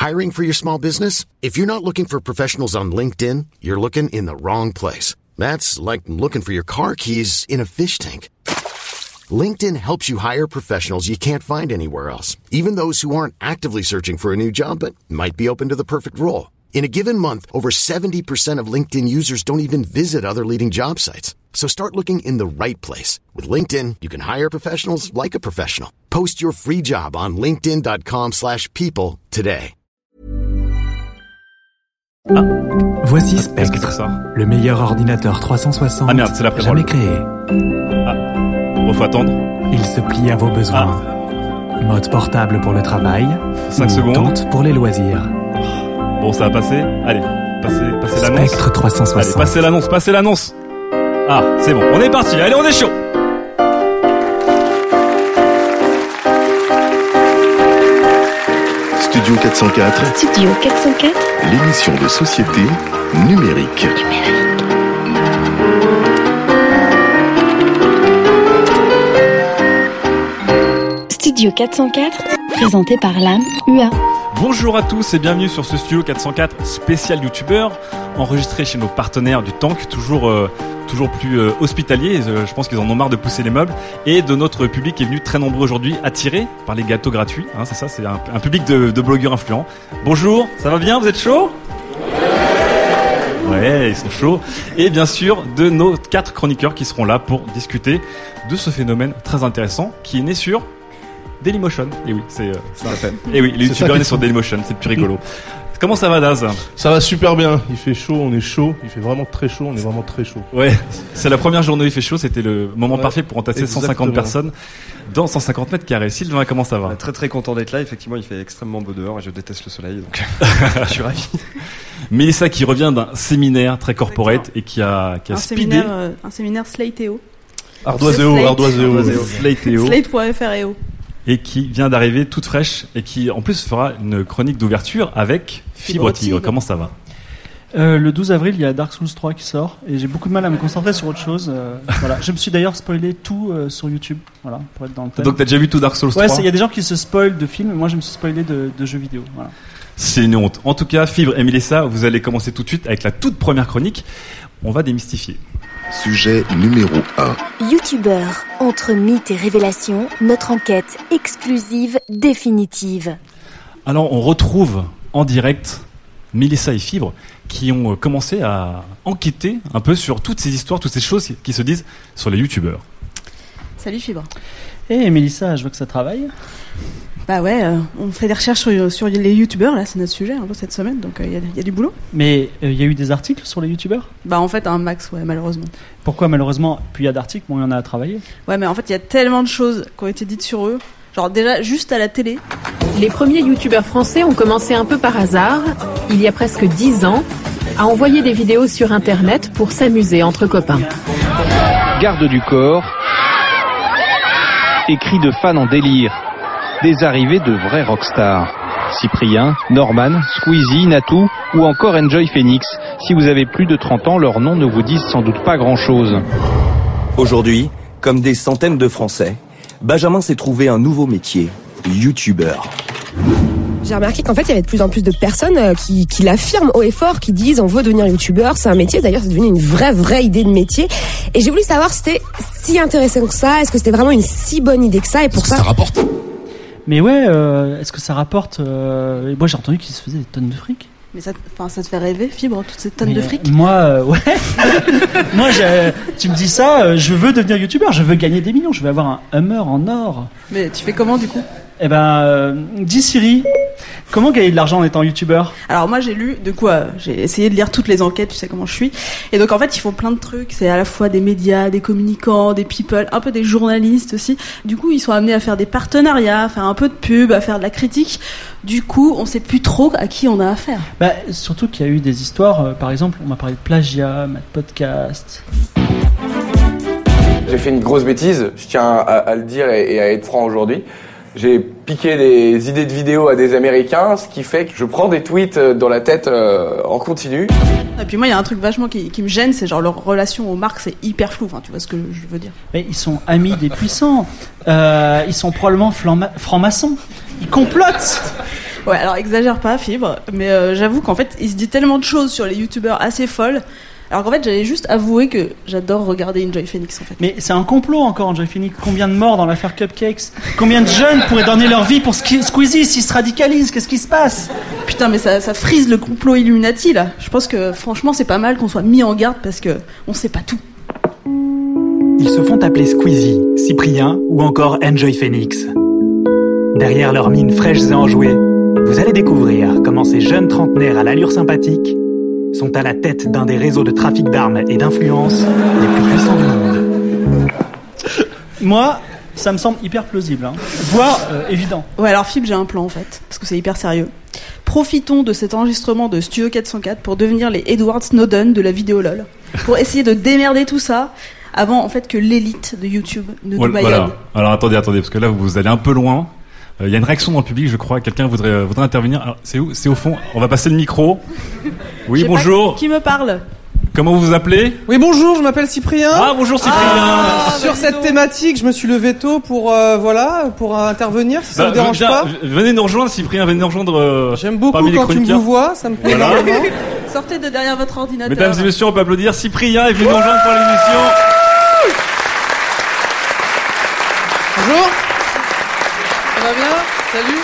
Hiring for your small business? If you're not looking for professionals on LinkedIn, you're looking in the wrong place. That's like looking for your car keys in a fish tank. LinkedIn helps you hire professionals you can't find anywhere else, even those who aren't actively searching for a new job but might be open to the perfect role. In a given month, over 70% of LinkedIn users don't even visit other leading job sites. So start looking in the right place. With LinkedIn, you can hire professionals like a professional. Post your free job on linkedin.com/people today. Ah, voici Spectre, le meilleur ordinateur 360 jamais créé. Faut attendre. Il se plie à vos besoins. Mode portable pour le travail. 5 secondes. Tente pour les loisirs. Bon, ça va passer. Allez, passez l'annonce. Spectre 360. Allez, passez l'annonce. Ah, c'est bon, on est parti. Allez, on est chaud. Studio 404. Studio 404. L'émission de société numérique. Studio 404, présenté par l'âme UA. Bonjour à tous et bienvenue sur ce Studio 404 spécial YouTubeur, enregistré chez nos partenaires du Tank, toujours plus hospitaliers. Je pense qu'ils en ont marre de pousser les meubles, et de notre public qui est venu très nombreux aujourd'hui, attiré par les gâteaux gratuits. C'est ça, c'est un public de blogueurs influents. Bonjour, ça va bien, vous êtes chauds ? Ouais, ils sont chauds. Et bien sûr, de nos 4 chroniqueurs qui seront là pour discuter de ce phénomène très intéressant qui est né sur Dailymotion. Et oui, c'est un fait. Et oui, les youtubeurs nés sur Dailymotion, c'est plus rigolo. Comment ça va, Daz ? Ça va super bien. Il fait chaud, on est chaud. Il fait vraiment très chaud, on est vraiment très chaud. Ouais, c'est la première journée où il fait chaud. C'était le moment parfait pour entasser 150 personnes dans 150 mètres carrés. Sylvain, comment ça va ? Très très content d'être là. Effectivement, il fait extrêmement beau dehors et je déteste le soleil, donc je suis ravi. Mélissa qui revient d'un séminaire très corporate et qui a speedé. Un séminaire Slate.io. Ardoiséo. Slate.io. Slate.fr.io. Et qui vient d'arriver toute fraîche et qui en plus fera une chronique d'ouverture avec Fibre Tigre. Comment ça va ? Le 12 avril, il y a Dark Souls 3 qui sort et j'ai beaucoup de mal à me concentrer sur autre chose. Voilà. Je me suis d'ailleurs spoilé tout sur YouTube, voilà, pour être dans le thème. Donc t'as déjà vu tout Dark Souls 3 ? Ouais, il y a des gens qui se spoilent de films, moi je me suis spoilé de jeux vidéo. Voilà. C'est une honte. En tout cas, Fibre et Mélissa, vous allez commencer tout de suite avec la toute première chronique. On va démystifier. Sujet numéro 1. YouTubeur, entre mythes et révélations, notre enquête exclusive définitive. Alors, on retrouve en direct Mélissa et Fibre qui ont commencé à enquêter un peu sur toutes ces histoires, toutes ces choses qui se disent sur les YouTubeurs. Salut Fibre. Et Mélissa, je vois que ça travaille. Bah ouais, on fait des recherches sur les youtubeurs, là c'est notre sujet un peu cette semaine, donc il y a du boulot. Mais il y a eu des articles sur les youtubeurs ? Bah en fait un max, ouais, malheureusement. Pourquoi malheureusement ? Puis il y a d'articles, bon il y en a à travailler. Ouais, mais en fait il y a tellement de choses qui ont été dites sur eux, genre déjà juste à la télé. Les premiers youtubeurs français ont commencé un peu par hasard, il y a presque 10 ans, à envoyer des vidéos sur internet pour s'amuser entre copains. Garde du corps et cris de fans en délire. Des arrivées de vrais rockstars. Cyprien, Norman, Squeezie, Natou ou encore Enjoy Phoenix. Si vous avez plus de 30 ans, leurs noms ne vous disent sans doute pas grand-chose. Aujourd'hui, comme des centaines de Français, Benjamin s'est trouvé un nouveau métier, youtubeur. J'ai remarqué qu'en fait, il y avait de plus en plus de personnes qui l'affirment haut et fort, qui disent on veut devenir youtubeur, c'est un métier. D'ailleurs, c'est devenu une vraie idée de métier. Et j'ai voulu savoir si c'était si intéressant que ça, est-ce que c'était vraiment une si bonne idée que ça, et pour ça rapporte. Mais ouais, est-ce que ça rapporte moi j'ai entendu qu'ils se faisaient des tonnes de fric. Mais ça te fait rêver, Fibre, toutes ces tonnes de fric ? Moi, ouais. Moi, tu me dis ça, je veux devenir youtubeur, je veux gagner des millions, je veux avoir un Hummer en or. Mais tu fais comment du coup ? Eh ben, dis Siri, comment gagner de l'argent en étant youtubeur ? Alors moi j'ai essayé de lire toutes les enquêtes, tu sais comment je suis. Et donc en fait ils font plein de trucs, c'est à la fois des médias, des communicants, des people, un peu des journalistes aussi. Du coup ils sont amenés à faire des partenariats, à faire un peu de pub, à faire de la critique. Du coup on sait plus trop à qui on a affaire. Bah surtout qu'il y a eu des histoires, par exemple on m'a parlé de plagiat, de podcast. J'ai fait une grosse bêtise, je tiens à le dire et à être franc aujourd'hui. J'ai piqué des idées de vidéos à des Américains, ce qui fait que je prends des tweets dans la tête en continu. Et puis moi, il y a un truc vachement qui me gêne, c'est genre leur relation aux marques, c'est hyper flou. Enfin, tu vois ce que je veux dire. Mais ils sont amis des puissants. Ils sont probablement francs-maçons. Ils complotent. Ouais, alors exagère pas, Fibre, mais j'avoue qu'en fait, il se dit tellement de choses sur les youtubeurs assez folles. Alors qu'en fait, j'allais juste avouer que j'adore regarder Enjoy Phoenix en fait. Mais c'est un complot encore, Enjoy Phoenix. Combien de morts dans l'affaire Cupcakes? Combien de jeunes pourraient donner leur vie pour Squeezie s'ils se radicalisent? Qu'est-ce qui se passe? Putain, mais ça frise le complot Illuminati là. Je pense que franchement, c'est pas mal qu'on soit mis en garde parce que on sait pas tout. Ils se font appeler Squeezie, Cyprien ou encore Enjoy Phoenix. Derrière leurs mines fraîches et enjouées, vous allez découvrir comment ces jeunes trentenaires à l'allure sympathique sont à la tête d'un des réseaux de trafic d'armes et d'influence les plus puissants du monde. Moi, ça me semble hyper plausible, voire évident. Ouais, alors Fibre, j'ai un plan en fait, parce que c'est hyper sérieux. Profitons de cet enregistrement de Studio 404 pour devenir les Edward Snowden de la vidéo LOL, pour essayer de démerder tout ça avant en fait que l'élite de YouTube ne nous baïonne. Voilà. Alors attendez, parce que là vous allez un peu loin. Il y a une réaction dans le public, je crois. Quelqu'un voudrait intervenir. Alors, c'est où? C'est au fond. On va passer le micro. Oui, bonjour. Qui me parle? Comment vous vous appelez? Oui, bonjour, je m'appelle Cyprien. Ah, bonjour Cyprien. Sur cette thématique, je me suis levé tôt pour intervenir, si ça vous dérange pas. Venez nous rejoindre, Cyprien, venez nous rejoindre. J'aime beaucoup quand tu me vois, ça me plaît énormément. Sortez de derrière votre ordinateur. Mesdames et messieurs, on peut applaudir. Cyprien est venu nous rejoindre pour l'émission. Bonjour. Ça va bien? Salut.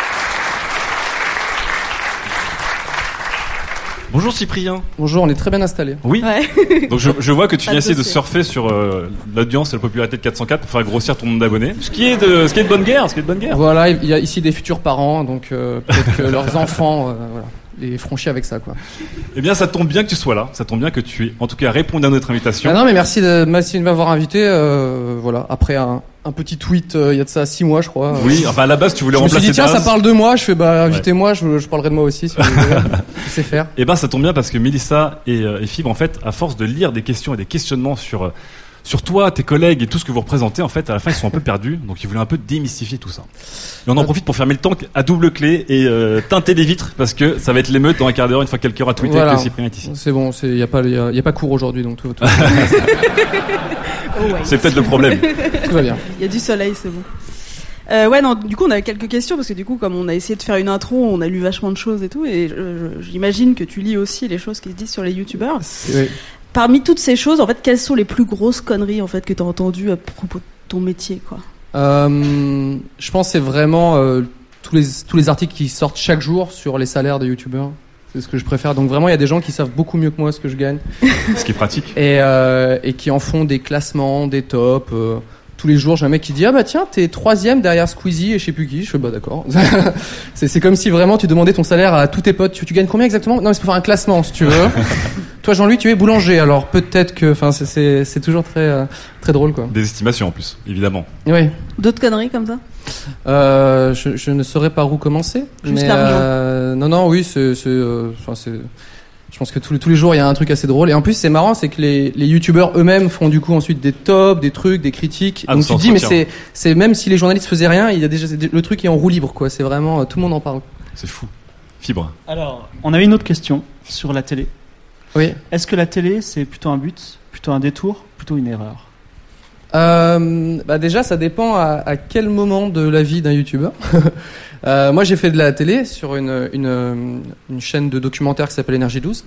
Bonjour Cyprien. Bonjour, on est très bien installés. Oui. Ouais. Donc je vois que tu viens essayer de surfer sur l'audience et la popularité de 404 pour faire grossir ton nombre d'abonnés. Ce qui est de bonne guerre. Voilà, il y a ici des futurs parents, donc peut-être que leurs enfants, voilà, les franchis avec ça, quoi. Eh bien, ça tombe bien que tu sois là. Ça tombe bien que tu aies, en tout cas, répondu à notre invitation. Ah non, mais merci de m'avoir invité. Voilà, après un petit tweet il y a de ça 6 mois, je crois. Oui, enfin à la base tu voulais remplacer. Je me suis dit tiens, ça parle de moi. Je fais invitez-moi, ouais. je parlerai de moi aussi. Si vous voulez. Je sais faire. Eh ben ça tombe bien parce que Mélissa et Fibre, en fait, à force de lire des questions et des questionnements sur toi, tes collègues et tout ce que vous représentez, en fait, à la fin ils sont un peu perdus. Donc ils voulaient un peu démystifier tout ça. Et on en profite pour fermer le tank à double clé et teinter les vitres parce que ça va être l'émeute dans un quart d'heure une fois que quelqu'un aura tweeté que Cyprien est ici. C'est bon, il y a pas cours aujourd'hui donc tout. Oh ouais. C'est peut-être le problème. Tout va bien. Il y a du soleil, c'est bon. Ouais, non, du coup, on avait quelques questions parce que du coup, comme on a essayé de faire une intro, on a lu vachement de choses et tout, et j'imagine que tu lis aussi les choses qui se disent sur les youtubeurs. Oui. Parmi toutes ces choses, en fait, quelles sont les plus grosses conneries en fait que t'as entendues à propos de ton métier, quoi? Je pense que c'est vraiment tous les articles qui sortent chaque jour sur les salaires des youtubeurs. C'est ce que je préfère. Donc vraiment, il y a des gens qui savent beaucoup mieux que moi ce que je gagne. Ce qui est pratique. Et qui en font des classements, des tops. Tous les jours, j'ai un mec qui dit tiens, t'es 3e derrière Squeezie et je sais plus qui. Je fais d'accord. c'est comme si vraiment tu demandais ton salaire à tous tes potes. Tu gagnes combien exactement? Non, mais c'est pour faire un classement si tu veux. Toi, Jean-Louis, tu es boulanger. Alors peut-être que, c'est toujours très très drôle, quoi. Des estimations en plus, évidemment. Oui. D'autres conneries comme ça? Je ne saurais par où commencer. Juste l'argent. Non, oui, je pense que tous les jours il y a un truc assez drôle. Et en plus, c'est marrant, c'est que les youtubeurs eux-mêmes font du coup ensuite des tops, des trucs, des critiques. Donc tu te dis, mais c'est même si les journalistes faisaient rien, il y a déjà le truc est en roue libre, quoi. C'est vraiment tout le monde en parle. C'est fou. Fibre. Alors, on avait une autre question sur la télé. Oui. Est-ce que la télé c'est plutôt un but, plutôt un détour, plutôt une erreur? Déjà, ça dépend à quel moment de la vie d'un youtubeur. Moi, j'ai fait de la télé sur une chaîne de documentaire qui s'appelle Énergie 12.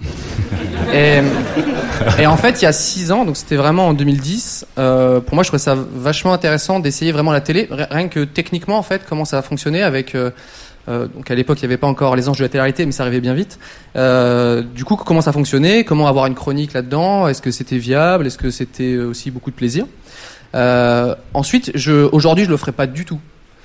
Et en fait, il y a 6 ans, donc c'était vraiment en 2010, pour moi, je trouvais ça vachement intéressant d'essayer vraiment la télé, rien que techniquement, en fait, comment ça a fonctionné avec... donc à l'époque, il n'y avait pas encore les anges de la télé-réalité, mais ça arrivait bien vite. Du coup, comment ça fonctionnait? Comment avoir une chronique là-dedans? Est-ce que c'était viable? Est-ce que c'était aussi beaucoup de plaisir? Ensuite, aujourd'hui, je le ferai pas du tout.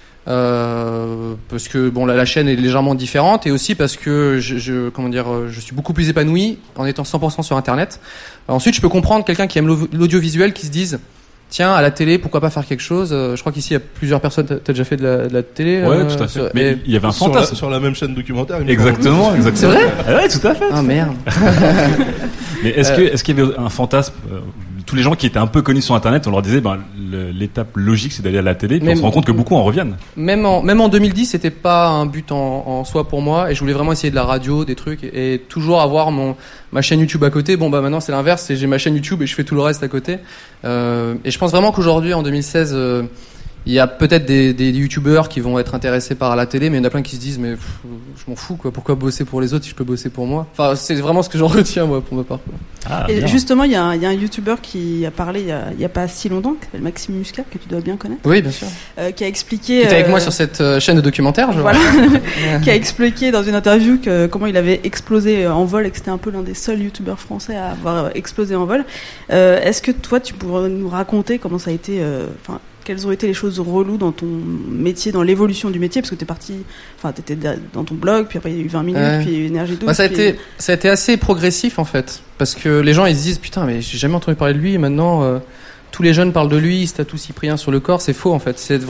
Parce que bon, la chaîne est légèrement différente et aussi parce que je suis beaucoup plus épanoui en étant 100% sur Internet. Ensuite, je peux comprendre quelqu'un qui aime l'audiovisuel qui se dise tiens, à la télé, pourquoi pas faire quelque chose? Je crois qu'ici, il y a plusieurs personnes. T'as déjà fait de la télé? Ouais, tout à fait. Mais il y avait un fantasme sur la même chaîne documentaire. Exactement. C'est vrai? Ouais, tout à fait. Ah merde. Mais est-ce qu'il y avait un fantasme? Tous les gens qui étaient un peu connus sur Internet, on leur disait l'étape logique c'est d'aller à la télé, puis on se rend compte que beaucoup en reviennent. Même en 2010, c'était pas un but en soi pour moi, et je voulais vraiment essayer de la radio, des trucs, et toujours avoir ma chaîne YouTube à côté. Bon maintenant c'est l'inverse, j'ai ma chaîne YouTube et je fais tout le reste à côté. Et je pense vraiment qu'aujourd'hui, en 2016, il y a peut-être des youtubeurs qui vont être intéressés par la télé, mais il y en a plein qui se disent mais je m'en fous quoi, pourquoi bosser pour les autres si je peux bosser pour moi. Enfin, c'est vraiment ce que j'en retiens moi pour ma part. Quoi. Et justement, il y a un youtubeur qui a parlé il y a pas si longtemps, qui s'appelle Maxime Muscat, que tu dois bien connaître. Oui, bien sûr. Qui a expliqué. Qui était avec moi sur cette chaîne de documentaire, je vois. Voilà. Qui a expliqué dans une interview comment il avait explosé en vol et que c'était un peu l'un des seuls youtubeurs français à avoir explosé en vol. Est-ce que toi, tu pourrais nous raconter comment ça a été, quelles ont été les choses reloues dans ton métier, dans l'évolution du métier, parce que t'étais dans ton blog, puis après il y a eu 20 minutes, puis Énergie 12. Ça a été assez progressif en fait, parce que les gens ils se disent putain mais j'ai jamais entendu parler de lui et maintenant tous les jeunes parlent de lui, il se tatoue Cyprien sur le corps, c'est faux en fait. Ça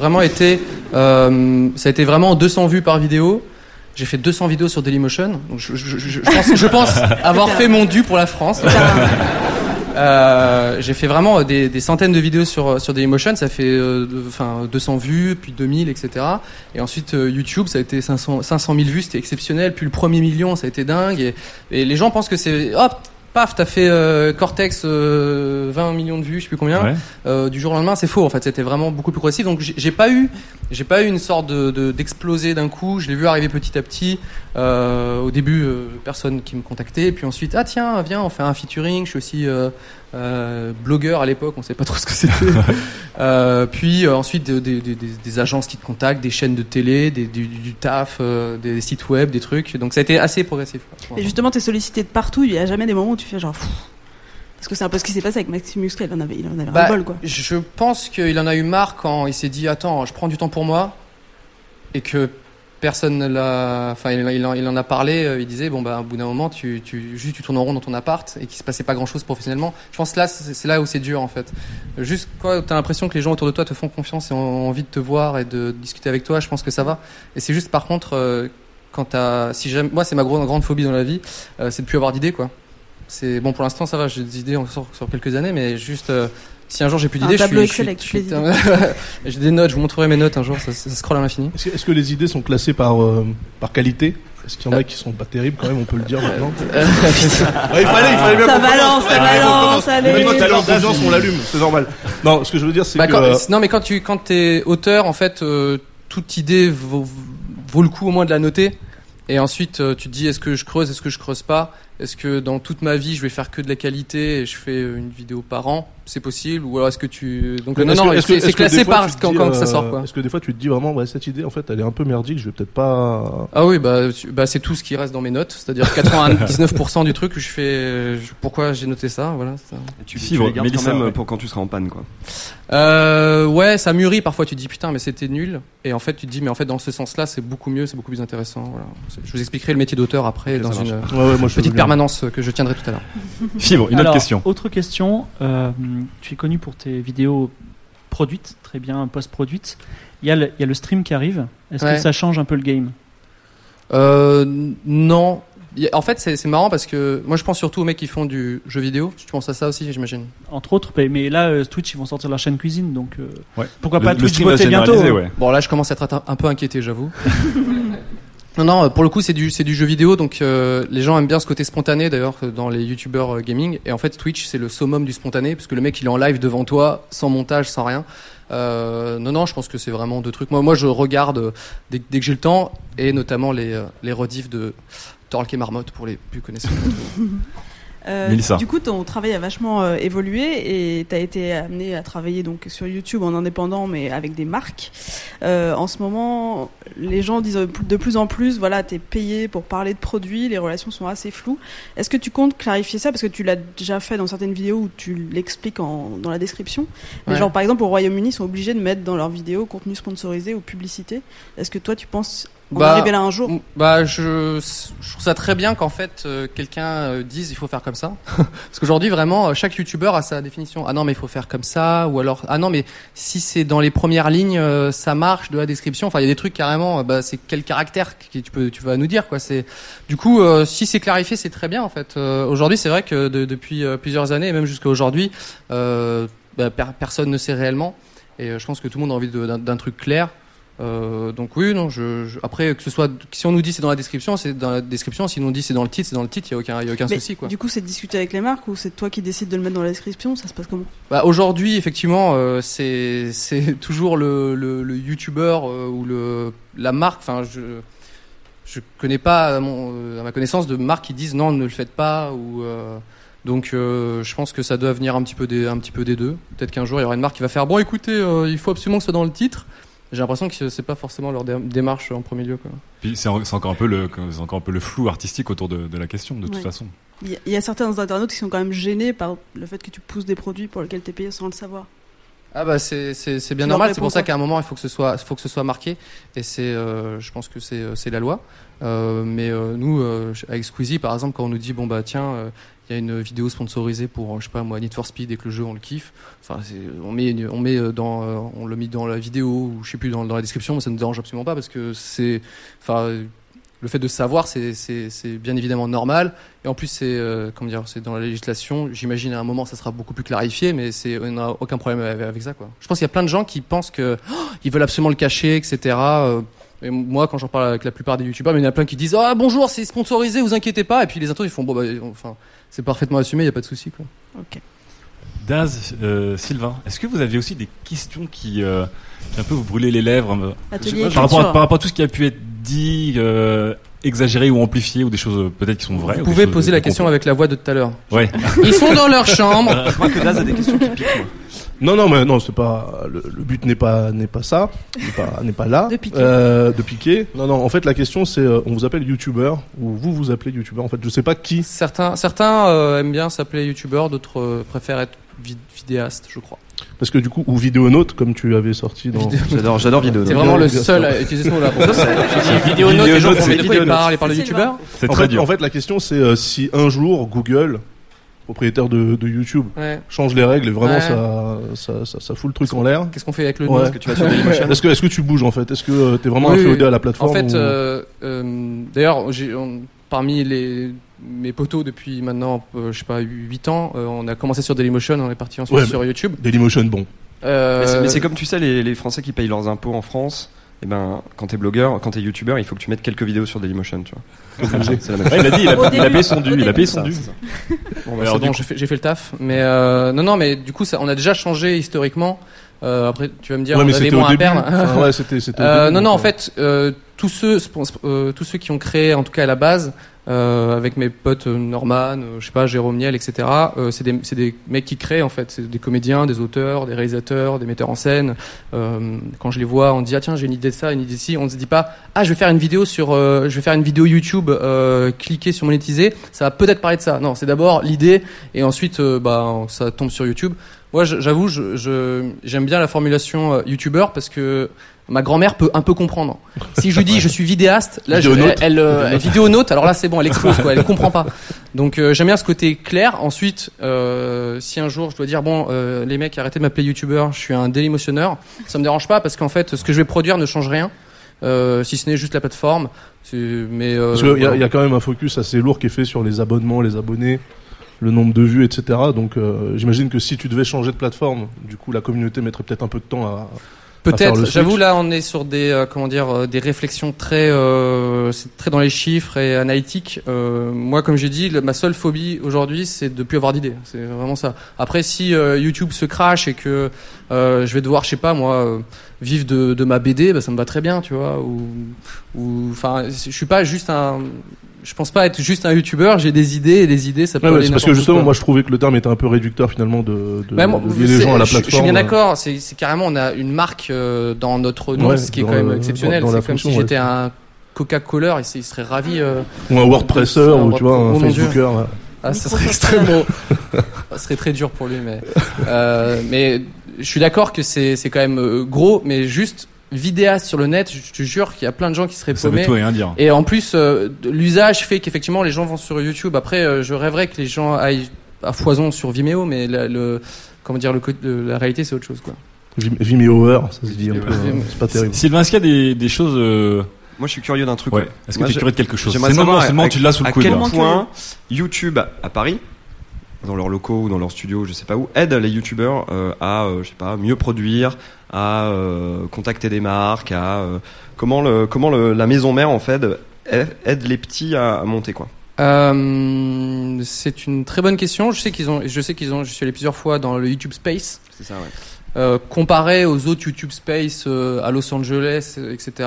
a été vraiment 200 vues par vidéo. J'ai fait 200 vidéos sur Dailymotion, donc je pense avoir fait mon dû pour la France. J'ai fait vraiment des centaines de vidéos sur Dailymotion, ça fait 200 vues, puis 2000, etc. Et ensuite YouTube, ça a été 500 000 vues, c'était exceptionnel. Puis le premier million, ça a été dingue. Et les gens pensent que c'est hop, paf, t'as fait Cortex 20 millions de vues, je sais plus combien. Ouais. Du jour au lendemain, c'est faux. En fait, c'était vraiment beaucoup plus progressif. Donc j'ai pas eu une sorte d'exploser d'un coup. Je l'ai vu arriver petit à petit. Au début, personne qui me contactait. Et puis ensuite, tiens, viens, on fait un featuring. Je suis aussi blogueur à l'époque. On savait pas trop ce que c'était. Puis ensuite, des agences qui te contactent, des chaînes de télé, du taf, des sites web, des trucs. Donc ça a été assez progressif. Et justement, t'es sollicité de partout. Il y a jamais des moments où tu fais genre. Parce que c'est un peu ce qui s'est passé avec Maxime Muscat, il en avait ras-le-bol, quoi. Je pense qu'il en a eu marre quand il s'est dit attends, je prends du temps pour moi, et que personne ne l'a. Enfin, il en a parlé. Il disait bon au bout d'un moment, tu tournes en rond dans ton appart et qu'il se passait pas grand-chose professionnellement. Je pense que là, c'est là où c'est dur en fait. Juste quoi, t'as l'impression que les gens autour de toi te font confiance et ont envie de te voir et de discuter avec toi. Je pense que ça va. Et c'est juste par contre moi, c'est ma grande phobie dans la vie, c'est de plus avoir d'idées quoi. C'est bon pour l'instant ça va, j'ai des idées sur quelques années, mais juste si un jour j'ai plus d'idées, j'ai des notes, je vous montrerai mes notes un jour, ça scrolle à l'infini. Est-ce que les idées sont classées par qualité? Est-ce qu'il y en a qui sont pas terribles quand même, on peut le dire maintenant? Il fallait bien. Ça balance, allez. Même quand il lance d'agence, on l'allume, c'est normal. Non, ce que je veux dire c'est que. Non, mais quand t'es auteur, en fait, toute idée vaut le coup au moins de la noter. Et ensuite, tu te dis, est-ce que je creuse pas? Est-ce que dans toute ma vie, je vais faire que de la qualité et je fais une vidéo par an? C'est possible? Ou alors est-ce que c'est classé par quand ça sort, quoi. Est-ce que des fois tu te dis vraiment, cette idée, en fait, elle est un peu merdique, je vais peut-être pas. Ah oui, c'est tout ce qui reste dans mes notes. C'est-à-dire 99% du truc que je fais, pourquoi j'ai noté ça, voilà. Ça. Tu les gardes quand même pour quand tu seras en panne, quoi. Ouais, ça mûrit. Parfois, tu te dis putain, mais c'était nul. Et en fait, tu te dis, mais en fait, dans ce sens-là, c'est beaucoup mieux, c'est beaucoup plus intéressant. Voilà. Je vous expliquerai le métier d'auteur après dans une petite permanence que je tiendrai tout à l'heure. Fibre, une autre question. Autre question. Tu es connu pour tes vidéos produites, très bien post-produites. Il y a le stream qui arrive. Est-ce que ça change un peu le game? Non. En fait, c'est marrant parce que moi, je pense surtout aux mecs qui font du jeu vidéo. Tu penses à ça aussi, j'imagine. Entre autres, mais là, Twitch, ils vont sortir leur chaîne cuisine, donc pourquoi pas Twitch voter bientôt. Bon, là, je commence à être un peu inquiété, j'avoue. Non, pour le coup, c'est du jeu vidéo, donc les gens aiment bien ce côté spontané, d'ailleurs, dans les youtubeurs gaming. Et en fait, Twitch, c'est le summum du spontané, parce que le mec, il est en live devant toi, sans montage, sans rien. Non, je pense que c'est vraiment deux trucs. Moi, je regarde dès que j'ai le temps, et notamment les rediffs de Torque et Marmotte pour les plus connaisseurs. Du coup, ton travail a vachement évolué et tu as été amené à travailler donc sur YouTube en indépendant, mais avec des marques. En ce moment, les gens disent de plus en plus, voilà, t'es payé pour parler de produits, les relations sont assez floues. Est-ce que tu comptes clarifier ça, parce que tu l'as déjà fait dans certaines vidéos où tu l'expliques dans la description. Mais genre, par exemple, au Royaume-Uni, ils sont obligés de mettre dans leurs vidéos contenu sponsorisé ou publicité. Est-ce que toi, tu penses arriver là un jour? Je trouve ça très bien qu'en fait quelqu'un dise il faut faire comme ça. Parce qu'aujourd'hui vraiment chaque youtubeur a sa définition. Ah non mais il faut faire comme ça, ou alors ah non mais si c'est dans les premières lignes ça marche de la description. Enfin il y a des trucs carrément c'est quel caractère que tu vas nous dire quoi. C'est du coup si c'est clarifié c'est très bien en fait. Aujourd'hui c'est vrai que depuis plusieurs années et même jusqu'à aujourd'hui personne ne sait réellement et je pense que tout le monde a envie d'un truc clair. Donc oui, non, après que ce soit, si on nous dit c'est dans la description, c'est dans la description. Si on nous dit c'est dans le titre, c'est dans le titre. Il y a aucun souci, quoi. Du coup, c'est de discuter avec les marques ou c'est toi qui décides de le mettre dans la description? Ça se passe comment? Bah, aujourd'hui, effectivement, c'est toujours le YouTuber ou la marque. Enfin, je connais pas à ma connaissance de marques qui disent non, ne le faites pas ou. Donc je pense que ça doit venir un petit peu des deux. Peut-être qu'un jour il y aura une marque qui va faire bon, écoutez, il faut absolument que ce soit dans le titre. J'ai l'impression que c'est pas forcément leur démarche en premier lieu, quoi. Puis c'est encore un peu le flou artistique autour de la question, de toute façon. Il y a certains internautes qui sont quand même gênés par le fait que tu pousses des produits pour lesquels t'es payé sans le savoir. Ah bah c'est bien normal. C'est pour ça qu'à un moment il faut que ce soit marqué. Et je pense que c'est la loi. Mais nous avec Squeezie par exemple, quand on nous dit bon bah tiens il y a une vidéo sponsorisée pour je sais pas moi Need for Speed et que le jeu on le kiffe, enfin on le met dans la vidéo ou je sais plus dans la description, mais ça ne nous dérange absolument pas parce que le fait de savoir c'est bien évidemment normal et en plus c'est dans la législation. J'imagine à un moment ça sera beaucoup plus clarifié, mais on n'a aucun problème avec ça, quoi. Je pense qu'il y a plein de gens qui pensent que ils veulent absolument le cacher, etc. Et moi, quand j'en parle avec la plupart des youtubeurs, mais il y en a plein qui disent ah bonjour, c'est sponsorisé, vous inquiétez pas. Et puis les internautes ils font bon bah enfin c'est parfaitement assumé, il y a pas de souci, quoi. Ok. Daz, Sylvain, est-ce que vous aviez aussi des questions qui un peu vous brûlaient les lèvres par rapport à tout ce qui a pu être dit, exagéré ou amplifié ou des choses peut-être qui sont vraies? Vous pouvez poser la question avec la voix de tout à l'heure. Ouais. Ils sont dans leur chambre. Je crois que Daz a des questions qui piquent, moi. Non, c'est pas le but n'est pas ça, n'est pas là de piquer. Non, en fait la question c'est on vous appelle youtubeur ou vous appelez youtubeur, en fait, je sais pas qui. Certains aiment bien s'appeler youtubeur, d'autres préfèrent être vidéaste, je crois. Parce que du coup, ou vidéonaute, comme tu avais sorti dans... J'adore vidéonaute. C'est vraiment le seul à utiliser ce mot-là. Pour ça, vidéonaute, les gens font de quoi ils parlent de youtubeur. C'est très dur. En fait, la question c'est si un jour Google, propriétaire de YouTube, change les règles et vraiment ça fout le truc en l'air. Qu'est-ce qu'on fait avec le nom? Est-ce que tu vas sur Dailymotion? Est-ce que tu bouges, en fait? Est-ce que t'es vraiment inféodé à la plateforme? En fait, d'ailleurs, parmi mes potos depuis maintenant, je sais pas, 8 ans, on a commencé sur Dailymotion, on est parti ensuite sur YouTube. Dailymotion, bon. Mais c'est comme tu sais, les Français qui payent leurs impôts en France. Eh ben, quand t'es blogueur, quand t'es youtubeur, il faut que tu mettes quelques vidéos sur Dailymotion, tu vois. C'est la même chose. Il a dit, il a payé son dû, Bon, bah, c'est bon, j'ai fait le taf. Mais, non, mais du coup, on a déjà changé historiquement. Après, tu vas me dire, on avait moins à perdre. Ouais, c'était non, en fait, tous ceux qui ont créé, en tout cas à la base, avec mes potes Norman, je sais pas, Jérôme Niel, etc. C'est des mecs qui créent, en fait. C'est des comédiens, des auteurs, des réalisateurs, des metteurs en scène. Quand je les vois, on dit tiens, j'ai une idée de ça, une idée de ci. On se dit pas je vais faire une vidéo YouTube, cliquer sur monétiser. Ça va peut-être parler de ça. Non, c'est d'abord l'idée et ensuite ça tombe sur YouTube. Moi, j'avoue, j'aime bien la formulation youtubeur parce que ma grand-mère peut un peu comprendre. Si je lui dis je suis vidéaste, là elle vidéonaute, alors là c'est bon, elle explose, quoi, elle comprend pas. Donc j'aime bien ce côté clair. Ensuite, si un jour je dois dire les mecs, arrêtez de m'appeler youtubeur, je suis un Dailymotionneur, ça me dérange pas parce qu'en fait ce que je vais produire ne change rien. Si ce n'est juste la plateforme. Parce qu'il y a quand même un focus assez lourd qui est fait sur les abonnements, les abonnés, le nombre de vues, etc. Donc j'imagine que si tu devais changer de plateforme, du coup la communauté mettrait peut-être un peu de temps à peut-être. J'avoue, là on est sur des des réflexions très dans les chiffres et analytiques. Moi, comme j'ai dit, ma seule phobie aujourd'hui, c'est de plus avoir d'idées. C'est vraiment ça. Après, si YouTube se crache et que je vais devoir, je sais pas moi, vivre de ma BD, ça me va très bien, tu vois. Enfin, je suis pas juste je pense pas être juste un youtubeur, j'ai des idées et les idées ça peut aller c'est parce que justement moi je trouvais que le terme était un peu réducteur finalement de lier les gens à la plateforme. Je suis bien d'accord, c'est carrément on a une marque dans notre nom, ce qui est quand même exceptionnel. C'est comme si j'étais un Coca-Cola et il serait ravi. Ou un WordPresser ou tu vois un Facebooker. Ah, ça serait extrêmement. Ça serait très dur pour lui, mais je suis d'accord que c'est quand même gros, mais juste vidéaste sur le net, je te jure qu'il y a plein de gens qui seraient paumés. Ça veut tout et rien dire. Et en plus, l'usage fait qu'effectivement les gens vont sur YouTube. Après, je rêverais que les gens aillent à foison sur Vimeo, mais la réalité c'est autre chose, quoi. Vimeoer, ça se dit un peu. C'est pas terrible. Sylvain, est-ce qu'il y a des choses Moi, je suis curieux d'un truc. Ouais. Est-ce que tu es curieux de quelque chose? J'aimerais savoir tu l'as sous le coude. À quel point YouTube à Paris dans leurs locaux ou dans leur studio, je sais pas où, aident les youtubeurs à je sais pas, mieux produire, à contacter des marques, à comment la maison mère en fait aide les petits à monter quoi. C'est une très bonne question. Je sais qu'ils ont. Je suis allé plusieurs fois dans le YouTube Space. C'est ça, ouais. Comparé aux autres YouTube Space à Los Angeles, etc.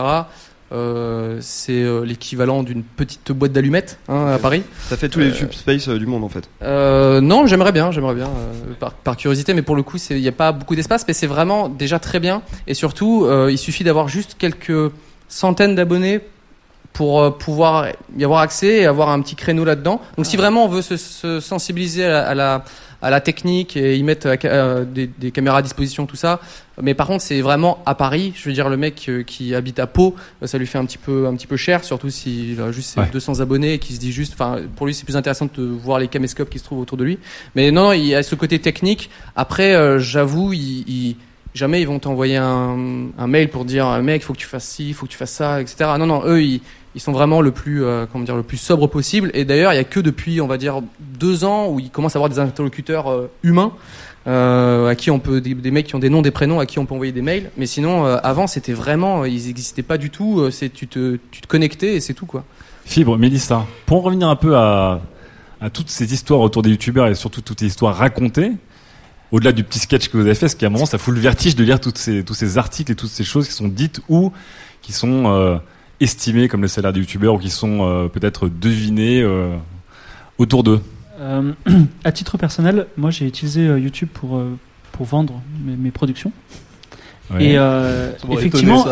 C'est l'équivalent d'une petite boîte d'allumettes à Paris. Ça fait tous les YouTube Space du monde en fait. Non, j'aimerais bien par curiosité, mais pour le coup, il n'y a pas beaucoup d'espace, mais c'est vraiment déjà très bien. Et surtout, il suffit d'avoir juste quelques centaines d'abonnés pour pouvoir y avoir accès et avoir un petit créneau là-dedans. Donc, si vraiment on veut se sensibiliser à la technique et y mettre des caméras à disposition, tout ça. Mais par contre, c'est vraiment à Paris. Je veux dire, le mec qui habite à Pau, ça lui fait un petit peu cher, surtout s'il a juste ses 200 abonnés et qui se dit juste, enfin, pour lui, c'est plus intéressant de voir les caméscopes qui se trouvent autour de lui. Mais non, il y a ce côté technique. Après, j'avoue, jamais ils vont t'envoyer un mail pour dire, mec, faut que tu fasses ci, faut que tu fasses ça, etc. Non, eux, ils sont vraiment le plus sobre possible. Et d'ailleurs, il y a que depuis, on va dire, 2 ans où ils commencent à avoir des interlocuteurs humains, à qui on peut, des mecs qui ont des noms, des prénoms, à qui on peut envoyer des mails. Mais sinon, avant, c'était vraiment, ils n'existaient pas du tout. Tu te connectais et c'est tout, quoi. Fibre, Mélissa, pour en revenir un peu à toutes ces histoires autour des youtubeurs et surtout toutes ces histoires racontées, au-delà du petit sketch que vous avez fait, parce qu'à un moment, ça fout le vertige de lire tous ces articles et toutes ces choses qui sont dites ou qui sont estimés comme le salaire des youtubeurs ou qui sont peut-être devinés autour d'eux. À titre personnel, moi j'ai utilisé YouTube pour vendre mes productions. Ouais. Et effectivement,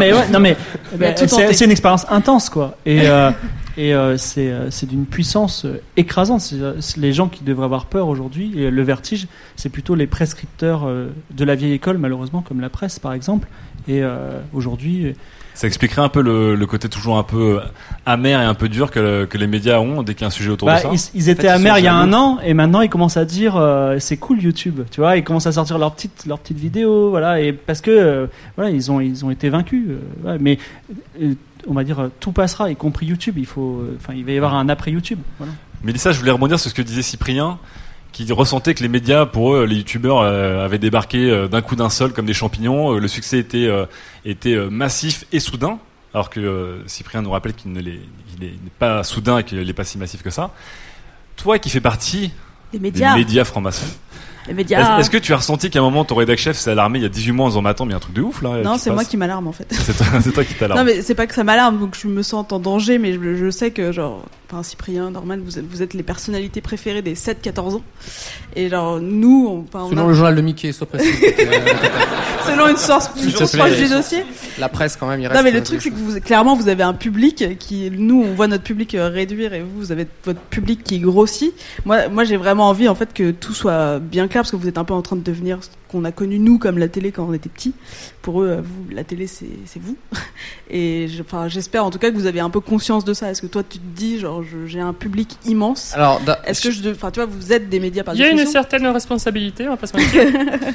c'est une expérience intense quoi. Et c'est d'une puissance écrasante. Les gens qui devraient avoir peur aujourd'hui, et le vertige, c'est plutôt les prescripteurs de la vieille école malheureusement, comme la presse par exemple. Et aujourd'hui. Ça expliquerait un peu le côté toujours un peu amer et un peu dur que les médias ont dès qu'il y a un sujet autour de ça. Ils étaient amers il y a un an et maintenant ils commencent à dire c'est cool YouTube, tu vois, ils commencent à sortir leurs petites vidéos, voilà, et parce que voilà, ils ont été vaincus, mais on va dire tout passera, y compris YouTube. Il va y avoir un après YouTube. Voilà. Mélissa, je voulais rebondir sur ce que disait Cyprien, qui ressentait que les médias, pour eux, les youtubeurs avaient débarqué d'un coup d'un seul comme des champignons. Le succès était massif et soudain, alors que Cyprien nous rappelle qu'il n'est pas soudain et qu'il n'est pas si massif que ça. Toi qui fais partie des médias francs-maçons, est-ce que tu as ressenti qu'à un moment ton rédac chef s'est alarmé il y a 18 mois en disant mais attends, mais il y a un truc de ouf là? Non, c'est moi qui m'alarme en fait. C'est toi qui t'alarme. Non mais c'est pas que ça m'alarme, donc je me sens en danger, mais je sais que genre, Cyprien, Norman, vous êtes les personnalités préférées des 7-14 ans. Et genre nous, selon le journal de Mickey, soit précis. Selon une source plus proche du dossier. La presse quand même, il reste. Non mais le truc c'est que clairement vous avez un public qui, nous on voit notre public réduire et vous avez votre public qui grossit. Moi j'ai vraiment envie en fait que tout soit bien clair, parce que vous êtes un peu en train de devenir ce qu'on a connu nous comme la télé quand on était petits. Pour eux, vous, la télé c'est vous. Et j'espère en tout cas que vous avez un peu conscience de ça. Est-ce que toi tu te dis genre j'ai un public immense? Alors est-ce que tu vois, vous êtes des médias par définition? Il y a une certaine responsabilité, on va pas se mentir.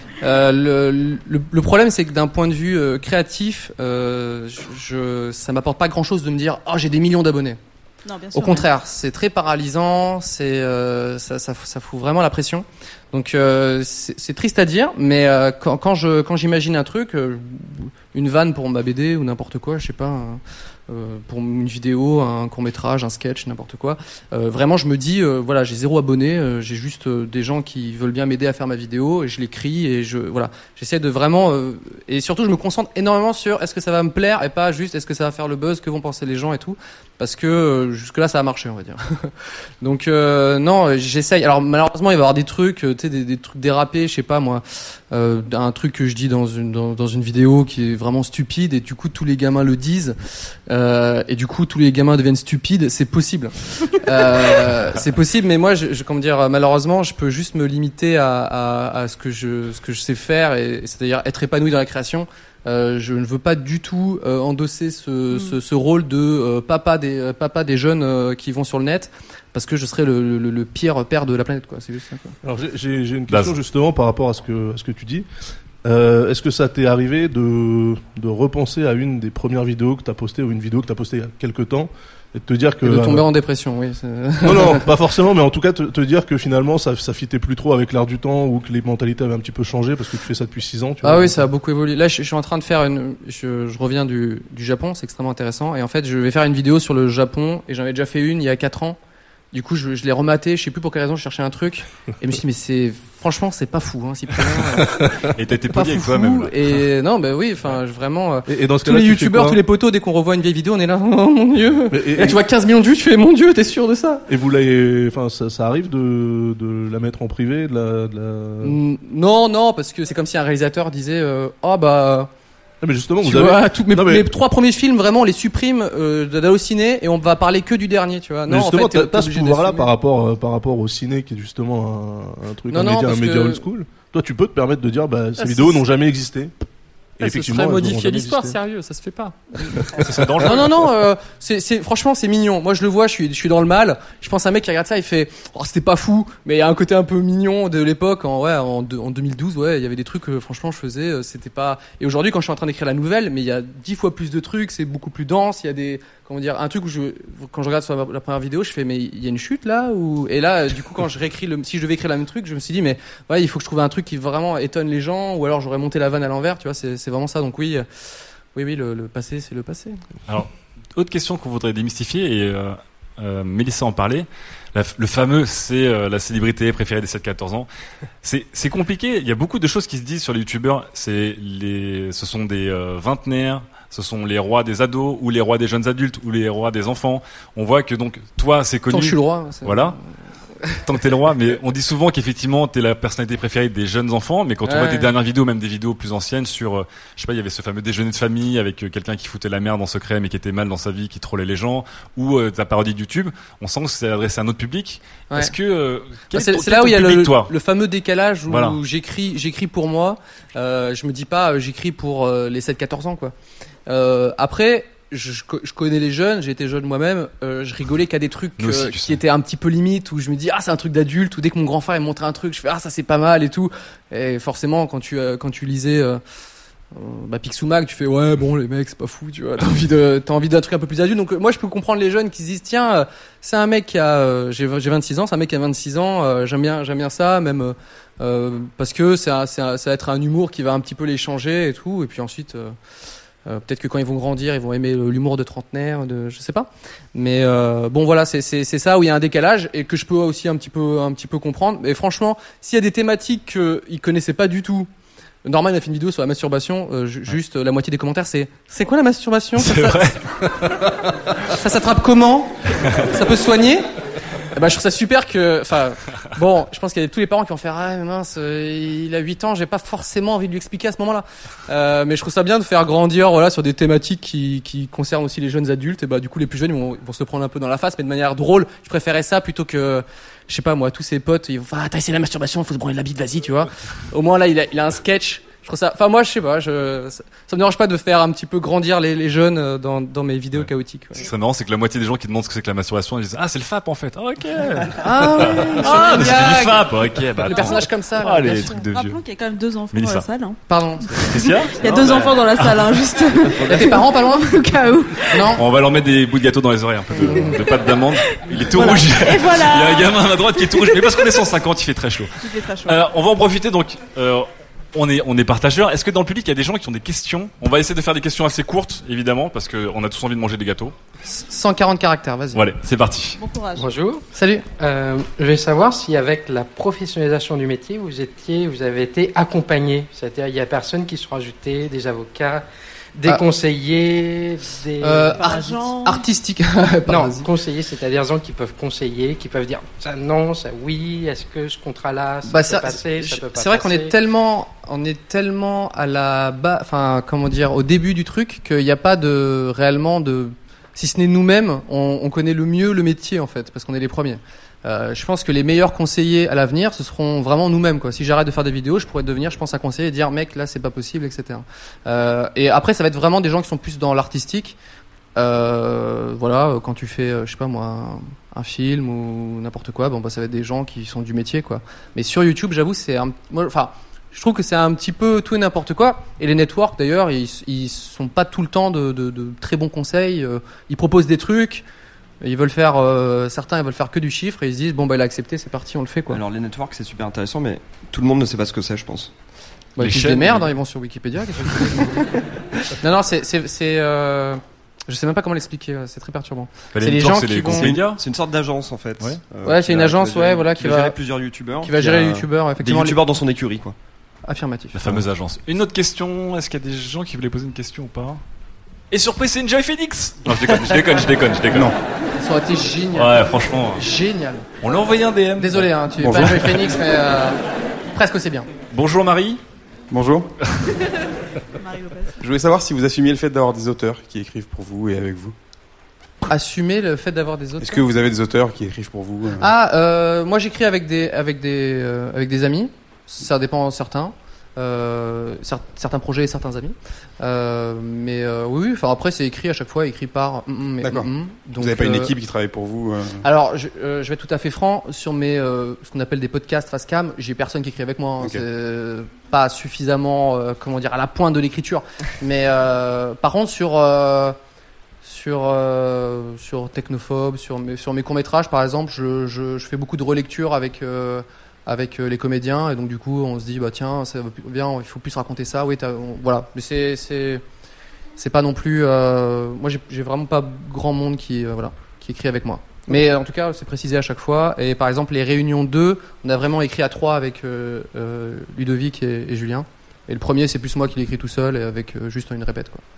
Le problème c'est que d'un point de vue créatif, ça m'apporte pas grand-chose de me dire j'ai des millions d'abonnés. Non, bien sûr, au contraire, c'est très paralysant, ça fout vraiment la pression. Donc c'est triste à dire, mais quand j'imagine un truc, une vanne pour ma BD ou n'importe quoi, je sais pas, pour une vidéo, un court-métrage, un sketch, n'importe quoi, vraiment je me dis voilà, j'ai 0 abonné, j'ai juste des gens qui veulent bien m'aider à faire ma vidéo et je l'écris et j'essaie de vraiment et surtout je me concentre énormément sur est-ce que ça va me plaire et pas juste est-ce que ça va faire le buzz, que vont penser les gens et tout, parce que jusque là ça a marché, on va dire. Donc non, j'essaye. Alors malheureusement il va y avoir des trucs, des trucs dérapés, je sais pas moi, un truc que je dis dans une vidéo qui est vraiment stupide et du coup tous les gamins le disent et du coup tous les gamins deviennent stupides. C'est possible. C'est possible, mais moi malheureusement je peux juste me limiter à ce que je sais faire, et c'est-à-dire être épanoui dans la création. Je ne veux pas du tout endosser ce rôle de papa des jeunes qui vont sur le net, parce que je serais le pire père de la planète, quoi. C'est juste ça, quoi. Alors j'ai une question justement par rapport à ce que tu dis. Est-ce que ça t'est arrivé de repenser à une des premières vidéos que t'as postées, ou une vidéo que t'as postée il y a quelque temps, Et de te dire que... Et de tomber en dépression, oui. Non, pas forcément, mais en tout cas, te dire que finalement, ça fitait plus trop avec l'air du temps ou que les mentalités avaient un petit peu changé parce que tu fais ça depuis 6 ans, tu vois. Ah oui, ça a beaucoup évolué. Là, je suis en train de faire je reviens du Japon, c'est extrêmement intéressant. Et en fait, je vais faire une vidéo sur le Japon et j'en avais déjà fait une il y a 4 ans. Du coup, je l'ai rematé, je sais plus pour quelle raison, je cherchais un truc. Et je me suis dit, mais franchement, c'est pas fou, hein, Cyprien. Et t'as été poli avec toi-même. Et non, bah oui, enfin, vraiment. Et dans ce tous les youtubeurs, tous les potos, dès qu'on revoit une vieille vidéo, on est là, oh mon dieu. Et là, tu vois 15 millions de vues, tu fais, mon dieu, t'es sûr de ça? Et vous l'avez, enfin, ça arrive de la mettre en privé, Non, parce que c'est comme si un réalisateur disait, mais justement, mes 3 premiers films, vraiment, on les supprime d'Allociné et on va parler que du dernier, tu vois. Non, justement, en fait, t'as ce pouvoir-là par rapport au ciné, qui est justement un truc, un média old school. Toi, tu peux te permettre de dire, ces vidéos n'ont jamais existé. Et effectivement, ce serait modifier l'histoire, sérieux, ça se fait pas. C'est dangereux. Non, franchement, c'est mignon. Moi, je le vois, je suis dans le mal. Je pense à un mec qui regarde ça, il fait, c'était pas fou, mais il y a un côté un peu mignon de l'époque. En 2012, il y avait des trucs, franchement, je faisais, c'était pas. Et aujourd'hui, quand je suis en train d'écrire la nouvelle, mais il y a 10 fois plus de trucs, c'est beaucoup plus dense. Il y a des, un truc où quand je regarde sur la première vidéo, je fais, mais il y a une chute là et là, du coup, quand je réécris si je devais écrire le même truc, je me suis dit, mais il faut que je trouve un truc qui vraiment étonne les gens, ou alors j'aurais monté la vanne à l'envers, tu vois, c'est vraiment ça. Donc oui, le passé, c'est le passé. Alors, autre question qu'on voudrait démystifier, et Mélissa en parlait, le fameux, c'est la célébrité préférée des 7-14 ans. C'est compliqué, il y a beaucoup de choses qui se disent sur les youtubeurs, ce sont des vingtenaires, ce sont les rois des ados, ou les rois des jeunes adultes, ou les rois des enfants. On voit que donc, toi, c'est connu. Tant que je suis le roi. Voilà. Tant que t'es le roi, mais on dit souvent qu'effectivement t'es la personnalité préférée des jeunes enfants, mais quand on voit tes dernières vidéos, même des vidéos plus anciennes sur, je sais pas, il y avait ce fameux déjeuner de famille avec quelqu'un qui foutait la merde en secret mais qui était mal dans sa vie, qui trollait les gens, ou ta parodie de YouTube, on sent que c'est adressé à un autre public. Ouais. Est-ce que c'est là où il y a le fameux décalage où j'écris pour moi, je me dis pas j'écris pour les 7-14 ans quoi. Après je connais les jeunes, j'ai été jeune moi-même, je rigolais qu'à des trucs qui étaient un petit peu limite, où je me dis c'est un truc d'adulte, ou dès que mon grand frère il me montrait un truc, je fais ça c'est pas mal et tout. Et forcément quand tu lisais Picsou Mag, tu fais les mecs c'est pas fou, tu vois, t'as envie d'un truc un peu plus adulte. Donc moi je peux comprendre les jeunes qui se disent tiens c'est un mec qui a j'ai 26 ans, c'est un mec qui a 26 ans, j'aime bien ça, même parce que ça va être un humour qui va un petit peu les changer et tout, et puis ensuite peut-être que quand ils vont grandir, ils vont aimer l'humour de trentenaire, je sais pas. Mais voilà, c'est ça où il y a un décalage, et que je peux aussi un petit peu comprendre. Mais franchement, s'il y a des thématiques qu'ils connaissaient pas du tout, Norman a fait une vidéo sur la masturbation, juste la moitié des commentaires c'est quoi la masturbation? C'est vrai. Ça s'attrape comment? Ça peut se soigner? Je trouve ça super que, je pense qu'il y a tous les parents qui vont faire mince, il a 8 ans, j'ai pas forcément envie de lui expliquer à ce moment-là. Mais je trouve ça bien de faire grandir, sur des thématiques qui concernent aussi les jeunes adultes. Et du coup, les plus jeunes ils vont se prendre un peu dans la face, mais de manière drôle. Je préférais ça plutôt que, je sais pas moi, tous ses potes, ils vont t'as essayé la masturbation, faut se branler la bite, vas-y, tu vois. Au moins là, il a un sketch. Je trouve ça, moi, je sais pas, ça me dérange pas de faire un petit peu grandir les jeunes dans mes vidéos chaotiques. Ce qui serait marrant, c'est que la moitié des gens qui demandent ce que c'est que la masturbation, ils disent c'est le FAP en fait. Ok. Mais c'est du FAP. Ok. Le personnage comme ça. Les trucs de vieux. Rappelons qu'il y a quand même 2 enfants Mélissa. dans la salle. Pardon. Il y a 2 enfants dans la salle, juste. Il y a tes parents pas loin au cas où. Non. On va leur mettre des bouts de gâteau dans les oreilles, un peu de pâte d'amande. Il est tout rouge. Et voilà. Il y a un gamin à droite qui est tout rouge, mais parce qu'on est 150, il fait très chaud. On va en profiter donc. On est partageurs. Est-ce que dans le public il y a des gens qui ont des questions? On va essayer de faire des questions assez courtes, évidemment, parce que on a tous envie de manger des gâteaux. 140 caractères, vas-y. Voilà, c'est parti. Bon courage. Bonjour. Salut. Je vais savoir si avec la professionnalisation du métier, vous avez été accompagné. C'est-à-dire, il y a personnes qui sont rajoutées, des avocats, des conseillers, des artistiques. Non, conseillers, c'est-à-dire des gens qui peuvent conseiller, qui peuvent dire ça non, ça oui, est-ce que ce contrat-là ça peut passer, ça peut pas. C'est vrai passer. qu'on est tellement à la bas, au début du truc qu'il n'y a pas réellement si ce n'est nous-mêmes, on connaît le mieux le métier en fait, parce qu'on est les premiers. Je pense que les meilleurs conseillers à l'avenir, ce seront vraiment nous-mêmes, quoi. Si j'arrête de faire des vidéos, je pourrais devenir, je pense, un conseiller et dire, mec, là, c'est pas possible, etc. Et après, ça va être vraiment des gens qui sont plus dans l'artistique. Quand tu fais, je sais pas moi, un film ou n'importe quoi, ça va être des gens qui sont du métier, quoi. Mais sur YouTube, j'avoue, je trouve que c'est un petit peu tout et n'importe quoi. Et les networks, d'ailleurs, ils sont pas tout le temps de très bons conseils. Ils proposent des trucs. Ils veulent faire, certains ils veulent faire que du chiffre et ils se disent bon bah il a accepté, c'est parti, on le fait quoi. Alors les networks c'est super intéressant, mais tout le monde ne sait pas ce que c'est, je pense. Bah, ils se démerdent, ils vont sur Wikipédia. Non, c'est je sais même pas comment l'expliquer, c'est très perturbant. Bah, c'est les gens qui vont. C'est une sorte d'agence en fait. Ouais, c'est une agence, voilà, qui va gérer plusieurs youtubeurs. Qui va gérer les youtubeurs, effectivement. Des youtubeurs dans son écurie, quoi. Affirmatif. La fameuse agence. Une autre question, est-ce qu'il y a des gens qui voulaient poser une question ou pas? Et surprise, c'est Enjoy Phoenix! Non, je déconne. Non. Ça aurait été génial. Ouais, franchement. Génial. On l'a envoyé un DM. Désolé, hein, tu es pas Enjoy Phoenix, mais presque c'est bien. Bonjour Marie. Bonjour. Je voulais savoir si vous assumiez le fait d'avoir des auteurs qui écrivent pour vous et avec vous. Assumer le fait d'avoir des auteurs. Est-ce que vous avez des auteurs qui écrivent pour vous? Moi j'écris avec des amis. Ça dépend certains. Certains projets et certains amis. Oui. Enfin après c'est écrit à chaque fois, écrit par. D'accord. Donc vous n'avez pas une équipe qui travaille pour vous? Alors je vais être tout à fait franc sur mes ce qu'on appelle des podcasts face cam. J'ai personne qui écrit avec moi. Okay. C'est pas suffisamment à la pointe de l'écriture. Mais par contre sur Technophobe, sur mes courts-métrages par exemple, je fais beaucoup de relectures avec les comédiens et donc du coup on se dit bah tiens ça va bien, il faut plus raconter ça, voilà, mais c'est pas non plus moi j'ai vraiment pas grand monde qui écrit avec moi, mais en tout cas c'est précisé à chaque fois. Et par exemple les réunions 2 on a vraiment écrit à 3 avec Ludovic et Julien, et le premier c'est plus moi qui l'écris tout seul et avec juste une répète quoi.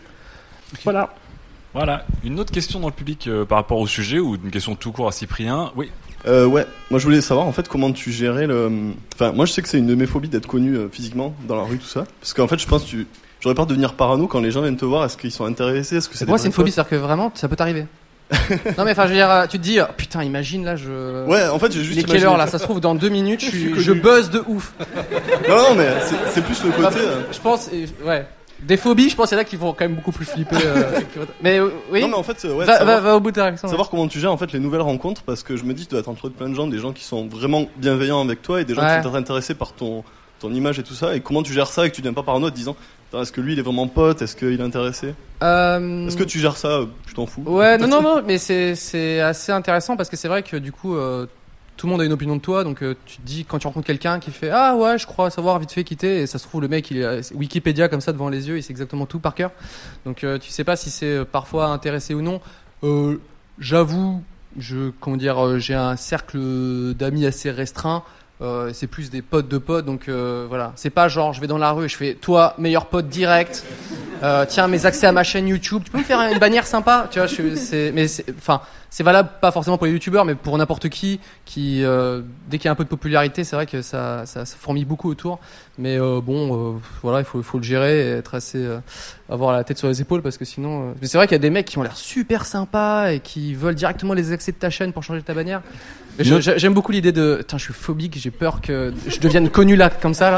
Voilà, une autre question dans le public par rapport au sujet, ou une question tout court à Cyprien. Oui. Ouais, moi je voulais savoir en fait comment tu gérais moi je sais que c'est une de mes phobies d'être connu physiquement dans la rue, tout ça. Parce qu'en fait je pense j'aurais peur de devenir parano quand les gens viennent te voir. Est-ce qu'ils sont intéressés? Est-ce que c'est moi c'est une phobie, c'est-à-dire que vraiment ça peut t'arriver. Non mais enfin je veux dire, tu te dis putain imagine là Ouais, en fait j'ai juste les quelle heure là, ça se trouve dans 2 minutes je buzz de ouf. Non mais c'est plus le côté je pense ouais. Des phobies, je pense qu'il y en a qui vont quand même beaucoup plus flipper. Mais oui. Non, mais en fait, va au bout de ta réaction. Savoir comment tu gères en fait les nouvelles rencontres, parce que je me dis tu dois être entouré de plein de gens, des gens qui sont vraiment bienveillants avec toi et des gens qui sont intéressés par ton image et tout ça. Et comment tu gères ça et que tu deviens pas parano en te disant est-ce que lui il est vraiment pote, est-ce qu'il est intéressé? Est-ce que tu gères ça? Tu t'en fous? Ouais, non, mais c'est assez intéressant parce que c'est vrai que du coup. Tout le monde a une opinion de toi, donc tu te dis quand tu rencontres quelqu'un qui fait ah ouais je crois savoir vite fait quitter, et ça se trouve le mec il est Wikipédia comme ça devant les yeux, il sait exactement tout par cœur, donc tu sais pas si c'est parfois intéressé ou non. J'avoue j'ai un cercle d'amis assez restreint, c'est plus des potes de potes, donc voilà, c'est pas genre je vais dans la rue et je fais toi meilleur pote direct, tiens mes accès à ma chaîne YouTube, tu peux me faire une bannière sympa, tu vois, c'est valable pas forcément pour les youtubeurs mais pour n'importe qui dès qu'il y a un peu de popularité, c'est vrai que ça fourmille beaucoup autour, mais voilà, il faut le gérer et être assez avoir la tête sur les épaules, parce que sinon mais c'est vrai qu'il y a des mecs qui ont l'air super sympas et qui veulent directement les accès de ta chaîne pour changer ta bannière. Mais j'aime beaucoup l'idée de je suis phobique, j'ai peur que je devienne connu là comme ça là.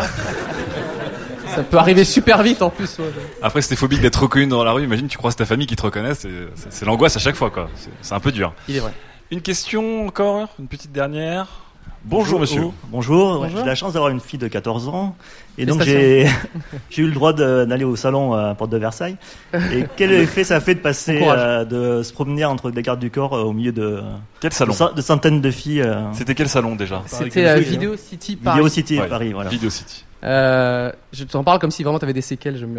Ça peut arriver super vite en plus. Ouais. Après, si t'es phobique d'être reconnu dans la rue, imagine tu croises ta famille qui te reconnaît, c'est l'angoisse à chaque fois quoi. C'est un peu dur. Il est vrai. Une question encore, une petite dernière. Bonjour monsieur. Bonjour. J'ai la chance d'avoir une fille de 14 ans et donc j'ai eu le droit d'aller au salon à Porte de Versailles. Et quel effet ça fait de passer de se promener entre des gardes du corps au milieu de quel salon de centaines de filles. C'était quel salon déjà? C'était Video City Paris. Video City Paris, voilà. Video City. Je t'en parle comme si vraiment t'avais des séquelles, j'aime bien.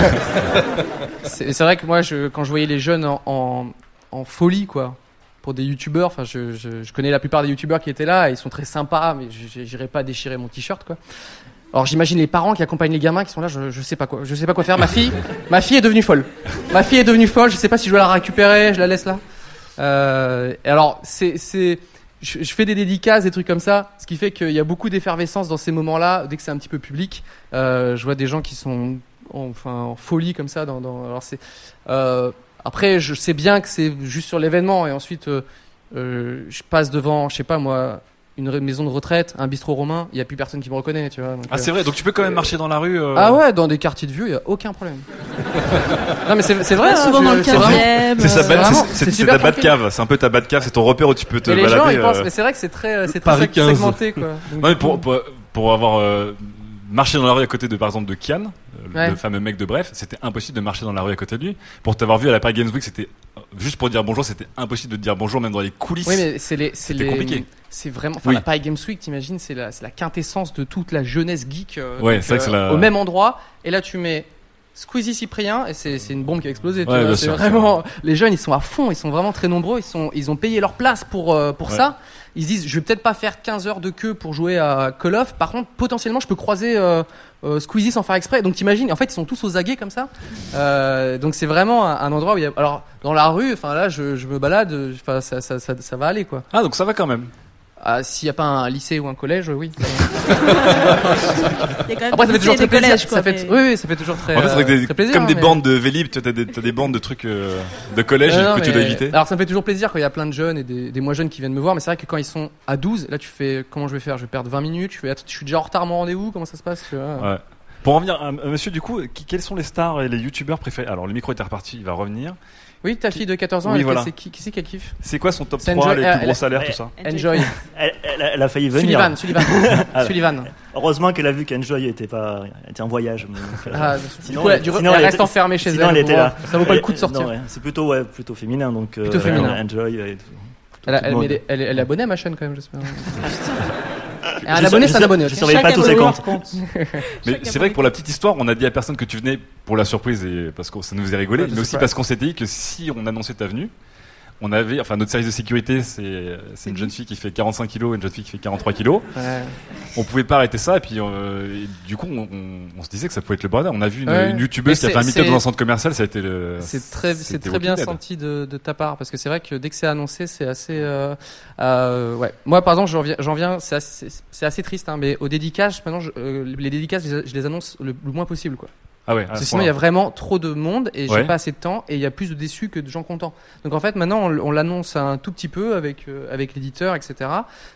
c'est vrai que moi quand je voyais les jeunes en folie quoi, pour des youtubeurs, enfin je connais la plupart des youtubeurs qui étaient là, et ils sont très sympas, mais j'irais pas déchirer mon t-shirt quoi. Alors j'imagine les parents qui accompagnent les gamins qui sont là, je sais pas quoi faire. Ma fille est devenue folle. Je sais pas si je dois la récupérer, je la laisse là. Et alors je fais des dédicaces, des trucs comme ça, ce qui fait qu'il y a beaucoup d'effervescence dans ces moments-là. Dès que c'est un petit peu public, je vois des gens qui sont en folie comme ça. Alors après, je sais bien que c'est juste sur l'événement, et ensuite je passe devant, je sais pas moi, une maison de retraite, un bistrot romain, il y a plus personne qui me reconnaît, tu vois. Donc, c'est vrai, donc tu peux quand même marcher dans la rue. Ah ouais, dans des quartiers de vieux, il y a aucun problème. Non mais c'est vrai, souvent dans le 15e. C'est ta Batcave, c'est un peu ta Batcave, c'est ton repère où tu peux te balader. Les gens ils pensent, mais c'est vrai que c'est très segmenté quoi. Donc, non, mais pour avoir marché dans la rue à côté de par exemple de Kian, le fameux mec de Bref, c'était impossible de marcher dans la rue à côté de lui. Pour t'avoir vu à la Paris Games Week, c'était juste pour dire bonjour, c'était impossible de dire bonjour même dans les coulisses. Oui, mais c'était compliqué. C'est vraiment, enfin, la Paris Games Week, t'imagines, c'est la quintessence de toute la jeunesse geek. Ouais, c'est vrai que c'est au même endroit. Et là, tu mets Squeezie, Cyprien, et c'est une bombe qui a explosé. Tu ouais, vois, c'est vraiment, les jeunes, ils sont à fond, ils sont vraiment très nombreux, ils ont payé leur place pour ça. Ils se disent, je vais peut-être pas faire 15 heures de queue pour jouer à Call of. Par contre, potentiellement, je peux croiser Squeezie sans faire exprès. Donc, t'imagines, en fait, ils sont tous aux aguets comme ça. Donc, c'est vraiment un endroit où il y a. Alors, dans la rue, enfin là, je me balade, enfin, ça va aller, quoi. Ah, donc ça va quand même. Ah, s'il n'y a pas un lycée ou un collège, oui. Après, ça fait toujours très plaisir. Oui, ça fait toujours très, en fait, très plaisir. Comme des bandes de Vélib, t'as des bandes de trucs de collège que tu dois éviter. Alors, ça me fait toujours plaisir quand il y a plein de jeunes et des moins jeunes qui viennent me voir, mais c'est vrai que quand ils sont à 12, là, tu fais comment je vais faire? Je vais perdre 20 minutes, je suis déjà en retard à mon rendez-vous, comment ça se passe? Ouais. Pour en venir, monsieur, du coup, quels sont les stars et les youtubeurs préférés? Alors, le micro était reparti, il va revenir. Oui, ta fille de 14 ans, oui, voilà. qui c'est qu'elle kiffe? C'est quoi son top 3, les plus gros salaires, tout ça? Enjoy. Elle a failli venir. Sullivan. Heureusement qu'elle a vu qu'Enjoy était en voyage. Sinon, elle reste enfermée chez elle. Elle était là. Ça vaut pas le coup de sortir. Non, c'est plutôt féminin, donc. Plutôt féminin. Enjoy. Elle est abonnée à ma chaîne quand même, j'espère. Un abonné, c'est un abonné. Je surveille pas tous ses comptes. Mais c'est vrai que pour la petite histoire, on a dit à personne que tu venais pour la surprise et parce que ça nous faisait rigoler, mais aussi parce qu'on s'était dit que si on annonçait ta venue, on avait, enfin, notre service de sécurité, c'est une jeune fille qui fait 45 kilos et une jeune fille qui fait 43 kilos. Ouais. On pouvait pas arrêter ça, et puis, du coup, on se disait que ça pouvait être le bordel. On a vu une youtubeuse qui a fait un meet-up dans un centre commercial, ça a été c'est très bien senti de ta part, parce que c'est vrai que dès que c'est annoncé, c'est assez, ouais. Moi, par exemple, j'en viens, c'est assez triste, hein, mais aux dédicaces, maintenant, les dédicaces, je les annonce le moins possible, quoi. Ah ouais, parce que sinon il y a vraiment trop de monde et j'ai pas assez de temps et il y a plus de déçus que de gens contents. Donc en fait maintenant on l'annonce un tout petit peu avec l'éditeur, etc.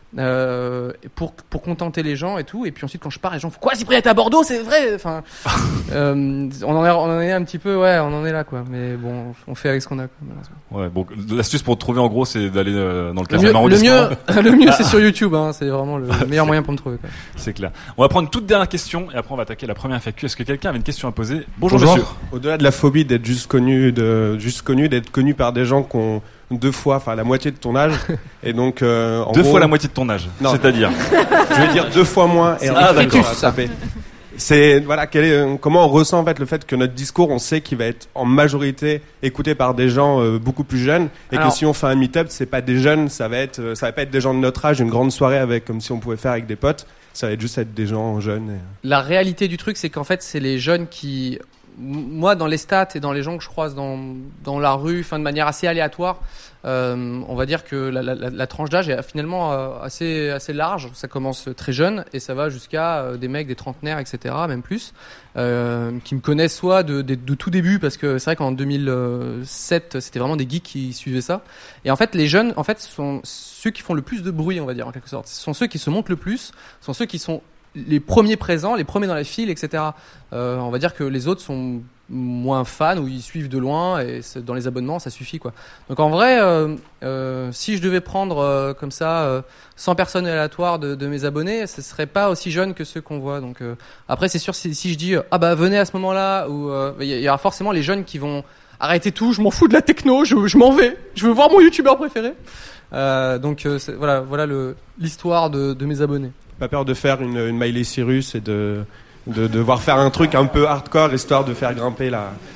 Pour contenter les gens et tout. Et puis ensuite quand je pars, les gens font quoi, Cyprien est à Bordeaux, c'est vrai. Enfin, on en est un petit peu, ouais, on en est là quoi. Mais bon, on fait avec ce qu'on a. Ouais, bon, l'astuce pour te trouver en gros, c'est d'aller dans le 15e arrondissement. Le mieux c'est sur YouTube, hein, c'est vraiment le meilleur moyen pour me trouver, quoi. C'est clair. On va prendre une toute dernière question et après on va attaquer la première FAQ. Est-ce que quelqu'un avait une question à poser? Bonjour monsieur. Au-delà de la phobie d'être juste connu, d'être connu par des gens qui ont 2 fois, enfin la moitié de ton âge, et donc en 2 gros, fois la moitié de ton âge, c'est-à-dire je veux dire 2 fois moins. Et d'accord. C'est voilà, comment on ressent en fait le fait que notre discours, on sait qu'il va être en majorité écouté par des gens beaucoup plus jeunes, et que si on fait un meet-up, c'est pas des jeunes, ça va pas être des gens de notre âge, une grande soirée avec comme si on pouvait faire avec des potes. Ça va juste être des gens jeunes. La réalité du truc, c'est qu'en fait, c'est les jeunes qui, moi, dans les stats et dans les gens que je croise dans la rue, de manière assez aléatoire, on va dire que la tranche d'âge est finalement assez large. Ça commence très jeune et ça va jusqu'à des mecs, des trentenaires, etc., même plus, qui me connaissent soit de tout début, parce que c'est vrai qu'en 2007, c'était vraiment des geeks qui suivaient ça. Et en fait, les jeunes, en fait, sont ceux qui font le plus de bruit, on va dire, en quelque sorte. Ce sont ceux qui se montrent le plus, ce sont ceux qui sont les premiers présents, les premiers dans la file, etc. On va dire que les autres sont moins fans ou ils suivent de loin et dans les abonnements ça suffit, quoi. Donc en vrai, si je devais prendre comme ça 100 personnes aléatoires de mes abonnés, ce serait pas aussi jeune que ceux qu'on voit. Donc après c'est sûr, si je dis venez à ce moment-là, ou il y aura forcément les jeunes qui vont arrêter tout, je m'en fous de la techno, je m'en vais, je veux voir mon youtubeur préféré. Donc voilà l'histoire de mes abonnés. Pas peur de faire une Miley Cyrus et de devoir faire un truc un peu hardcore histoire de faire grimper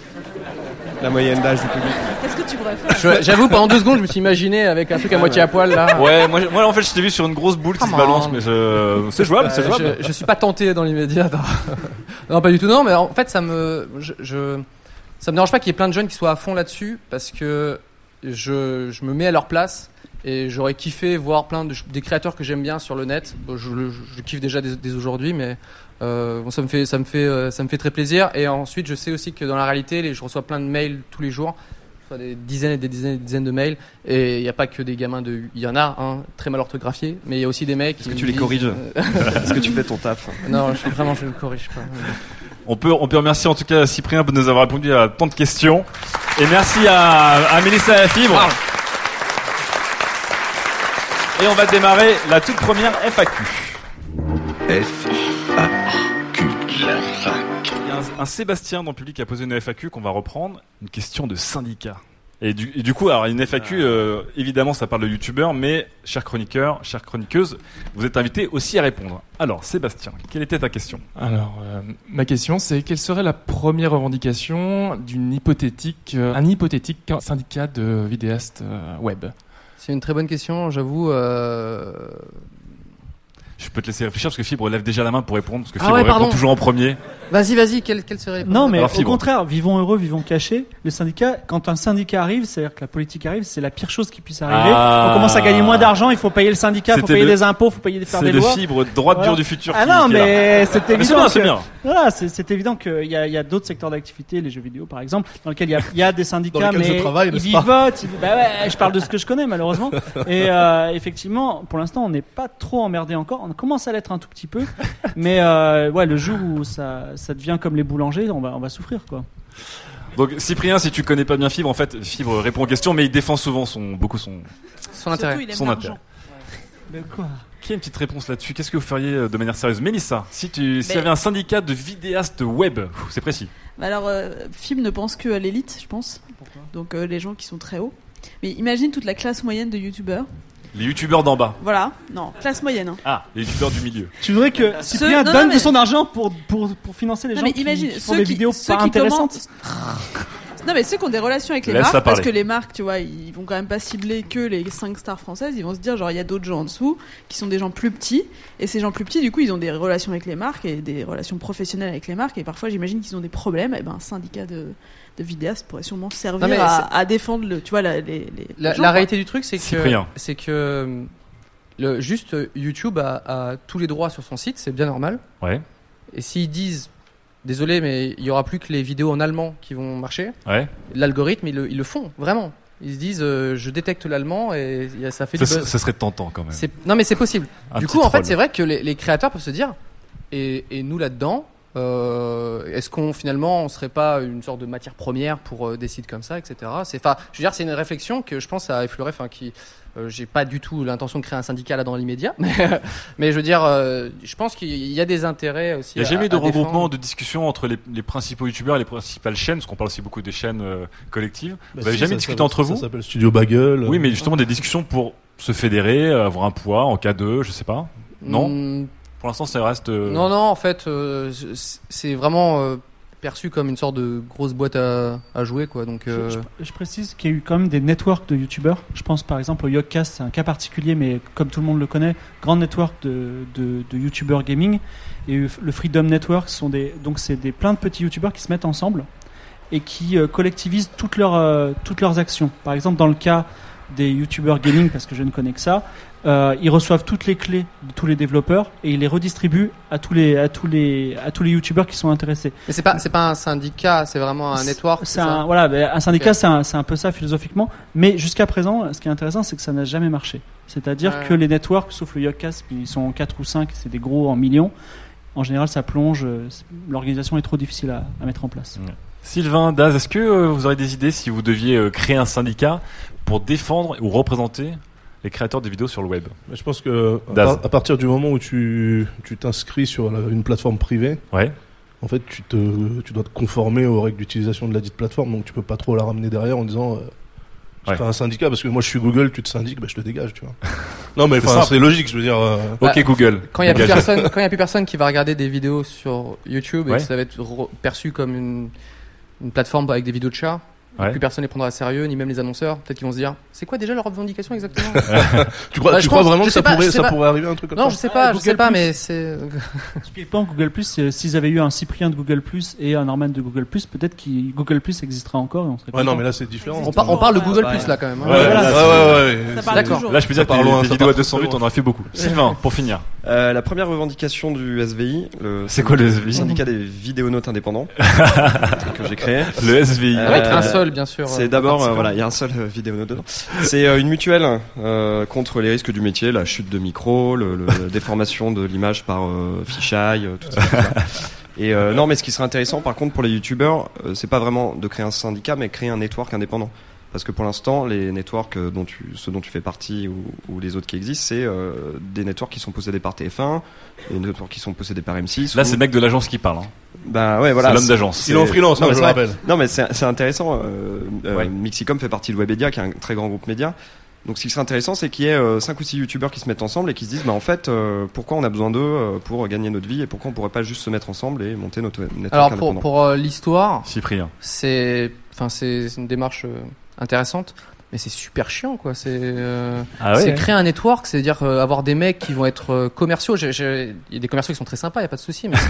la moyenne d'âge du public. Qu'est-ce que tu pourrais faire? J'avoue, pendant 2 secondes, je me suis imaginé avec un truc à moitié à poil là. Ouais, moi en fait, je t'ai vu sur une grosse boule qui se balance, mais c'est jouable, c'est jouable. Je suis pas tenté dans l'immédiat. Non, pas du tout. Non, mais en fait, ça me dérange pas qu'il y ait plein de jeunes qui soient à fond là-dessus, parce que je me mets à leur place. Et j'aurais kiffé voir plein des créateurs que j'aime bien sur le net. Bon, je kiffe déjà dès aujourd'hui, mais ça me fait très plaisir. Et ensuite, je sais aussi que dans la réalité, je reçois plein de mails tous les jours, des dizaines et des dizaines de mails. Et il n'y a pas que des gamins il y en a, très mal orthographiés, mais il y a aussi des mecs. Est-ce que tu les corriges? Est-ce que tu fais ton taf? Non, je ne corrige pas. On peut remercier en tout cas Cyprien de nous avoir répondu à tant de questions. Et merci à Mélissa Lafibre. Et on va démarrer la toute première FAQ. FAQ. Il y a un Sébastien dans le public qui a posé une FAQ qu'on va reprendre. Une question de syndicat. Et du coup, alors une FAQ, évidemment, ça parle de youtubeurs, mais chers chroniqueurs, chères chroniqueuses, vous êtes invités aussi à répondre. Alors, Sébastien, quelle était ta question ? Alors, ma question, c'est quelle serait la première revendication d'un hypothétique syndicat de vidéastes web ? C'est une très bonne question, j'avoue. Je peux te laisser réfléchir parce que Fibre lève déjà la main pour répondre, parce que Fibre répond toujours en premier. Vas-y, quelle serait Non, mais au contraire, vivons heureux, vivons cachés. Le syndicat, quand un syndicat arrive, c'est-à-dire que la politique arrive, c'est la pire chose qui puisse arriver. On commence à gagner moins d'argent, il faut payer le syndicat, il faut payer des impôts, il faut payer faire des lois. C'est le Fibre droite dure du futur. Ah non, mais c'est évident. C'est bien. Voilà, c'est évident qu'il y a d'autres secteurs d'activité, les jeux vidéo par exemple, dans lesquels il y a des syndicats, mais ils vivotent. Je parle de ce que je connais malheureusement. Et effectivement, pour l'instant, on n'est pas trop emmerdé encore. On commence à l'être un tout petit peu, mais le jour où ça devient comme les boulangers, on va souffrir quoi. Donc Cyprien, si tu connais pas bien Fibre, en fait, Fibre répond aux questions, mais il défend souvent son intérêt. Mais quoi ? Qui a une petite réponse là-dessus ? Qu'est-ce que vous feriez de manière sérieuse ? Mélissa, s'il y avait un syndicat de vidéastes web, c'est précis. Alors, Fibre ne pense que à l'élite, je pense. Pourquoi ? Donc les gens qui sont très hauts. Mais imagine toute la classe moyenne de youtubeurs. Les youtubeurs d'en bas. Voilà, non, classe moyenne. Hein. Ah, les youtubeurs du milieu. Tu voudrais que Cyprien donne de son argent pour financer les gens qui font des vidéos pas intéressantes. Non, mais ceux qui ont des relations avec les marques, parce que les marques, tu vois, ils vont quand même pas cibler que les 5 stars françaises, ils vont se dire, genre, il y a d'autres gens en dessous qui sont des gens plus petits, et ces gens plus petits, du coup, ils ont des relations avec les marques et des relations professionnelles avec les marques, et parfois, j'imagine qu'ils ont des problèmes, et ben, un syndicat de vidéastes pourrait sûrement servir à défendre la réalité du truc, c'est que juste YouTube a tous les droits sur son site, c'est bien normal. Ouais. Et s'ils disent désolé, mais il y aura plus que les vidéos en allemand qui vont marcher. Ouais. L'algorithme, ils le font vraiment. Ils se disent, je détecte l'allemand et ça fait du buzz. Ça serait tentant quand même. Non, mais c'est possible. Du coup, en fait, c'est vrai que les créateurs peuvent se dire, et nous là-dedans, est-ce qu'on finalement on serait pas une sorte de matière première pour des sites comme ça, etc. Je veux dire, c'est une réflexion que je pense a effleuré, j'ai pas du tout l'intention de créer un syndicat là dans l'immédiat, mais je veux dire, je pense qu'il y a des intérêts aussi. Il n'y a jamais eu de regroupement, de discussion entre les principaux youtubeurs et les principales chaînes, parce qu'on parle aussi beaucoup des chaînes collectives. Vous n'avez jamais discuté entre vous ? Ça s'appelle Studio Bagel. Oui, mais justement des discussions pour se fédérer, avoir un poids en cas de, je sais pas. Non. Pour l'instant, ça reste. Non, en fait, c'est vraiment perçu comme une sorte de grosse boîte à jouer, quoi. Donc, je précise qu'il y a eu quand même des networks de youtubeurs. Je pense par exemple au Yogcast, c'est un cas particulier, mais comme tout le monde le connaît, grand network de youtubeurs gaming. Et le Freedom Network, c'est plein de petits youtubeurs qui se mettent ensemble et qui collectivisent toutes leurs actions. Par exemple, dans le cas des youtubeurs gaming, parce que je ne connais que ça, ils reçoivent toutes les clés de tous les développeurs et ils les redistribuent à tous les youtubeurs qui sont intéressés. Mais c'est pas un syndicat, c'est vraiment un network. Un syndicat, okay. c'est un peu ça philosophiquement. Mais jusqu'à présent, ce qui est intéressant, c'est que ça n'a jamais marché. C'est-à-dire que les networks, sauf le Yogcast, ils sont en 4 ou 5, c'est des gros en millions. En général, ça plonge. L'organisation est trop difficile à mettre en place. Ouais. Sylvain, Daz, est-ce que vous aurez des idées si vous deviez créer un syndicat pour défendre ou représenter les créateurs de vidéos sur le web? Je pense que à partir du moment où tu t'inscris sur une plateforme privée, en fait, tu dois te conformer aux règles d'utilisation de la dite plateforme, donc tu peux pas trop la ramener derrière en disant je fais un syndicat parce que moi je suis Google, tu te syndiques, je te dégage, tu vois. Non mais c'est logique, je veux dire. Ok Google. Quand il y a plus personne qui va regarder des vidéos sur YouTube et que ça va être perçu comme une plateforme avec des vidéos de chats. Plus personne les prendra à sérieux, ni même les annonceurs. Peut-être qu'ils vont se dire, c'est quoi déjà leur revendication exactement? Tu crois vraiment que ça pourrait arriver un truc comme ça? Non, je sais pas, mais c'est. Typiquement, Google+, s'ils avaient eu un Cyprien de Google+, et un Norman de Google+, peut-être que Google+ existera encore. Et on serait non, mais là c'est différent. On parle de Google+, là quand même. Ouais. D'accord. Là, je peux dire que des vidéos à 200 vues, on en a fait beaucoup. Sylvain, pour finir. La première revendication du SVI, c'est quoi le SVI? Syndicat des vidéonautes indépendants, que j'ai créé. Le SVI. Avec un seul, bien sûr. C'est d'abord, il y a un seul vidéonaute dedans. C'est une mutuelle contre les risques du métier, la chute de micro, la déformation de l'image par fisheye, tout ça. Et non, mais ce qui serait intéressant, par contre, pour les youtubeurs, c'est pas vraiment de créer un syndicat, mais créer un network indépendant. Parce que pour l'instant, les networks ceux dont tu fais partie ou les autres qui existent, c'est des networks qui sont possédés par TF1, des networks qui sont possédés par M6. Là, c'est le mec de l'agence qui parle. Hein. Ben ouais, voilà. C'est l'homme d'agence. Il est en freelance, je le rappelle. Non, mais c'est intéressant. Mixicom fait partie de Webedia, qui est un très grand groupe média. Donc, ce qui serait intéressant, c'est qu'il y ait 5 ou 6 youtubeurs qui se mettent ensemble et qui se disent, en fait, pourquoi on a besoin d'eux pour gagner notre vie et pourquoi on pourrait pas juste se mettre ensemble et monter notre network indépendant. Alors, pour l'histoire, Cyprien, c'est une démarche intéressante. Mais c'est super chiant, quoi. C'est créer un network, c'est-à-dire avoir des mecs qui vont être commerciaux. Il y a des commerciaux qui sont très sympas, il y a pas de souci. Mais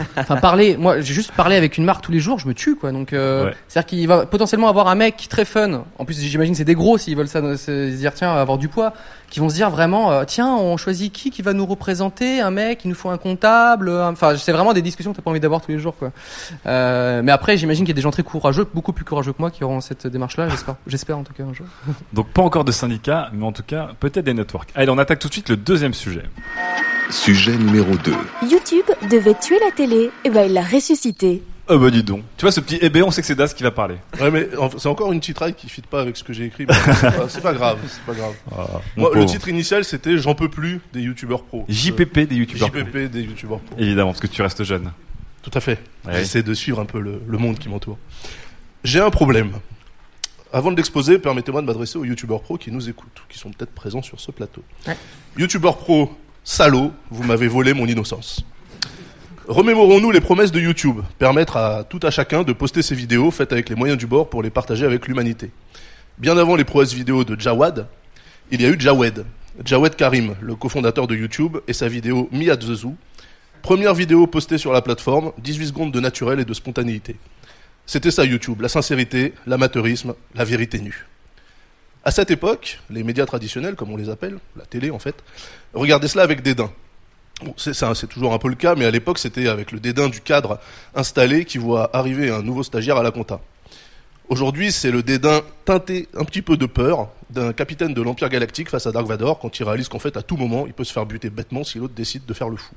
moi, j'ai juste parlé avec une marque tous les jours, je me tue, quoi. Donc, c'est-à-dire qu'il va potentiellement avoir un mec très fun. En plus, j'imagine que c'est des gros s'ils veulent ça, se dire tiens, avoir du poids, qui vont se dire vraiment tiens, on choisit qui va nous représenter, un mec, il nous faut un comptable. Enfin, c'est vraiment des discussions que t'as pas envie d'avoir tous les jours, quoi. Mais après, j'imagine qu'il y a des gens très courageux, beaucoup plus courageux que moi, qui auront cette démarche-là. J'espère en tout cas un jour. Donc pas encore de syndicat, mais en tout cas peut-être des networks. Allez, on attaque tout de suite le deuxième sujet. Sujet numéro 2. YouTube devait tuer la télé, et il l'a ressuscité. Oh bah dis donc. Tu vois ce petit on sait que c'est Das qui va parler. Ouais, mais c'est encore une titraille qui fit pas avec ce que j'ai écrit. C'est pas grave, c'est pas grave. Moi, le titre initial c'était J'en peux plus des youtubeurs pros. JPP des youtubeurs pros. JPP des youtubeurs pros. Évidemment, parce que tu restes jeune. Tout à fait. Ouais. J'essaie de suivre un peu le monde qui m'entoure. J'ai un problème. Avant de l'exposer, permettez-moi de m'adresser aux youtubeurs pros qui nous écoutent, qui sont peut-être présents sur ce plateau. Ouais. Youtubeurs pros, salauds, vous m'avez volé mon innocence. Remémorons-nous les promesses de YouTube, permettre à tout à chacun de poster ses vidéos faites avec les moyens du bord pour les partager avec l'humanité. Bien avant les prouesses vidéo de Jawad, il y a eu Jawed Karim, le cofondateur de YouTube, et sa vidéo Me at the Zoo. Première vidéo postée sur la plateforme, 18 secondes de naturel et de spontanéité. C'était ça YouTube, la sincérité, l'amateurisme, la vérité nue. À cette époque, les médias traditionnels, comme on les appelle, la télé en fait, regardaient cela avec dédain. Bon, c'est toujours un peu le cas, mais à l'époque c'était avec le dédain du cadre installé qui voit arriver un nouveau stagiaire à la compta. Aujourd'hui, c'est le dédain teinté un petit peu de peur d'un capitaine de l'Empire Galactique face à Dark Vador quand il réalise qu'en fait à tout moment il peut se faire buter bêtement si l'autre décide de faire le fou.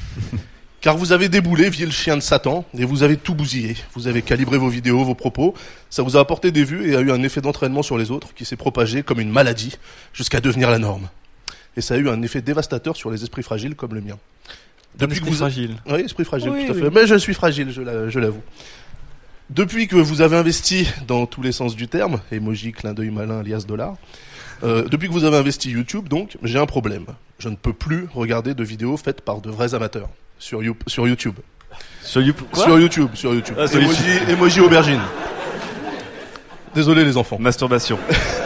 Car vous avez déboulé, vil chien de Satan, et vous avez tout bousillé. Vous avez calibré vos vidéos, vos propos, ça vous a apporté des vues et a eu un effet d'entraînement sur les autres qui s'est propagé comme une maladie jusqu'à devenir la norme. Et ça a eu un effet dévastateur sur les esprits fragiles comme le mien. Fragile. Oui, esprit fragile, tout à fait. Mais je suis fragile, je l'avoue. Depuis que vous avez investi dans tous les sens du terme, emoji, clin d'œil malin, alias dollar, depuis que vous avez investi YouTube, donc, j'ai un problème. Je ne peux plus regarder de vidéos faites par de vrais amateurs. Sur YouTube. Sur YouTube. Ah, emoji aubergine. Désolé les enfants. Masturbation.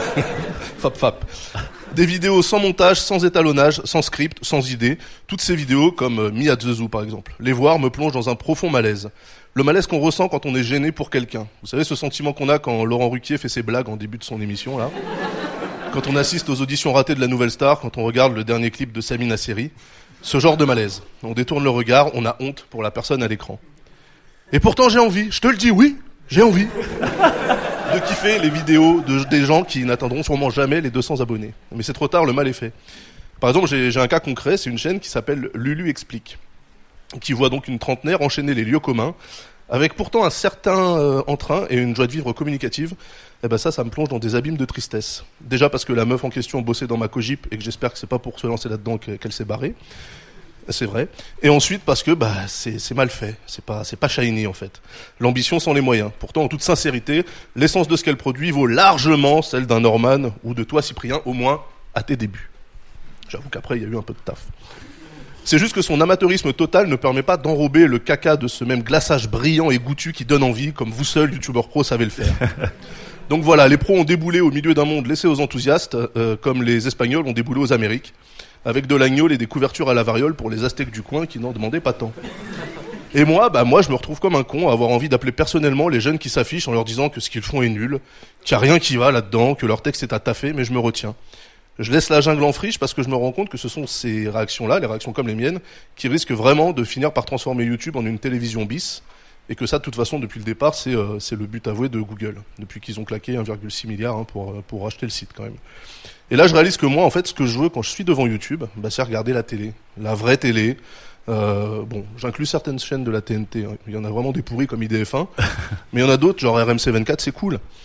Fap. Des vidéos sans montage, sans étalonnage, sans script, sans idée. Toutes ces vidéos, comme Me at the Zoo par exemple. Les voir me plonge dans un profond malaise. Le malaise qu'on ressent quand on est gêné pour quelqu'un. Vous savez ce sentiment qu'on a quand Laurent Ruquier fait ses blagues en début de son émission là. Quand on assiste aux auditions ratées de la Nouvelle Star, quand on regarde le dernier clip de Sami Nasseri. Ce genre de malaise. On détourne le regard, on a honte pour la personne à l'écran. Et pourtant j'ai envie, je te le dis, oui, j'ai envie de kiffer les vidéos des gens qui n'atteindront sûrement jamais les 200 abonnés. Mais c'est trop tard, le mal est fait. Par exemple, j'ai un cas concret, c'est une chaîne qui s'appelle Lulu Explique, qui voit donc une trentenaire enchaîner les lieux communs, avec pourtant un certain entrain et une joie de vivre communicative. Eh ben ça me plonge dans des abîmes de tristesse. Déjà parce que la meuf en question bossait dans ma cogip et que j'espère que c'est pas pour se lancer là-dedans qu'elle s'est barrée. C'est vrai. Et ensuite parce que c'est mal fait. C'est pas shiny en fait. L'ambition sans les moyens. Pourtant en toute sincérité, l'essence de ce qu'elle produit vaut largement celle d'un Norman ou de toi Cyprien, au moins à tes débuts. J'avoue qu'après il y a eu un peu de taf. C'est juste que son amateurisme total ne permet pas d'enrober le caca de ce même glaçage brillant et goûtu qui donne envie, comme vous seuls, youtubeurs pros, savez le faire. Donc voilà, les pros ont déboulé au milieu d'un monde laissé aux enthousiastes, comme les Espagnols ont déboulé aux Amériques, avec de l'agneau et des couvertures à la variole pour les Aztèques du coin qui n'en demandaient pas tant. Et moi, je me retrouve comme un con à avoir envie d'appeler personnellement les jeunes qui s'affichent en leur disant que ce qu'ils font est nul, qu'il n'y a rien qui va là-dedans, que leur texte est à taffer, mais je me retiens. Je laisse la jungle en friche parce que je me rends compte que ce sont ces réactions-là, les réactions comme les miennes, qui risquent vraiment de finir par transformer YouTube en une télévision bis, et que ça, de toute façon, depuis le départ, c'est le but avoué de Google, depuis qu'ils ont claqué 1,6 milliard pour racheter le site quand même. Et là, je réalise que moi, en fait, ce que je veux quand je suis devant YouTube, c'est regarder la télé, la vraie télé. J'inclus certaines chaînes de la TNT, hein. Il y en a vraiment des pourris comme IDF1, mais il y en a d'autres, genre RMC 24, c'est cool.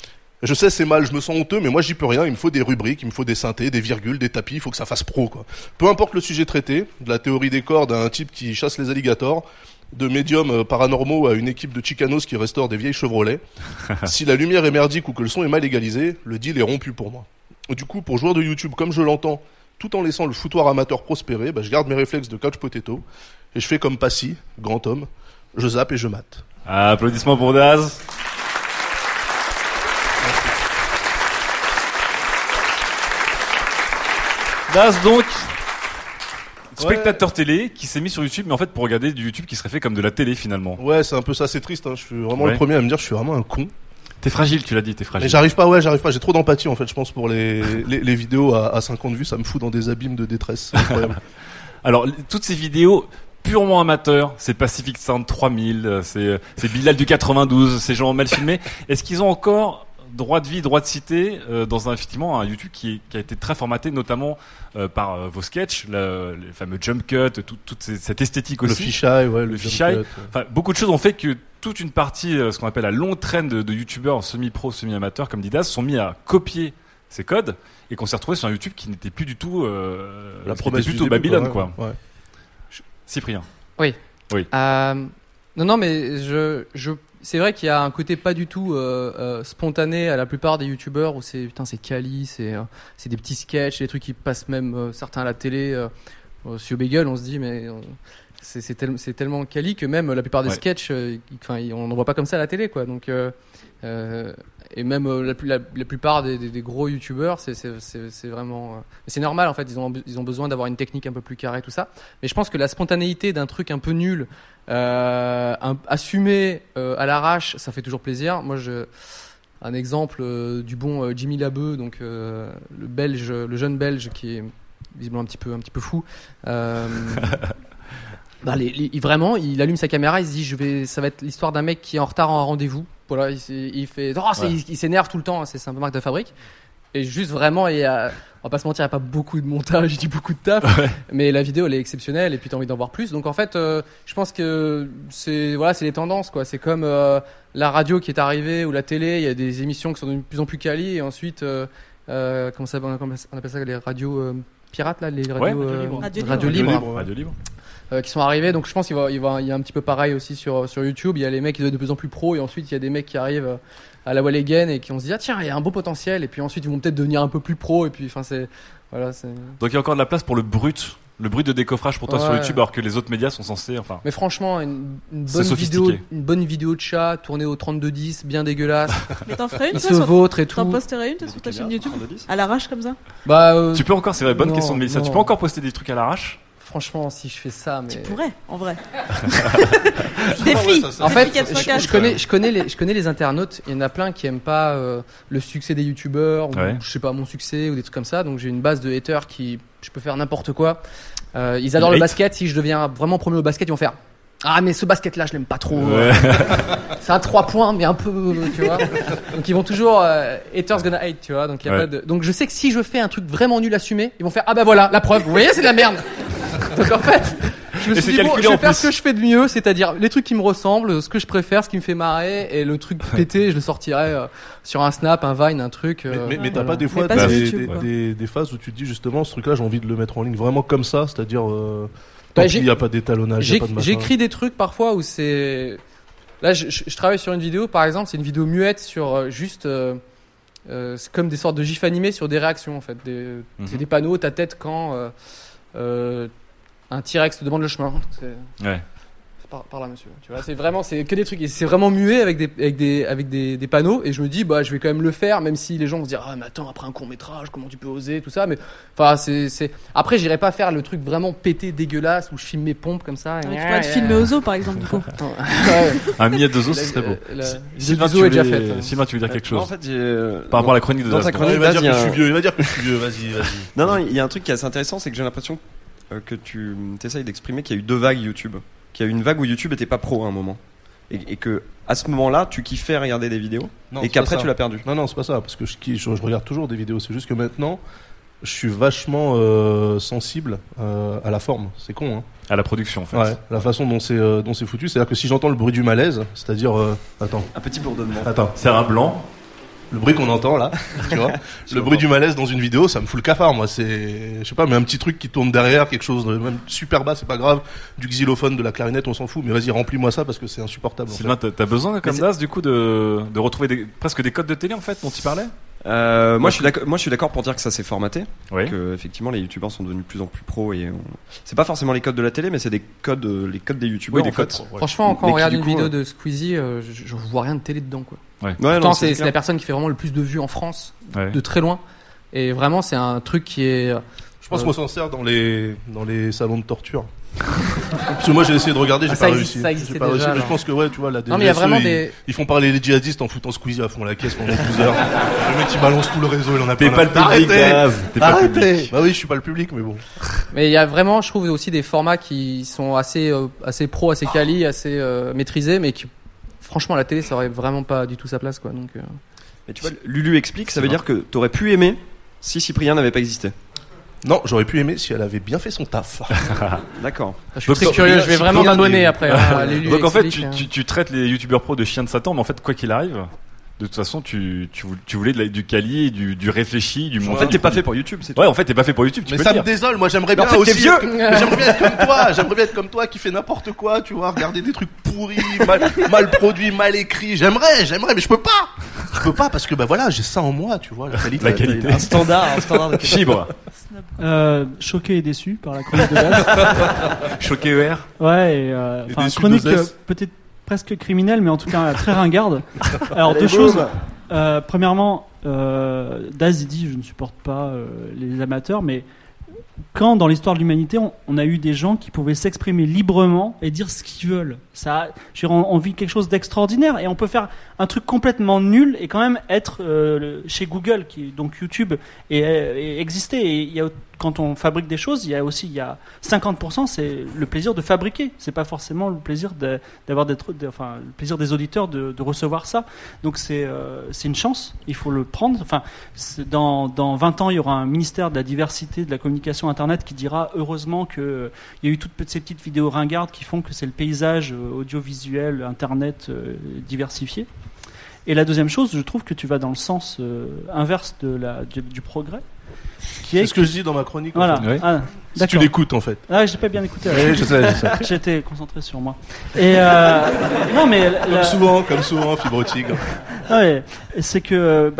Je sais, c'est mal, je me sens honteux, mais moi j'y peux rien, il me faut des rubriques, il me faut des synthés, des virgules, des tapis, il faut que ça fasse pro, quoi. Peu importe le sujet traité, de la théorie des cordes à un type qui chasse les alligators, de médiums paranormaux à une équipe de chicanos qui restaure des vieilles Chevrolet. Si la lumière est merdique ou que le son est mal égalisé, le deal est rompu pour moi. Du coup, pour joueur de YouTube comme je l'entends, tout en laissant le foutoir amateur prospérer, je garde mes réflexes de couch potato, et je fais comme Passy, grand homme, je zappe et je mate. Applaudissements pour Daz. Daz, donc, spectateur télé qui s'est mis sur YouTube, mais en fait pour regarder du YouTube qui serait fait comme de la télé finalement. Ouais, c'est un peu ça, c'est triste, hein. Je suis vraiment le premier à me dire je suis vraiment un con. T'es fragile, tu l'as dit, t'es fragile. Mais j'arrive pas, j'ai trop d'empathie en fait, je pense pour les vidéos à 50 vues, ça me fout dans des abîmes de détresse, c'est incroyable. Alors, toutes ces vidéos purement amateurs, c'est Pacific Sound 3000, c'est Bilal du 92, ces gens mal filmés, est-ce qu'ils ont encore droit de vie, droit de cité dans effectivement un YouTube qui a été très formaté, notamment par vos sketchs, les fameux jump cuts, toute cette esthétique aussi. Le fisheye, ouais, le fisheye. Enfin, beaucoup de choses ont fait que toute une partie, ce qu'on appelle la longue traîne de youtubeurs semi-pro, semi-amateurs, comme dit Daz, sont mis à copier ces codes et qu'on s'est retrouvé sur un YouTube qui n'était plus du tout la promesse plutôt Babylone, quoi. Ouais. Cyprien. Oui. Oui. Non, mais c'est vrai qu'il y a un côté pas du tout spontané à la plupart des youtubeurs où c'est quali, c'est des petits sketchs, des trucs qui passent même certains à la télé. Sur Bagel, on se dit mais c'est tellement quali que même la plupart des sketchs, on n'en voit pas comme ça à la télé, quoi. Donc et même la plupart des gros youtubeurs, c'est vraiment c'est normal en fait, ils ont besoin d'avoir une technique un peu plus carrée, tout ça. Mais je pense que la spontanéité d'un truc un peu nul assumé à l'arrache, ça fait toujours plaisir. Moi un exemple du bon Jimmy Labeu, donc le jeune belge qui est visiblement un petit peu fou. Vraiment, il allume sa caméra, il se dit ça va être l'histoire d'un mec qui est en retard à un rendez-vous. Voilà, il fait il s'énerve tout le temps, c'est un peu marque de fabrique. Et juste vraiment, on va pas se mentir, il n'y a pas beaucoup de montage, il dit beaucoup de taf, mais la vidéo elle est exceptionnelle et puis t'as envie d'en voir plus. Donc en fait, je pense que c'est les tendances, quoi. C'est comme la radio qui est arrivée ou la télé, il y a des émissions qui sont de plus en plus quali et ensuite comment on appelle ça, les radios pirates là, les radios radio libre. Qui sont arrivés, donc je pense qu'il y a un petit peu pareil aussi sur YouTube. Il y a les mecs qui doivent être de plus en plus pros et ensuite il y a des mecs qui arrivent à la wall again et qui on se dit tiens, il y a un beau potentiel, et puis ensuite ils vont peut-être devenir un peu plus pros, et puis enfin c'est. Donc il y a encore de la place pour le brut de décoffrage pour toi sur YouTube, alors que les autres médias sont censés Mais franchement, une bonne vidéo de chat tournée au 3210, bien dégueulasse. Mais t'en ferais une, se vautre et tout. T'en posterais une sur ta chaîne YouTube à l'arrache comme ça? Tu peux encore, c'est vrai, bonne question de Mélissa. Tu peux encore poster des trucs à l'arrache? Franchement, si je fais ça, mais tu pourrais, en vrai. Défi. En fait, je connais les internautes. Il y en a plein qui aiment pas le succès des youtubeurs, ou je sais pas, mon succès ou des trucs comme ça. Donc j'ai une base de haters je peux faire n'importe quoi. Ils adorent le basket. Si je deviens vraiment premier au basket, ils vont faire mais ce basket là je l'aime pas trop. C'est un 3 points mais un peu, tu vois. Donc ils vont toujours haters gonna hate, tu vois. Donc donc je sais que si je fais un truc vraiment nul assumé, ils vont faire bah voilà, la preuve. Vous voyez, c'est de la merde. Donc en fait, je me suis dit je vais faire ce que je fais de mieux, c'est-à-dire les trucs qui me ressemblent, ce que je préfère, ce qui me fait marrer, et le truc pété, je le sortirai sur un Snap, un Vine, un truc. Mais t'as pas des fois des phases où tu te dis justement ce truc-là, j'ai envie de le mettre en ligne vraiment comme ça, c'est-à-dire il n'y a pas d'étalonnage, il n'y a pas de machin. J'écris des trucs parfois où c'est. Là, je travaille sur une vidéo, par exemple, c'est une vidéo muette sur juste. C'est comme des sortes de gifs animés sur des réactions, en fait. C'est des panneaux, ta tête quand un T-Rex te demande le chemin. C'est par là, monsieur. Tu vois, c'est que des trucs. Et c'est vraiment muet avec des panneaux. Et je me dis, je vais quand même le faire, même si les gens vont se dire, mais attends, après un court-métrage, comment tu peux oser, tout ça. Mais, enfin, après, j'irai pas faire le truc vraiment pété, dégueulasse, où je filme mes pompes comme ça. Tu pourrais te filmer aux zoo, par exemple, du coup. Un millet de zoo, ce serait beau. Sylvain, tu veux dire quelque chose? En fait, par rapport à la chronique de Dans ta chronique, il va dire que je suis vieux. Il va dire que je suis vieux. Vas-y. Non, il y a un truc qui est assez intéressant, c'est que j'ai l'impression que tu essayes d'exprimer qu'il y a eu 2 vagues YouTube. Qu'il y a eu une vague où YouTube était pas pro à un moment. Et que, à ce moment-là, tu kiffais regarder des vidéos. Et qu'après, tu l'as perdu. Non, c'est pas ça. Parce que je regarde toujours des vidéos. C'est juste que maintenant, je suis vachement sensible à la forme. C'est con, hein. À la production, en fait. Ouais, la façon dont c'est foutu. C'est-à-dire que si j'entends le bruit du malaise, c'est-à-dire. Attends. Un petit bourdonnement. Attends. C'est un blanc. Le bruit qu'on entend là, tu vois, le bruit du malaise dans une vidéo, ça me fout le cafard, moi. C'est, je sais pas, mais un petit truc qui tourne derrière, quelque chose de même super bas, c'est pas grave. Du xylophone, de la clarinette, on s'en fout. Mais vas-y, remplis-moi ça parce que c'est insupportable. Sylvain, t'as besoin comme Das du coup de retrouver presque des codes de télé en fait dont tu parlais. Moi je suis d'accord pour dire que ça s'est formaté, que effectivement les youtubeurs sont devenus de plus en plus pros et c'est pas forcément les codes de la télé mais c'est les codes des youtubeurs. Franchement quand on regarde une vidéo de Squeezie, je vois rien de télé dedans quoi. Pourtant c'est la personne qui fait vraiment le plus de vues en France, de très loin, et vraiment c'est un truc qui est. Je pense qu'on s'en sert dans les salons de torture. Parce que moi j'ai essayé de regarder, j'ai pas réussi. J'ai pas réussi, mais je pense que tu vois la DGSE, ils font parler les djihadistes en foutant Squeezie à fond la caisse pendant 12 heures. Le mec il balance tout le réseau, il en a T'es pas le public, arrêtez. Bah oui, je suis pas le public, mais bon. Mais il y a vraiment, je trouve aussi des formats qui sont assez pro, assez quali, assez maîtrisés, mais qui franchement à la télé ça aurait vraiment pas du tout sa place quoi. Donc. Mais tu vois, Lulu explique, ça veut dire que t'aurais pu aimer si Cyprien n'avait pas existé. Non, j'aurais pu aimer si elle avait bien fait son taf. D'accord. Je suis très curieux, je vais vraiment m'abonner après. Donc en fait, tu traites les youtubeurs pros de chiens de Satan, mais en fait, quoi qu'il arrive, de toute façon, tu voulais du quali, du réfléchi, du En fait, t'es pas fait pour YouTube, c'est tout. Ouais, en fait, t'es pas fait pour YouTube, mais ça me désole, moi j'aimerais bien aussi. J'aimerais bien être comme toi, j'aimerais bien être comme toi qui fait n'importe quoi, tu vois, regarder des trucs pourris, mal produits, mal écrits. J'aimerais, mais je peux pas. Je peux pas parce que voilà, j'ai ça en moi, tu vois, la qualité. Un standard de fibre. Choqué et déçu par la chronique de Das. Choqué ER. Ouais, et chronique peut-être presque criminelle, mais en tout cas très ringarde. Alors deux choses. Premièrement, Das il dit je ne supporte pas les amateurs, mais quand dans l'histoire de l'humanité on a eu des gens qui pouvaient s'exprimer librement et dire ce qu'ils veulent, on vit quelque chose d'extraordinaire et on peut faire un truc complètement nul et quand même être chez Google, donc YouTube, et exister. Et il y a, quand on fabrique des choses, il y a 50%, c'est le plaisir de fabriquer. C'est pas forcément le plaisir le plaisir des auditeurs de recevoir ça. Donc c'est une chance. Il faut le prendre. Enfin, dans 20 ans, il y aura un ministère de la diversité de la communication Internet qui dira heureusement que il y a eu toutes ces petites vidéos ringardes qui font que c'est le paysage audiovisuel Internet diversifié. Et la deuxième chose, je trouve que tu vas dans le sens inverse du progrès. C'est ce que je dis dans ma chronique. Voilà. En fait. Si tu l'écoutes en fait. Ah, j'ai pas bien écouté. Oui, je sais. J'étais concentré sur moi. Et non mais comme souvent, Fibre Tigre. Ouais, c'est que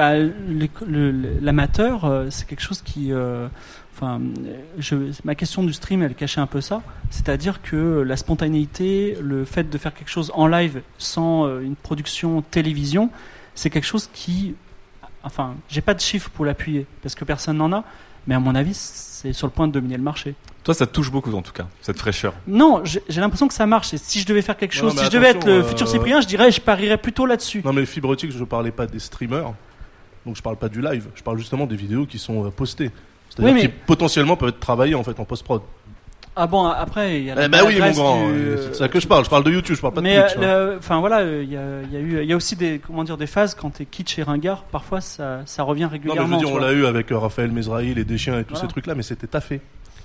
l'amateur, c'est quelque chose qui. Ma question du stream, elle cachait un peu ça. C'est-à-dire que la spontanéité, le fait de faire quelque chose en live sans une production télévision, c'est quelque chose qui. Enfin, j'ai pas de chiffres pour l'appuyer parce que personne n'en a, mais à mon avis, c'est sur le point de dominer le marché. Toi, ça te touche beaucoup en tout cas, cette fraîcheur. Non, j'ai l'impression que ça marche. Et si je devais faire quelque chose, si je devais être le futur Cyprien, je parierais plutôt là-dessus. Non, mais Fibre Tigre, je parlais pas des streamers, donc je parle pas du live. Je parle justement des vidéos qui sont postées, c'est-à-dire qui potentiellement peuvent être travaillées en fait en post-prod. Ah bon, après il y a la oui mon grand, c'est ça que je parle de YouTube, je parle pas de Twitch. Mais il y a aussi des phases quand t'es kitsch et ringard, parfois ça revient régulièrement. Non mais je veux dire, on l'a eu avec Raphaël Mesrahi, les Deschiens et tous ces trucs là, mais c'était taffé.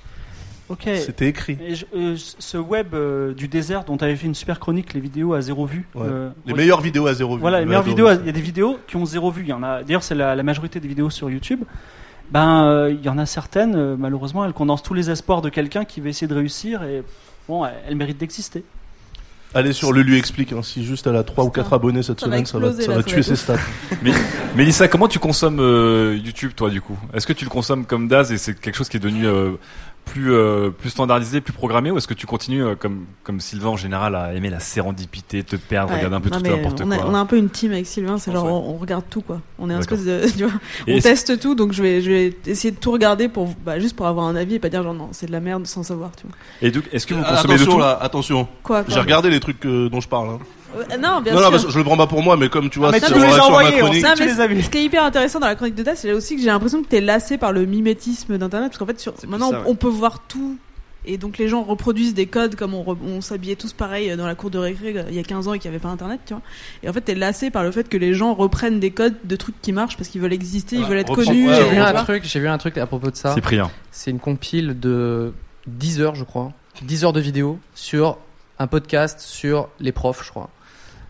OK. C'était écrit. Et ce web du désert dont tu avais fait une super chronique, les vidéos à 0 vue. Les meilleures vidéos à 0 vue. Voilà, les meilleures vidéos, il y a des vidéos qui ont 0 vue, il y en a d'ailleurs c'est la majorité des vidéos sur YouTube. Il y en a certaines, malheureusement, elles condensent tous les espoirs de quelqu'un qui va essayer de réussir et bon, elles méritent d'exister. Allez sur Lulu explique, hein, si juste elle a 3 ou 4 abonnés cette semaine, ça va tuer ses stats. Mais Mélissa, comment tu consommes YouTube toi du coup ? Est-ce que tu le consommes comme Daz et c'est quelque chose qui est devenu plus standardisé, plus programmé, ou est-ce que tu continues comme Sylvain en général à aimer la sérendipité, te perdre, regarder un peu tout n'importe quoi? On a un peu une team avec Sylvain, c'est genre on regarde tout quoi. On est un espèce de, tu vois, on teste tout, donc je vais essayer de tout regarder juste pour avoir un avis et pas dire genre non c'est de la merde sans savoir, tu vois. Et donc est-ce que vous consommez de tout? Attention. Quoi j'ai regardé les trucs dont je parle. Hein. Non, bien sûr. Non, je le prends pas pour moi, mais comme tu vois, c'est tu les as envoyés, ce qui est hyper intéressant dans la chronique de Das, c'est aussi que j'ai l'impression que t'es lassé par le mimétisme d'internet, parce qu'en fait maintenant on peut voir tout. Et donc les gens reproduisent des codes comme on s'habillait tous pareil dans la cour de récré il y a 15 ans et qu'il n'y avait pas internet, tu vois. Et en fait t'es lassé par le fait que les gens reprennent des codes de trucs qui marchent parce qu'ils veulent exister, ils veulent être connus. J'ai vu un truc à propos de ça. Cyprien. C'est une compile de 10 heures je crois. 10 heures de vidéo sur un podcast sur les profs je crois.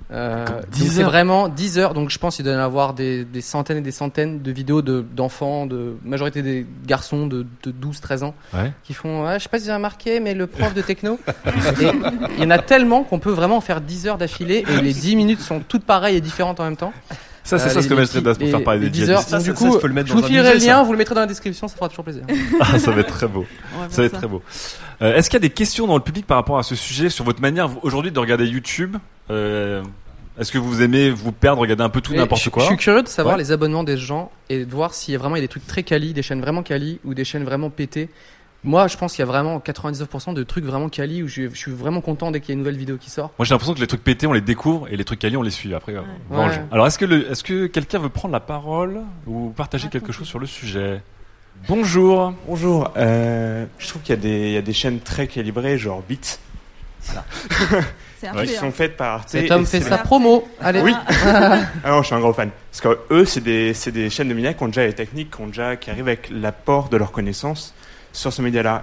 c'est vraiment 10 heures, donc je pense qu'il doit y en avoir des centaines et des centaines de vidéos d'enfants, de majorité des garçons de 12-13 ans, qui font, je sais pas si vous avez remarqué, mais le prof de techno. Et il y en a tellement qu'on peut vraiment faire 10 heures d'affilée et les 10 minutes sont toutes pareilles et différentes en même temps. Ça, c'est ça ce que mettrait Das pour faire parler des 10 heures. Donc, du coup, je vous filerai le lien, vous le mettrez dans la description, ça fera toujours plaisir. Ah, ça va être très beau. Ça va être très beau. Est-ce qu'il y a des questions dans le public par rapport à ce sujet, sur votre manière aujourd'hui de regarder YouTube? Est-ce que vous aimez vous perdre, regarder un peu tout, n'importe quoi? Je suis curieux de savoir les abonnements des gens et de voir s'il y a vraiment des trucs très quali, des chaînes vraiment quali ou des chaînes vraiment pétées. Moi, je pense qu'il y a vraiment 99% de trucs vraiment quali où je suis vraiment content dès qu'il y a une nouvelle vidéo qui sort. Moi, j'ai l'impression que les trucs pétés, on les découvre et les trucs quali, on les suit après. Alors, est-ce que quelqu'un veut prendre la parole ou partager quelque chose sur le sujet? Bonjour. Bonjour. Je trouve qu'il y a des chaînes très calibrées, genre Beats. Voilà. Qui sont faites par Arte. Cet homme fait sa promo. Allez. Oui. Alors, je suis un gros fan. Parce que eux, c'est des chaînes de médias qui ont déjà les techniques, qui arrivent avec l'apport de leurs connaissances sur ce média-là.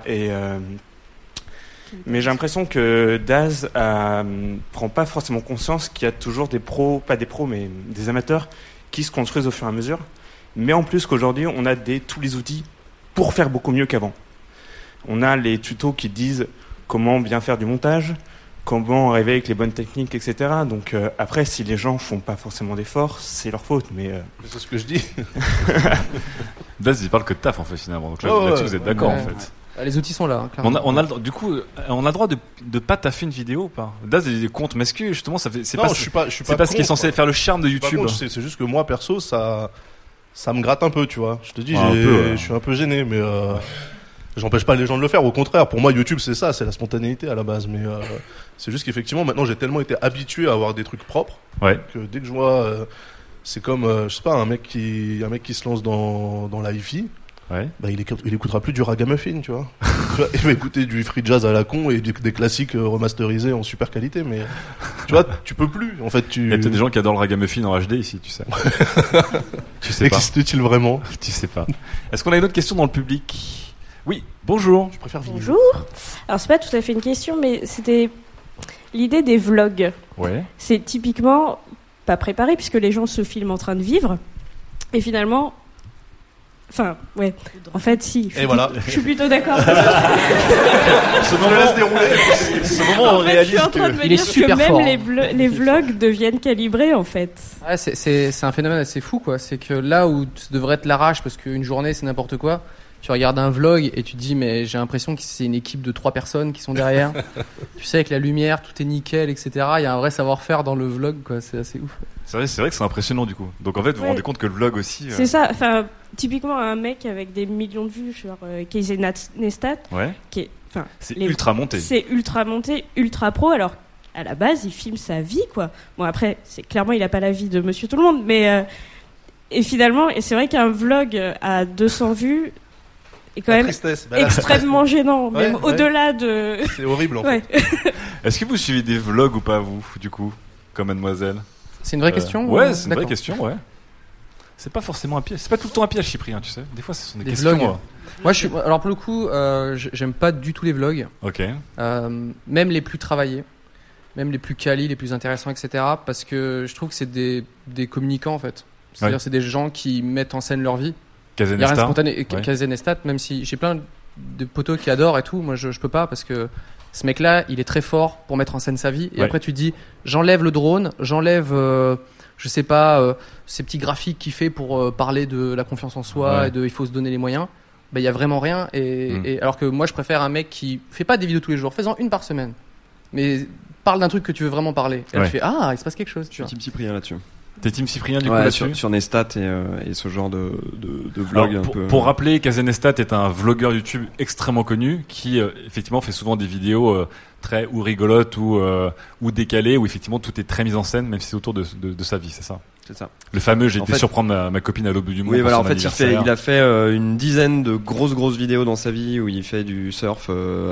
Mais j'ai l'impression que Daz prend pas forcément conscience qu'il y a toujours des pros, pas des pros, mais des amateurs qui se construisent au fur et à mesure. Mais en plus qu'aujourd'hui, on a tous les outils pour faire beaucoup mieux qu'avant. On a les tutos qui disent comment bien faire du montage, comment arriver avec les bonnes techniques, etc. Donc après, si les gens font pas forcément d'efforts, c'est leur faute. Mais c'est ce que je dis. Daz, il parle que de taf en fait finalement. Donc là-dessus, vous êtes d'accord en fait. Les outils sont là. On a le droit de pas taffer une vidéo ou pas? Daz, il est contre. Mais est-ce que justement, c'est pas ce qui est censé faire le charme de YouTube? C'est juste que moi perso, ça me gratte un peu, tu vois. Je te dis, je suis un peu gêné, mais j'empêche pas les gens de le faire. Au contraire, pour moi, YouTube, c'est ça, c'est la spontanéité à la base. Mais c'est juste qu'effectivement, maintenant, j'ai tellement été habitué à avoir des trucs propres que dès que je vois, c'est comme, je sais pas, un mec qui se lance dans la hi-fi. Bah, il écoutera plus du ragamuffin, tu vois. Il va écouter du free jazz à la con et des classiques remasterisés en super qualité, mais tu vois, tu peux plus. En fait, il y a peut-être des gens qui adorent le ragamuffin en HD ici, tu sais. Tu sais pas. Existe-t-il vraiment? Tu sais pas. Est-ce qu'on a une autre question dans le public? Oui, bonjour. Je préfère vivre. Bonjour. Alors c'est pas tout à fait une question, mais c'était l'idée des vlogs. C'est typiquement pas préparé puisque les gens se filment en train de vivre et finalement. Enfin, en fait, si. Je suis plutôt d'accord. Ce moment, on réalise je suis en train de me dire que même les vlogs deviennent calibrés, en fait. Ouais, c'est un phénomène assez fou, quoi. C'est que là où ça devrait être l'arrache, parce qu'une journée, c'est n'importe quoi, tu regardes un vlog et tu te dis, mais j'ai l'impression que c'est une équipe de 3 personnes qui sont derrière. Tu sais, avec la lumière, tout est nickel, etc. Il y a un vrai savoir-faire dans le vlog, quoi. C'est assez ouf. C'est vrai que c'est impressionnant, du coup. Donc, en fait, vous vous rendez compte que le vlog aussi... C'est ça. Enfin, typiquement, un mec avec des millions de vues, genre Casey Neistat, qui est... C'est ultra monté. C'est ultra monté, ultra pro, alors... À la base, il filme sa vie, quoi. Bon, après, clairement, il a pas la vie de Monsieur Tout le Monde, mais... Et finalement, c'est vrai qu'un vlog à 200 vues... est quand même extrêmement gênant, même au-delà de... C'est horrible, en fait. Est-ce que vous suivez des vlogs ou pas, vous, du coup, comme mademoiselle? C'est une vraie question? Ouais, c'est une vraie question, ouais. C'est pas forcément un piège. C'est pas tout le temps un piège, Cyprien, tu sais. Des fois, ce sont des questions. Vlogs. Moi, alors pour le coup, j'aime pas du tout les vlogs. Ok. Même les plus travaillés, même les plus quali, les plus intéressants, etc. Parce que je trouve que c'est des communicants, en fait. C'est-à-dire, c'est des gens qui mettent en scène leur vie. Il y a rien de spontané. Casey Neistat, même si j'ai plein de potos qui adorent et tout, moi je peux pas parce que ce mec-là, il est très fort pour mettre en scène sa vie. Et après, tu te dis, j'enlève le drone, j'enlève, je sais pas, ces petits graphiques qu'il fait pour parler de la confiance en soi et il faut se donner les moyens. Bah, il y a vraiment rien. Et alors que moi, je préfère un mec qui fait pas des vidéos tous les jours, faisant une par semaine, mais parle d'un truc que tu veux vraiment parler. Et là, tu fais, il se passe quelque chose. Je suis Team Cyprien là-dessus. T'es Team Cyprien du coup là-dessus sur Neistat et ce genre de vlog. Alors, un peu. Pour rappeler, Casey Neistat est un vlogueur YouTube extrêmement connu qui effectivement fait souvent des vidéos très ou rigolotes ou décalées où effectivement tout est très mis en scène même si c'est autour de sa vie, c'est ça. C'est ça. Le fameux j'ai été surprendre ma copine à l'aube du monde. Oui, voilà, en fait, il a fait une dizaine de grosses vidéos dans sa vie où il fait du surf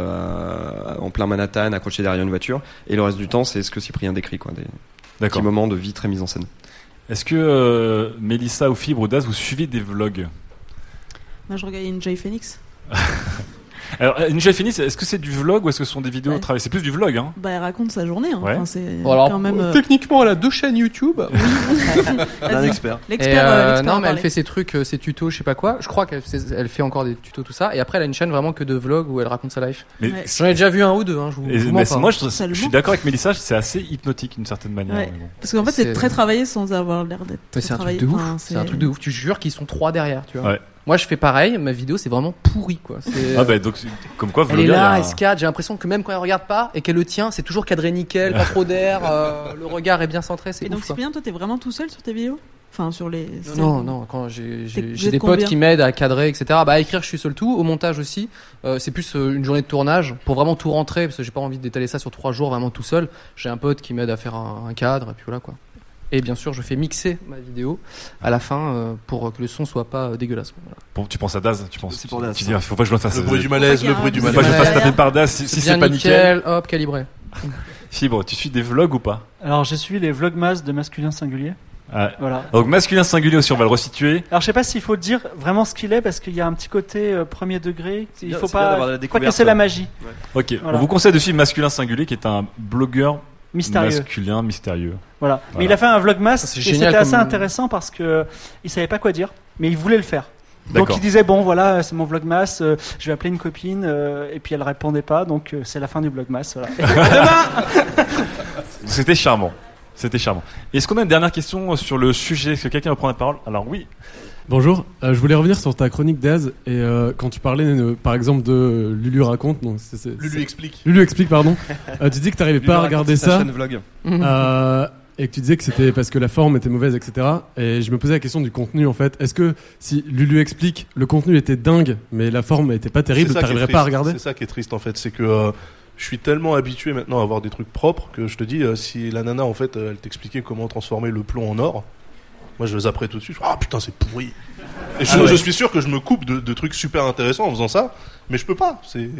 en plein Manhattan, accroché derrière une voiture, et le reste du temps, c'est ce que Cyprien décrit, quoi, des petits moments de vie très mis en scène. Est-ce que Mélissa ou Fibre ou Daz, vous suivez des vlogs? Moi, je regarde Enjoy Phoenix. Alors, Enjoy Phoenix, est-ce que c'est du vlog ou est-ce que ce sont des vidéos travaillées? C'est plus du vlog, hein. Bah, elle raconte sa journée, hein. Ouais. Enfin, c'est Alors, quand même. techniquement, elle a 2 chaînes YouTube. Un expert. Non, mais elle fait ses trucs, ses tutos, je sais pas quoi. Je crois qu'elle fait encore des tutos, tout ça. Et après, elle a une chaîne vraiment que de vlog où elle raconte sa life. Mais j'en ai déjà vu un ou deux, hein. Moi, je suis d'accord avec Mélissa, c'est assez hypnotique d'une certaine manière. Ouais. Parce qu'en fait, c'est très travaillé sans avoir l'air d'être. Mais c'est un travaillé. truc de ouf. Enfin, c'est un truc de ouf. Tu jures qu'ils sont 3 derrière, tu vois. Ouais. Moi, je fais pareil. Ma vidéo, c'est vraiment pourri, quoi. Ah bah donc comme quoi. Elle est là, elle se cadre. J'ai l'impression que même quand elle regarde pas et qu'elle le tient, c'est toujours cadré nickel, pas trop d'air. Le regard est bien centré. C'est et ouf, donc, Cyprien, toi, t'es vraiment tout seul sur tes vidéos? Enfin, sur les. Non. Quand j'ai des potes qui m'aident à cadrer, etc. Bah, à écrire, je suis seul tout. Au montage aussi. C'est plus une journée de tournage pour vraiment tout rentrer parce que j'ai pas envie d'étaler ça sur 3 jours vraiment tout seul. J'ai un pote qui m'aide à faire un cadre et puis voilà quoi. Et bien sûr, je fais mixer ma vidéo à la fin pour que le son soit pas dégueulasse. Voilà. Bon, tu penses à Daz, tu penses. C'est pour Daz. Tu dis, faut pas que je me fasse. Le bruit du malaise, le bruit du malaise. Faut pas que je me fasse taper par Daz si c'est pas nickel. Hop, calibré. Fibre, tu suis des vlogs ou pas? Alors, je suis les vlogmas de masculin singulier. Voilà. Donc masculin singulier aussi, on va le resituer. Alors je sais pas s'il faut dire vraiment ce qu'il est parce qu'il y a un petit côté premier degré. Il faut pas casser la magie. Ouais. Ok. Voilà. On vous conseille de suivre masculin singulier qui est un blogueur masculin mystérieux. Voilà. Mais il a fait un vlogmas et c'était assez intéressant parce que il savait pas quoi dire, mais il voulait le faire. Donc il disait bon voilà c'est mon vlogmas, je vais appeler une copine et puis elle répondait pas donc c'est la fin du vlogmas. Voilà. C'était charmant. C'était charmant. Est-ce qu'on a une dernière question sur le sujet? Est-ce que quelqu'un veut prendre la parole? Alors oui. Bonjour, je voulais revenir sur ta chronique Daz et quand tu parlais par exemple de Lulu raconte, donc Lulu explique. Lulu explique, pardon. Tu dis que t'arrivais pas à regarder ça. Chaîne vlog. Et que tu disais que c'était parce que la forme était mauvaise, etc. Et je me posais la question du contenu en fait. Est-ce que si Lulu explique, le contenu était dingue, mais la forme était pas terrible, t'arriverais pas à regarder? C'est ça qui est triste en fait, c'est que je suis tellement habitué maintenant à avoir des trucs propres que je te dis, si la nana en fait elle t'expliquait comment transformer le plomb en or, moi je le zapperais tout de suite. Ah putain c'est pourri. Et je suis sûr que je me coupe de trucs super intéressants en faisant ça, mais je peux pas.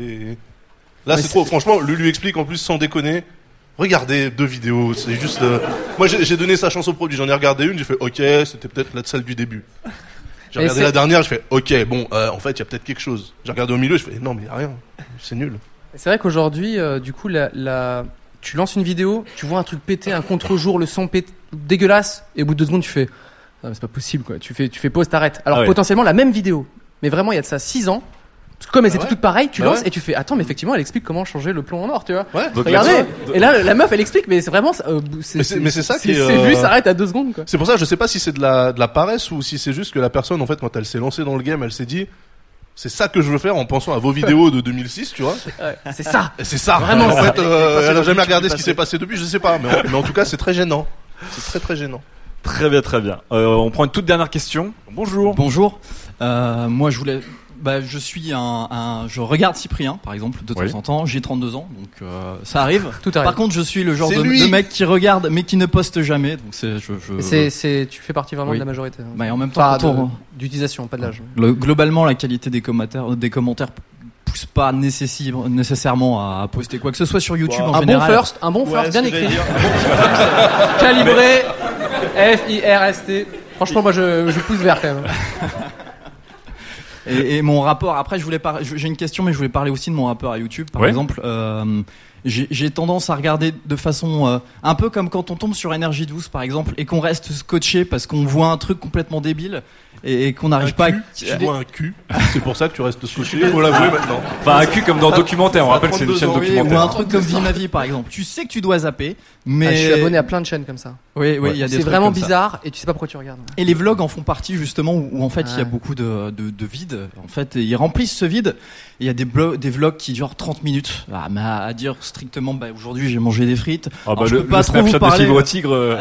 Là c'est trop. Franchement, Lulu explique en plus sans déconner. Regardez 2 vidéos, c'est juste. Moi j'ai donné sa chance au produit, j'en ai regardé une, j'ai fait ok, c'était peut-être la celle du début. J'ai regardé la dernière, je fais ok, bon, en fait il y a peut-être quelque chose. J'ai regardé au milieu, je fais non mais y a rien, c'est nul. C'est vrai qu'aujourd'hui, du coup, tu lances une vidéo, tu vois un truc péter, un contre-jour, le son dégueulasse, et au bout de 2 secondes, tu fais, ah, c'est pas possible, quoi. Tu fais pause, t'arrêtes. Alors potentiellement la même vidéo, mais vraiment il y a de ça 6 ans. Parce que comme elles étaient toutes pareilles, tu lances et tu fais, attends, mais effectivement, elle explique comment changer le plomb en or, tu vois. Ouais. Regardez. Et là, la meuf, elle explique, mais c'est vraiment, mais c'est ça qui est. C'est vu, ça arrête à 2 secondes, quoi. C'est pour ça, je sais pas si c'est de la paresse ou si c'est juste que la personne, en fait, quand elle s'est lancée dans le game, elle s'est dit. C'est ça que je veux faire en pensant à vos vidéos de 2006, tu vois. Ouais, c'est ça. C'est ça. Vraiment. En fait, elle a jamais regardé ce qui s'est passé depuis, je sais pas. Mais en tout cas, c'est très gênant. C'est très très gênant. Très bien, très bien. On prend une toute dernière question. Bonjour. Bonjour. Moi, je voulais. Je suis je regarde Cyprien, par exemple, de temps en temps. J'ai 32 ans, donc ça arrive. Tout arrive. Par contre, je suis le genre de mec qui regarde, mais qui ne poste jamais. Donc tu fais partie vraiment de la majorité. Bah, et en même temps, d'utilisation, pas de l'âge. Globalement, la qualité des commentaires pousse pas nécessairement à poster quoi que ce soit sur YouTube en général. Un bon first, bien écrit. Calibré, F-I-R-S-T. Franchement, moi, je pousse vers quand même. Et mon rapport, après j'ai une question, mais je voulais parler aussi de mon rapport à YouTube, par exemple. J'ai tendance à regarder de façon un peu comme quand on tombe sur Énergie 12 par exemple et qu'on reste scotché parce qu'on voit un truc complètement débile et qu'on n'arrive pas tu vois un cul, c'est pour ça que tu restes scotché, il faut l'avouer maintenant. Enfin un cul comme dans documentaire, on rappelle que c'est une chaîne documentaire. Ou un truc comme Vie ma vie par exemple. Tu sais que tu dois zapper, mais je suis abonné à plein de chaînes comme ça. Oui, il y a des trucs. C'est vraiment bizarre et tu sais pas pourquoi tu regardes. Et les vlogs en font partie justement où en fait il y a beaucoup de vide. En fait, ils remplissent ce vide. Il y a des vlogs qui durent 30 minutes. Mais à dire strictement, aujourd'hui j'ai mangé des frites. Je peux pas trop vous parler. Le Fibre Tigre.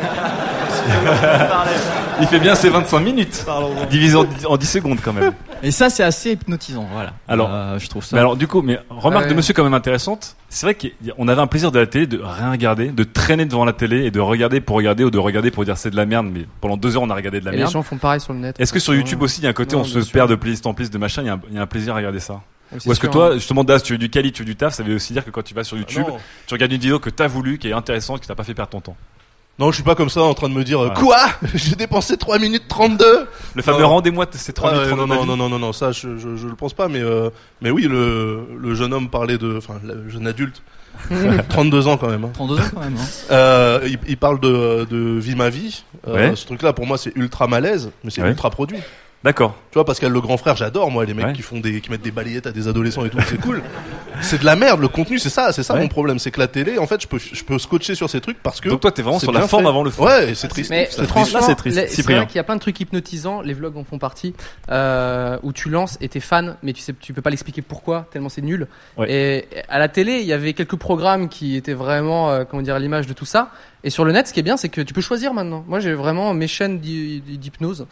Il fait bien ses 25 minutes. Divisé en 10 secondes quand même. Et ça c'est assez hypnotisant, voilà. Alors, je trouve ça. Mais alors du coup, remarque de monsieur quand même intéressante. C'est vrai qu'on avait un plaisir de la télé de rien regarder, de traîner devant la télé et de regarder pour regarder ou de regarder pour dire c'est de la merde, mais pendant 2 heures on a regardé de la merde. Les gens font pareil sur le net. Est-ce que sur YouTube aussi il y a un côté on se perd de playlist en playlist de machin, il y a un plaisir à regarder ça? Ou est-ce que toi, justement, Daz, tu veux du quali, tu veux du taf, ça veut aussi dire que quand tu vas sur YouTube, tu regardes une vidéo que t'as voulu, qui est intéressante, qui t'a pas fait perdre ton temps? Non, je suis pas comme ça en train de me dire quoi j'ai dépensé 3 minutes 32. Le fameux rendez-moi ces 3 minutes 32. Non, ça je le pense pas, mais oui, le jeune homme parlait le jeune adulte. 32 ans quand même. 32 ans quand même. Il parle de Vie ma vie. Ce truc-là pour moi c'est ultra malaise, mais c'est ultra produit. D'accord. Tu vois, Pascal le grand frère, j'adore moi les mecs qui mettent des balayettes à des adolescents et tout, c'est cool. C'est de la merde, le contenu, c'est ça mon problème, c'est que la télé, en fait, je peux scotcher sur ces trucs parce que. Donc toi, t'es vraiment sur la forme avant le fond. Ouais, c'est triste. Mais franchement, c'est triste. C'est vrai qu'il y a plein de trucs hypnotisants, les vlogs en font partie, où tu lances et t'es fan, mais tu peux pas l'expliquer pourquoi, tellement c'est nul. Ouais. Et à la télé, il y avait quelques programmes qui étaient vraiment, à l'image de tout ça. Et sur le net, ce qui est bien, c'est que tu peux choisir maintenant. Moi, j'ai vraiment mes chaînes d'hypnose.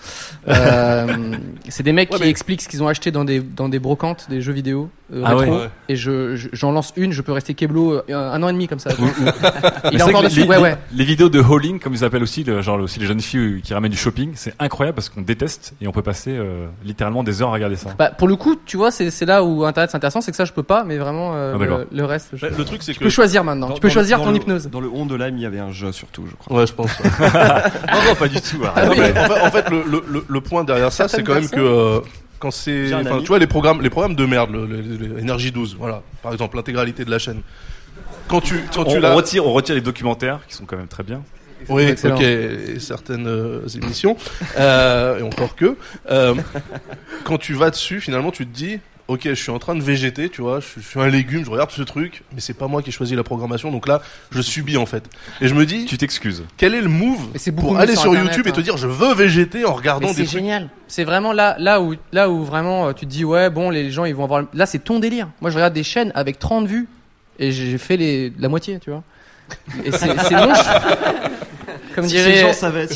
C'est des mecs qui expliquent ce qu'ils ont acheté dans des brocantes, des jeux vidéo rétro. Et j'en lance une, je peux rester keblo 1 an et demi comme ça. Il est encore dessus. Les vidéos de hauling, comme ils appellent aussi, aussi les jeunes filles qui ramènent du shopping, c'est incroyable parce qu'on déteste et on peut passer littéralement des heures à regarder ça. Bah, pour le coup, tu vois, c'est là où Internet c'est intéressant, c'est que ça je peux pas, mais vraiment le reste. Le truc, c'est que tu peux choisir maintenant. Tu peux choisir ton hypnose. Dans le on de l'âme, il y avait un jeu surtout, je crois. Ouais, je pense. non, pas du tout. En fait, le point derrière ça, c'est quand même que quand c'est, tu vois, les programmes de merde, les Énergie 12, voilà, par exemple, l'intégralité de la chaîne. On retire les documentaires qui sont quand même très bien. Oui, ok, et certaines émissions, et encore que. Quand tu vas dessus, finalement, tu te dis. Ok, je suis en train de végéter, tu vois, je suis un légume, je regarde ce truc, mais c'est pas moi qui ai choisi la programmation, donc là, je subis en fait. Et je me dis, tu t'excuses. Quel est le move pour aller sur YouTube et te dire, je veux végéter en regardant des trucs. C'est génial. C'est vraiment là où vraiment tu te dis, ouais, bon, les gens ils vont avoir. Là, c'est ton délire. Moi, je regarde des chaînes avec 30 vues et j'ai fait la moitié, tu vois. Et c'est mon choix. Comme dirait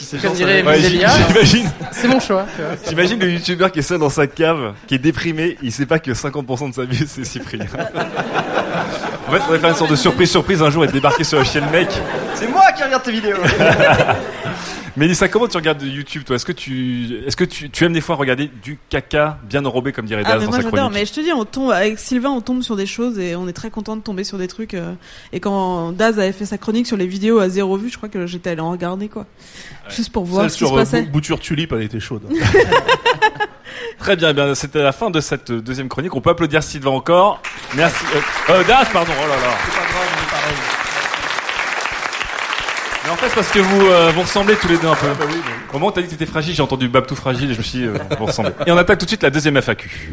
j'imagine. C'est mon choix. J'imagine le youtubeur qui est seul dans sa cave, qui est déprimé, il sait pas que 50% de sa vie c'est Cyprien. En fait, il faudrait faire une sorte de surprise un jour et débarquer sur la chaîne mec. C'est moi qui regarde tes vidéos. Mélissa, comment tu regardes YouTube, toi? Est-ce que tu aimes des fois regarder du caca bien enrobé, comme dirait Daz dans sa chronique? J'adore, mais je te dis, avec Sylvain, on tombe sur des choses et on est très content de tomber sur des trucs. Et quand Daz avait fait sa chronique sur les vidéos à 0 vue, je crois que j'étais allé en regarder, quoi. Ouais. Juste pour voir ce qui se passait. Bouture Tulipe, elle était chaude. Très bien, c'était la fin de cette deuxième chronique. On peut applaudir Sylvain encore. Merci. Daz, pardon. Oh là là. C'est pas grave, on est pareil. Mais en fait, parce que vous ressemblez tous les deux un peu. Au moment où t'as dit que t'étais fragile, j'ai entendu Babtou fragile et je me suis dit, vous ressemblez. Et on attaque tout de suite la deuxième FAQ.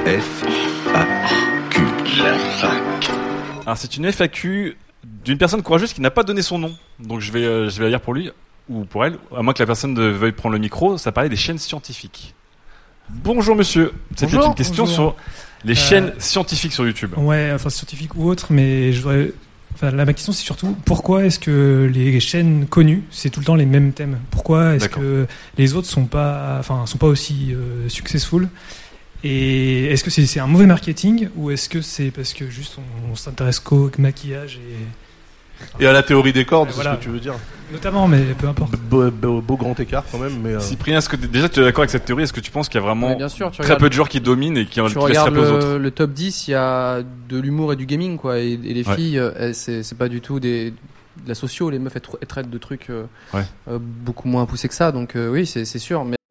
Alors, c'est une FAQ d'une personne courageuse qui n'a pas donné son nom. Donc, je vais la lire pour lui ou pour elle, à moins que la personne veuille prendre le micro. Ça parlait des chaînes scientifiques. Bonjour monsieur. C'était une question sur les chaînes scientifiques sur YouTube. Ouais, enfin scientifiques ou autres, mais je voudrais. Enfin, là, ma question, c'est surtout pourquoi est-ce que les chaînes connues, c'est tout le temps les mêmes thèmes? Pourquoi est-ce que les autres sont pas aussi successful? Et est-ce que c'est un mauvais marketing ou est-ce que c'est parce que juste on s'intéresse qu'au maquillage et à la théorie des cordes, c'est ce que tu veux dire? Notamment, mais peu importe. Beau grand écart quand même. Mais Cyprien, est-ce que déjà tu es d'accord avec cette théorie? Est-ce que tu penses qu'il y a vraiment très peu de joueurs qui dominent et qui laissent très peu aux autres? Le top 10, il y a de l'humour et du gaming, quoi. Et les filles, c'est pas du tout de la socio. Les meufs, elles traitent de trucs beaucoup moins poussés que ça. Donc oui, c'est sûr. Mais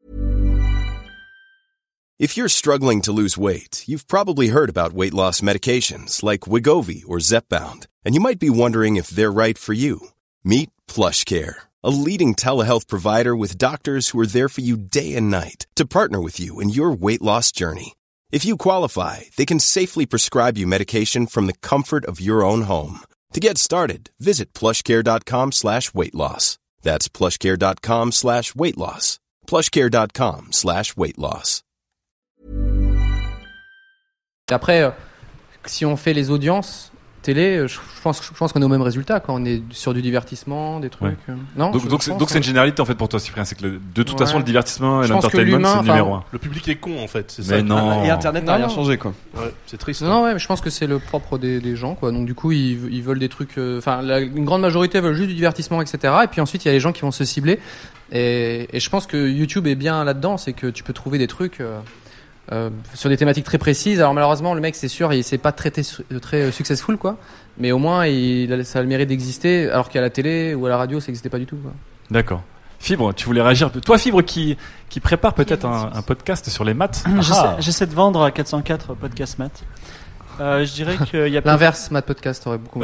If you're struggling to lose weight, you've probably heard about weight loss medications like Wegovy or Zepbound, and you might be wondering if they're right for you. Meet PlushCare, a leading telehealth provider with doctors who are there for you day and night to partner with you in your weight loss journey. If you qualify, they can safely prescribe you medication from the comfort of your own home. To get started, visit plushcare.com/weightloss. That's plushcare.com/weightloss. plushcare.com/weightloss. Après, si on fait les audiences télé, je pense qu'on est au même résultat quand on est sur du divertissement, des trucs. Ouais. Non. Donc c'est une généralité en fait pour toi, Cyprien, c'est que de toute façon le divertissement et l'entertainment c'est le numéro 1. Le public est con en fait, c'est mais ça. Non. Et Internet n'a rien changé quoi. Ouais, c'est triste. Non, ouais, mais je pense que c'est le propre des gens quoi. Donc du coup ils veulent des trucs. Enfin, une grande majorité veulent juste du divertissement, etc. Et puis ensuite il y a les gens qui vont se cibler. Et je pense que YouTube est bien là-dedans, c'est que tu peux trouver des trucs. sur des thématiques très précises. Alors malheureusement, le mec, c'est sûr, il s'est pas très successful, quoi. Mais au moins, ça a le mérite d'exister, alors qu'à la télé ou à la radio, ça n'existait pas du tout, quoi. D'accord. Fibre, tu voulais réagir. Toi, Fibre, qui prépare peut-être un podcast sur les maths. J'essaie de vendre à 404 podcast maths. Je dirais qu'il y a l'inverse, maths podcast aurait beaucoup.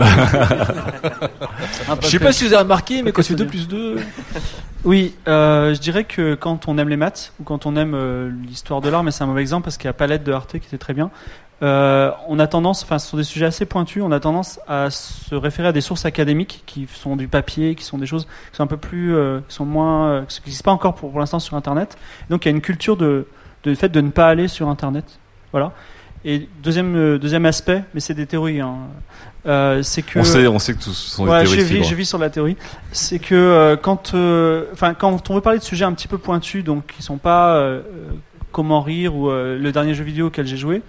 Je sais pas si vous avez remarqué, mais quand tu fais 2 plus 2. Oui, je dirais que quand on aime les maths ou quand on aime l'histoire de l'art, mais c'est un mauvais exemple parce qu'il y a Palette de Arte qui était très bien. On a tendance, enfin, ce sont des sujets assez pointus, on a tendance à se référer à des sources académiques qui sont du papier, qui sont des choses qui sont un peu plus, qui sont moins, qui n'existent pas encore pour l'instant sur Internet. Donc il y a une culture de fait de ne pas aller sur Internet. Voilà. Et deuxième aspect, mais c'est des théories, hein. C'est que on sait que tout ce sont des théories. Je vis sur la théorie. C'est que quand on veut parler de sujets un petit peu pointus, donc qui sont pas comment rire ou le dernier jeu vidéo auquel j'ai joué,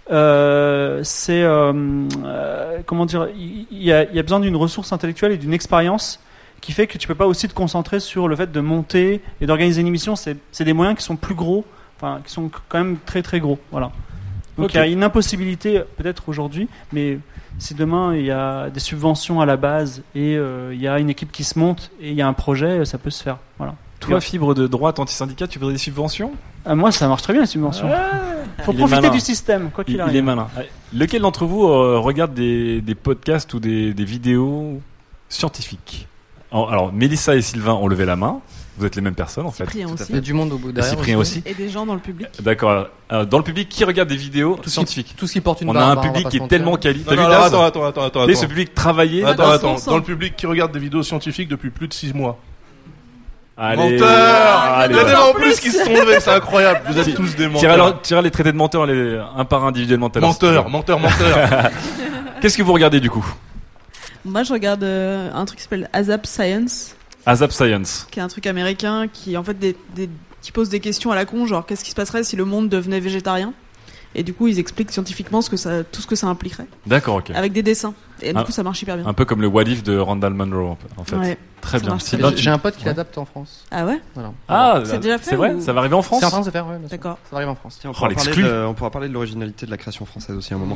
c'est comment dire, il y a besoin d'une ressource intellectuelle et d'une expérience qui fait que tu peux pas aussi te concentrer sur le fait de monter et d'organiser une émission. C'est des moyens qui sont plus gros, enfin qui sont quand même très très gros. Voilà. Donc il y a une impossibilité peut-être aujourd'hui, mais si demain il y a des subventions à la base et il y a une équipe qui se monte et il y a un projet, ça peut se faire. Voilà. Toi, Fibre de droite anti-syndicat, tu voudrais des subventions ? Moi, ça marche très bien les subventions. Il faut profiter du système, quoi qu'il arrive. Il est malin. Lequel d'entre vous regarde des podcasts ou des vidéos scientifiques ? Alors, Mélissa et Sylvain ont levé la main. Vous êtes les mêmes personnes en fait. Cyprien aussi. Il y a du monde au bout derrière. Cyprien aussi. Et des gens dans le public. D'accord. Dans le public, qui regarde des vidéos scientifiques ? Tout ce qui porte une barbe. On a un public qui est tellement quali. T'as vu Attends. Et ce public travaillé. Attends. Dans le public qui regarde des vidéos scientifiques depuis plus de 6 mois. Allez. Menteur. Il y a des gens en plus qui se sont levés, c'est incroyable. Vous êtes tous des menteurs. Tirez les traités de menteurs un par un individuellement. Menteur. Qu'est-ce que vous regardez du coup ? Moi, je regarde un truc qui s'appelle ASAP Science. ASAP Science. Qui est un truc américain qui en fait qui pose des questions à la con, genre qu'est-ce qui se passerait si le monde devenait végétarien ? Et du coup, ils expliquent scientifiquement tout ce que ça impliquerait. D'accord, ok. Avec des dessins. Et du coup, ça marche hyper bien. Un peu comme le What If de Randall Munro, en fait. Ouais, très bien. J'ai un pote qui l'adapte en France. Ah ouais ? Voilà. Ah, c'est déjà fait. C'est vrai ? Ça va arriver en France ? C'est en train de se faire, ouais. D'accord. Ça va arriver en France. Tiens, on pourra parler de l'originalité de la création française aussi à un moment.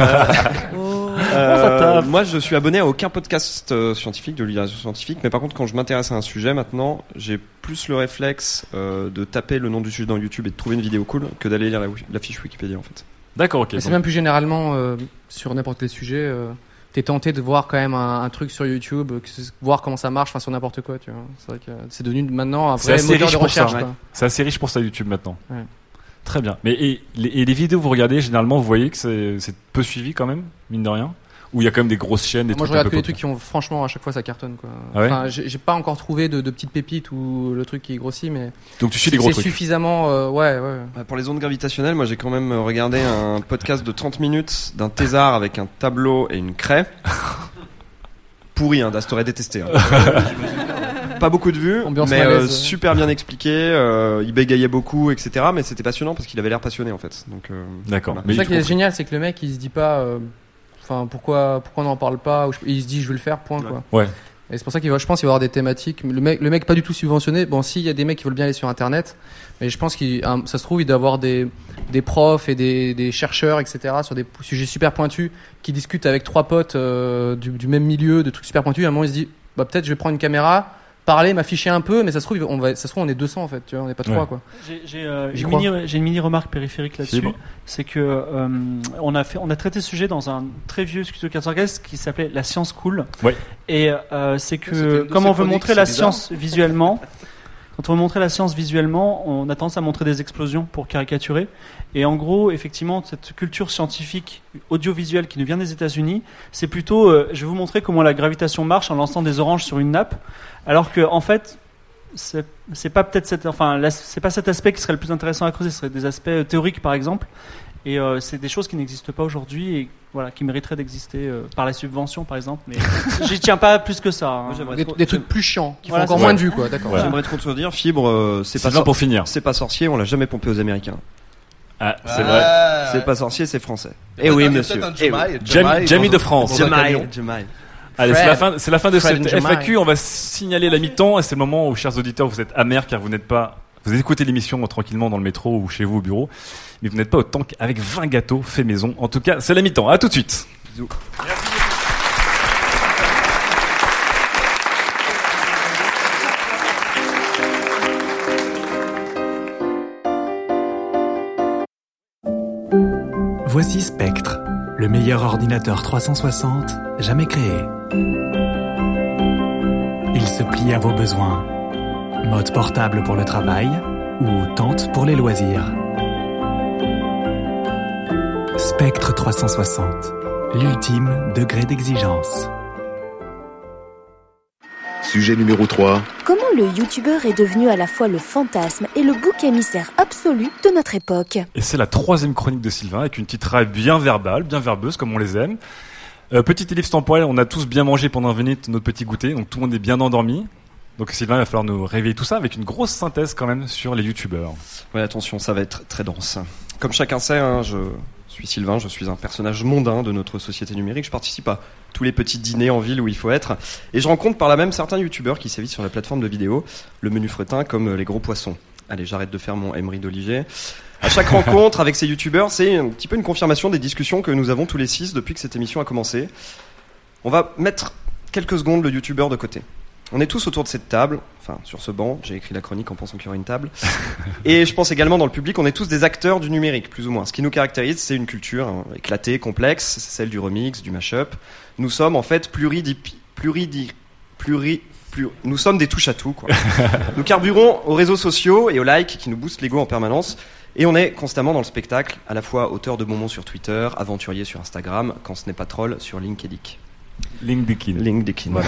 Moi, je suis abonné à aucun podcast scientifique, de vulgarisation scientifique, mais par contre, quand je m'intéresse à un sujet maintenant, j'ai plus le réflexe de taper le nom du sujet dans YouTube et de trouver une vidéo cool que d'aller lire la fiche Wikipédia en fait. D'accord, ok. C'est même plus généralement sur n'importe quel sujet. T'es tenté de voir quand même un truc sur YouTube, voir comment ça marche, enfin sur n'importe quoi, tu vois. C'est vrai que c'est devenu maintenant un vrai moteur de recherche. C'est assez riche pour ça YouTube maintenant. Ouais. Très bien. Mais et les vidéos que vous regardez, généralement, vous voyez que c'est peu suivi quand même, mine de rien. Où il y a quand même des grosses chaînes. Moi, je regarde que les trucs qui ont, franchement, à chaque fois, ça cartonne, quoi. Ah ouais, enfin, j'ai pas encore trouvé de petites pépites ou le truc qui grossit, mais. Donc tu suis des gros trucs. C'est suffisamment, ouais. Pour les ondes gravitationnelles, moi, j'ai quand même regardé un podcast de 30 minutes d'un thésard avec un tableau et une craie. Pourri, hein, Das t'aurais détesté. Hein. Pas beaucoup de vues, ambiance mais super bien expliqué. Il bégayait beaucoup, etc. Mais c'était passionnant parce qu'il avait l'air passionné, en fait. Donc, d'accord. Voilà. C'est ça qui est génial, c'est que le mec, il se dit pas. Enfin, pourquoi on n'en parle pas ? Il se dit, je veux le faire, point, quoi. Ouais. Et c'est pour ça je pense qu'il va y avoir des thématiques. Le mec pas du tout subventionné. Bon, si, il y a des mecs qui veulent bien aller sur Internet, mais je pense ça se trouve, il doit y avoir des profs et des chercheurs, etc., sur des sujets super pointus, qui discutent avec 3 potes du même milieu, de trucs super pointus. À un moment, il se dit, bah, peut-être je vais prendre une caméra, parler, m'afficher un peu, mais ça se trouve on est 200 en fait, tu vois, on n'est pas 3 quoi. J'ai une mini remarque périphérique là-dessus, c'est que on a traité ce sujet dans un très vieux Studio 415 qui s'appelait La Science Cool. Ouais. Et c'est que comme on veut montrer la science visuellement, quand on veut montrer la science visuellement, on a tendance à montrer des explosions pour caricaturer. Et en gros, effectivement, cette culture scientifique audiovisuelle qui nous vient des États-Unis, c'est plutôt, je vais vous montrer comment la gravitation marche en lançant des oranges sur une nappe, alors que en fait, c'est pas peut-être c'est pas cet aspect qui serait le plus intéressant à creuser, ce serait des aspects théoriques par exemple. Et c'est des choses qui n'existent pas aujourd'hui et voilà, qui mériteraient d'exister par la subvention par exemple, mais j'y tiens pas plus que ça. Hein. Des trucs plus chiants qui font encore moins de vues quoi, d'accord. Ouais. J'aimerais te contredire, Fibre, c'est pas pour finir. C'est pas sorcier, on l'a jamais pompé aux Américains. Ah, c'est vrai. C'est pas sorcier, c'est français. Et oui, monsieur. Jamie de France. Jamaï. Allez, c'est la fin de cette FAQ. On va signaler la mi-temps et c'est le moment où, chers auditeurs, vous êtes amers car vous n'êtes pas Vous écoutez l'émission tranquillement dans le métro ou chez vous au bureau, mais vous n'êtes pas au tank avec 20 gâteaux faits maison. En tout cas, c'est la mi-temps. À tout de suite. Bisous. Voici Spectre, le meilleur ordinateur 360 jamais créé. Il se plie à vos besoins. Mode portable pour le travail ou tente pour les loisirs. Spectre 360, l'ultime degré d'exigence. Sujet numéro 3. Comment le youtubeur est devenu à la fois le fantasme et le bouc émissaire absolu de notre époque. Et c'est la 3e chronique de Sylvain, avec une titraille bien verbale, bien verbeuse, comme on les aime. Petite ellipse temporelle, on a tous bien mangé pendant 20 minutes notre petit goûter, donc tout le monde est bien endormi. Donc Sylvain, il va falloir nous réveiller tout ça avec une grosse synthèse quand même sur les youtubeurs. Ouais, attention, ça va être très dense. Comme chacun sait, je suis Sylvain, je suis un personnage mondain de notre société numérique. Je participe à tous les petits dîners en ville où il faut être. Et je rencontre par là même certains youtubeurs qui sévissent sur la plateforme de vidéo, le menu fretin comme les gros poissons. Allez, j'arrête de faire mon Emery d'Olivier. À chaque rencontre avec ces youtubeurs, c'est un petit peu une confirmation des discussions que nous avons tous les 6 depuis que cette émission a commencé. On va mettre quelques secondes le youtubeur de côté. On est tous autour de cette table, enfin sur ce banc, j'ai écrit la chronique en pensant qu'il y aurait une table. Et je pense également dans le public, on est tous des acteurs du numérique, plus ou moins. Ce qui nous caractérise, c'est une culture éclatée, complexe, c'est celle du remix, du mashup. Nous sommes en fait nous sommes des touche-à-tout, quoi. Nous carburons aux réseaux sociaux et aux likes qui nous boostent l'ego en permanence. Et on est constamment dans le spectacle, à la fois auteur de bonbons sur Twitter, aventurier sur Instagram, quand ce n'est pas troll sur LinkedIn. LinkedIn. Voilà.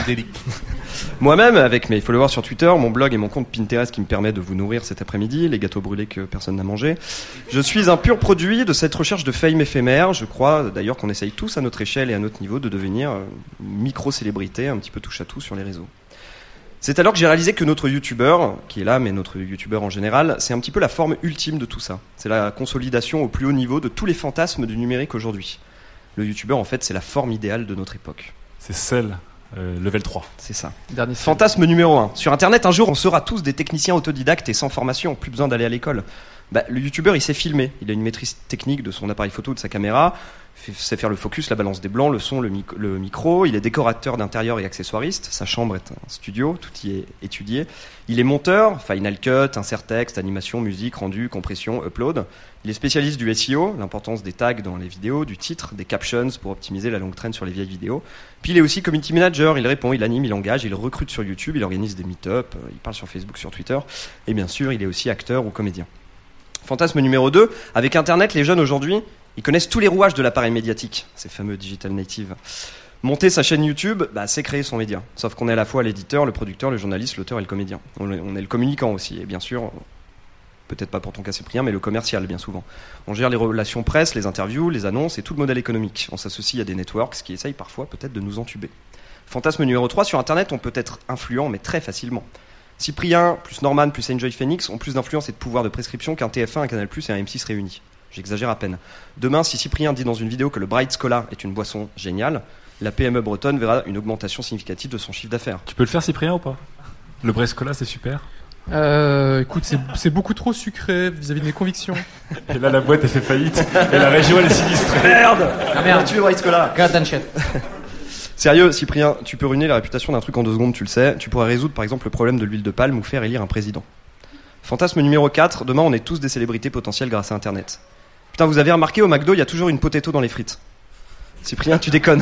Moi-même, avec mes followers sur Twitter, mon blog et mon compte Pinterest qui me permet de vous nourrir cet après-midi, les gâteaux brûlés que personne n'a mangé, je suis un pur produit de cette recherche de fame éphémère. Je crois d'ailleurs qu'on essaye tous à notre échelle et à notre niveau de devenir une micro-célébrité, un petit peu touche-à-tout sur les réseaux. C'est alors que j'ai réalisé que notre youtubeur, qui est là, mais notre youtubeur en général, c'est un petit peu la forme ultime de tout ça. C'est la consolidation au plus haut niveau de tous les fantasmes du numérique aujourd'hui. Le youtubeur, en fait, c'est la forme idéale de notre époque. C'est celle, level 3. C'est ça. Fantasme numéro 1. Sur Internet, un jour, on sera tous des techniciens autodidactes et sans formation, plus besoin d'aller à l'école. Le youtubeur, il sait filmer. Il a une maîtrise technique de son appareil photo, de sa caméra. Il sait faire le focus, la balance des blancs, le son, le micro. Il est décorateur d'intérieur et accessoiriste. Sa chambre est un studio, tout y est étudié. Il est monteur, Final Cut, insert texte, animation, musique, rendu, compression, upload. Il est spécialiste du SEO, l'importance des tags dans les vidéos, du titre, des captions pour optimiser la longue traîne sur les vieilles vidéos. Puis il est aussi community manager, il répond, il anime, il engage, il recrute sur YouTube, il organise des meet-up, il parle sur Facebook, sur Twitter. Et bien sûr, il est aussi acteur ou comédien. Fantasme numéro 2, avec Internet, les jeunes aujourd'hui, ils connaissent tous les rouages de l'appareil médiatique, ces fameux digital natives. Monter sa chaîne YouTube, c'est créer son média. Sauf qu'on est à la fois l'éditeur, le producteur, le journaliste, l'auteur et le comédien. On est le communicant aussi, et bien sûr, peut-être pas pour ton cas Cyprien, mais le commercial bien souvent. On gère les relations presse, les interviews, les annonces et tout le modèle économique. On s'associe à des networks qui essayent parfois peut-être de nous entuber. Fantasme numéro 3, sur Internet, on peut être influent, mais très facilement. Cyprien, plus Norman, plus Enjoy Phoenix ont plus d'influence et de pouvoir de prescription qu'un TF1, un Canal+, et un M6 réunis. J'exagère à peine. Demain, si Cyprien dit dans une vidéo que le Bright Scola est une boisson géniale, la PME bretonne verra une augmentation significative de son chiffre d'affaires. Tu peux le faire, Cyprien, ou pas? Le Bright Scola, c'est super. Écoute, c'est beaucoup trop sucré vis-à-vis de mes convictions. Et là, la boîte, elle fait faillite. Et la région, elle est sinistrée. Merde! Ah merde! Tu es Bright Scola. God and shit. Sérieux, Cyprien, tu peux ruiner la réputation d'un truc en 2 secondes, tu le sais. Tu pourrais résoudre, par exemple, le problème de l'huile de palme ou faire élire un président. Fantasme numéro 4, demain, on est tous des célébrités potentielles grâce à Internet. Putain, vous avez remarqué, au McDo, il y a toujours une potato dans les frites. Cyprien, tu déconnes.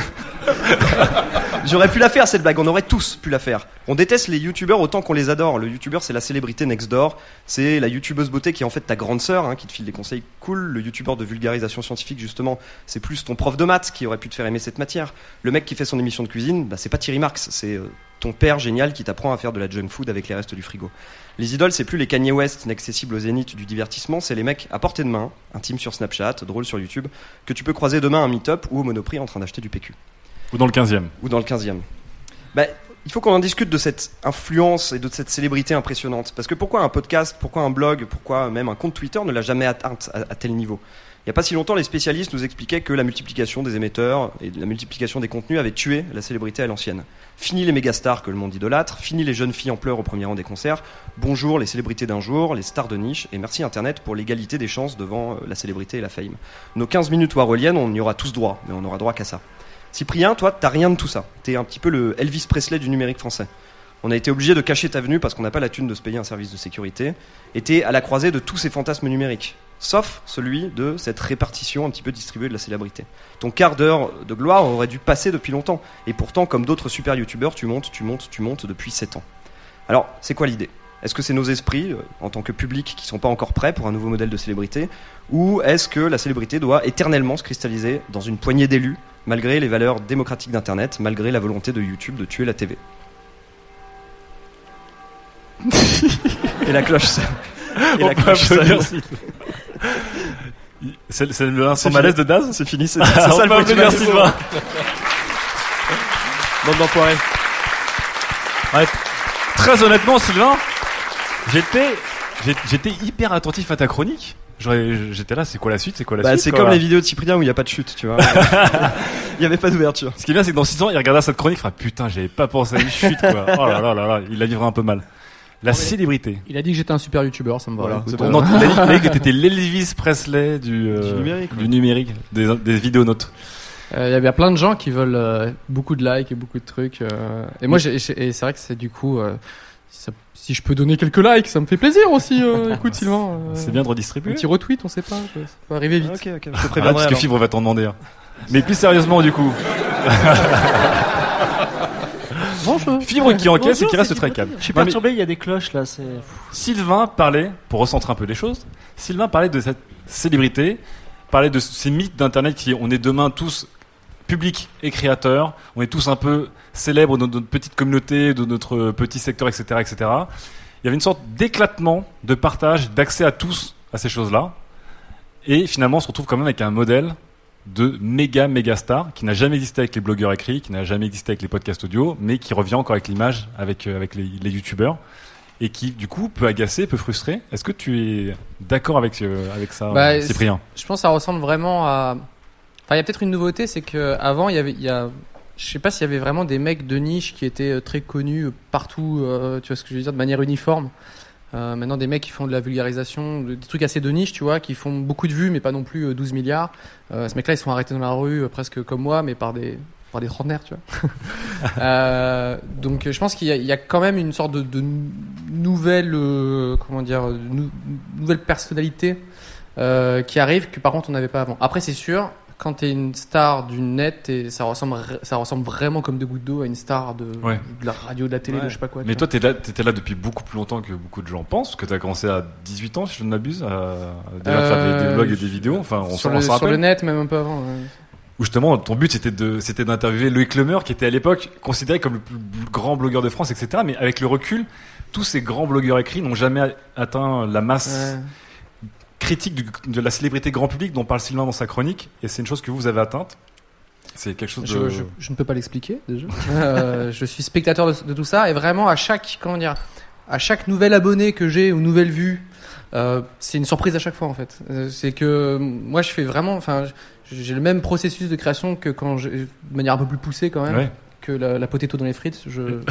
J'aurais pu la faire, cette blague, on aurait tous pu la faire. On déteste les youtubeurs autant qu'on les adore. Le youtubeur, c'est la célébrité next door. C'est la youtubeuse beauté qui est en fait ta grande sœur, qui te file des conseils cool. Le youtubeur de vulgarisation scientifique, justement, c'est plus ton prof de maths qui aurait pu te faire aimer cette matière. Le mec qui fait son émission de cuisine, c'est pas Thierry Marx, c'est ton père génial qui t'apprend à faire de la junk food avec les restes du frigo. Les idoles, c'est plus les Kanye West inaccessibles au zénith du divertissement, c'est les mecs à portée de main, intimes sur Snapchat, drôles sur YouTube, que tu peux croiser demain à un meet-up ou au Monoprix en train d'acheter du PQ. Ou dans le 15e. Ou dans le 15e. il faut qu'on en discute de cette influence et de cette célébrité impressionnante. Parce que pourquoi un podcast, pourquoi un blog, pourquoi même un compte Twitter ne l'a jamais atteinte à tel niveau ? Il n'y a pas si longtemps, les spécialistes nous expliquaient que la multiplication des émetteurs et la multiplication des contenus avait tué la célébrité à l'ancienne. Fini les mégastars que le monde idolâtre, fini les jeunes filles en pleurs au premier rang des concerts, bonjour les célébrités d'un jour, les stars de niche, et merci Internet pour l'égalité des chances devant la célébrité et la fame. Nos 15 minutes warholiennes, on y aura tous droit, mais on n'aura droit qu'à ça. Cyprien, toi, t'as rien de tout ça. T'es un petit peu le Elvis Presley du numérique français. On a été obligé de cacher ta venue parce qu'on n'a pas la thune de se payer un service de sécurité. Et t'es à la croisée de tous ces fantasmes numériques. Sauf celui de cette répartition un petit peu distribuée de la célébrité. Ton quart d'heure de gloire aurait dû passer depuis longtemps. Et pourtant, comme d'autres super youtubeurs, tu montes depuis 7 ans. Alors, c'est quoi l'idée ? Est-ce que c'est nos esprits, en tant que public, qui sont pas encore prêts pour un nouveau modèle de célébrité ? Ou est-ce que la célébrité doit éternellement se cristalliser dans une poignée d'élus, malgré les valeurs démocratiques d'Internet, malgré la volonté de YouTube de tuer la TV ? Et la cloche sonne. Et la cloche sonne. C'est l'instant malaise de Daz ? C'est fini, c'est ça le point de Sylvain. Bande d'enfoirés. Ouais. Très honnêtement, Sylvain, j'étais hyper attentif à ta chronique. J'étais là, c'est quoi la suite ? C'est comme les vidéos de Cyprien où il n'y a pas de chute, tu vois. Il n'y avait pas d'ouverture. Ce qui est bien, c'est que dans 6 ans, il regardera cette chronique, il fera putain, j'avais pas pensé à une chute, quoi. Oh là là là là, il la vivra un peu mal. La célébrité. Il a dit que j'étais un super youtubeur, ça me va. Voilà, non, il a dit que t'étais l'Elvis Presley du numérique, des vidéonautes. Il y a plein de gens qui veulent beaucoup de likes et beaucoup de trucs. Et moi, et c'est vrai que c'est du coup, si je peux donner quelques likes, ça me fait plaisir aussi. Écoute, Sylvain. C'est bien de redistribuer. Un petit retweet, on sait pas. Ça peut arriver vite. Ok, je te préviendrai. préviendrai. Parce que Fibre va t'en demander. Hein. Mais plus sérieusement, du coup. Bonjour. Fibre qui encaisse et qui reste très calme. Je suis perturbé, il y a des cloches là. Sylvain parlait, pour recentrer un peu les choses, Sylvain parlait de cette célébrité, parlait de ces mythes d'Internet qui, on est demain tous publics et créateurs, on est tous un peu célèbres dans notre petite communauté, de notre petit secteur, etc., etc. Il y avait une sorte d'éclatement, de partage, d'accès à tous à ces choses-là. Et finalement, on se retrouve quand même avec un modèle de méga star qui n'a jamais existé avec les blogueurs écrits, qui n'a jamais existé avec les podcasts audio, mais qui revient encore avec l'image, avec les youtubeurs, et qui du coup peut agacer, peut frustrer. Est-ce que tu es d'accord avec ça, Cyprien ? Je pense que ça ressemble vraiment à. Enfin, il y a peut-être une nouveauté, c'est que avant je sais pas s'il y avait vraiment des mecs de niche qui étaient très connus partout, tu vois ce que je veux dire, de manière uniforme. Maintenant, des mecs qui font de la vulgarisation, des trucs assez de niche, tu vois, qui font beaucoup de vues, mais pas non plus 12 milliards. Ce mec-là, ils se font arrêter dans la rue, presque comme moi, mais par des trentenaires, tu vois. Donc, je pense qu'il y a quand même une sorte de nouvelle, nouvelle personnalité qui arrive, que par contre, on n'avait pas avant. Après, c'est sûr, quand t'es une star du net, ça ressemble vraiment comme deux gouttes d'eau à une star de la radio, de la télé, de je sais pas quoi. Mais toi, t'étais là depuis beaucoup plus longtemps que beaucoup de gens pensent, que t'as commencé à 18 ans, si je ne m'abuse, à déjà faire des blogs et des vidéos. Enfin, on sur rappelle. le net, même un peu avant. Ouais. Où justement, ton but c'était d'interviewer Loïc Lemeur, qui était à l'époque considéré comme le plus grand blogueur de France, etc. Mais avec le recul, tous ces grands blogueurs écrits n'ont jamais atteint la masse. Ouais. Critique de la célébrité grand public dont parle Sylvain dans sa chronique, et c'est une chose que vous avez atteinte. C'est quelque chose de... Je ne peux pas l'expliquer déjà. Je suis spectateur de tout ça, et vraiment à chaque nouvel abonné que j'ai ou nouvelle vue, c'est une surprise à chaque fois en fait. C'est que moi je fais vraiment, j'ai le même processus de création que quand de manière un peu plus poussée quand même, que la potato dans les frites.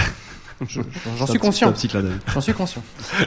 J'en suis conscient. J'en suis conscient.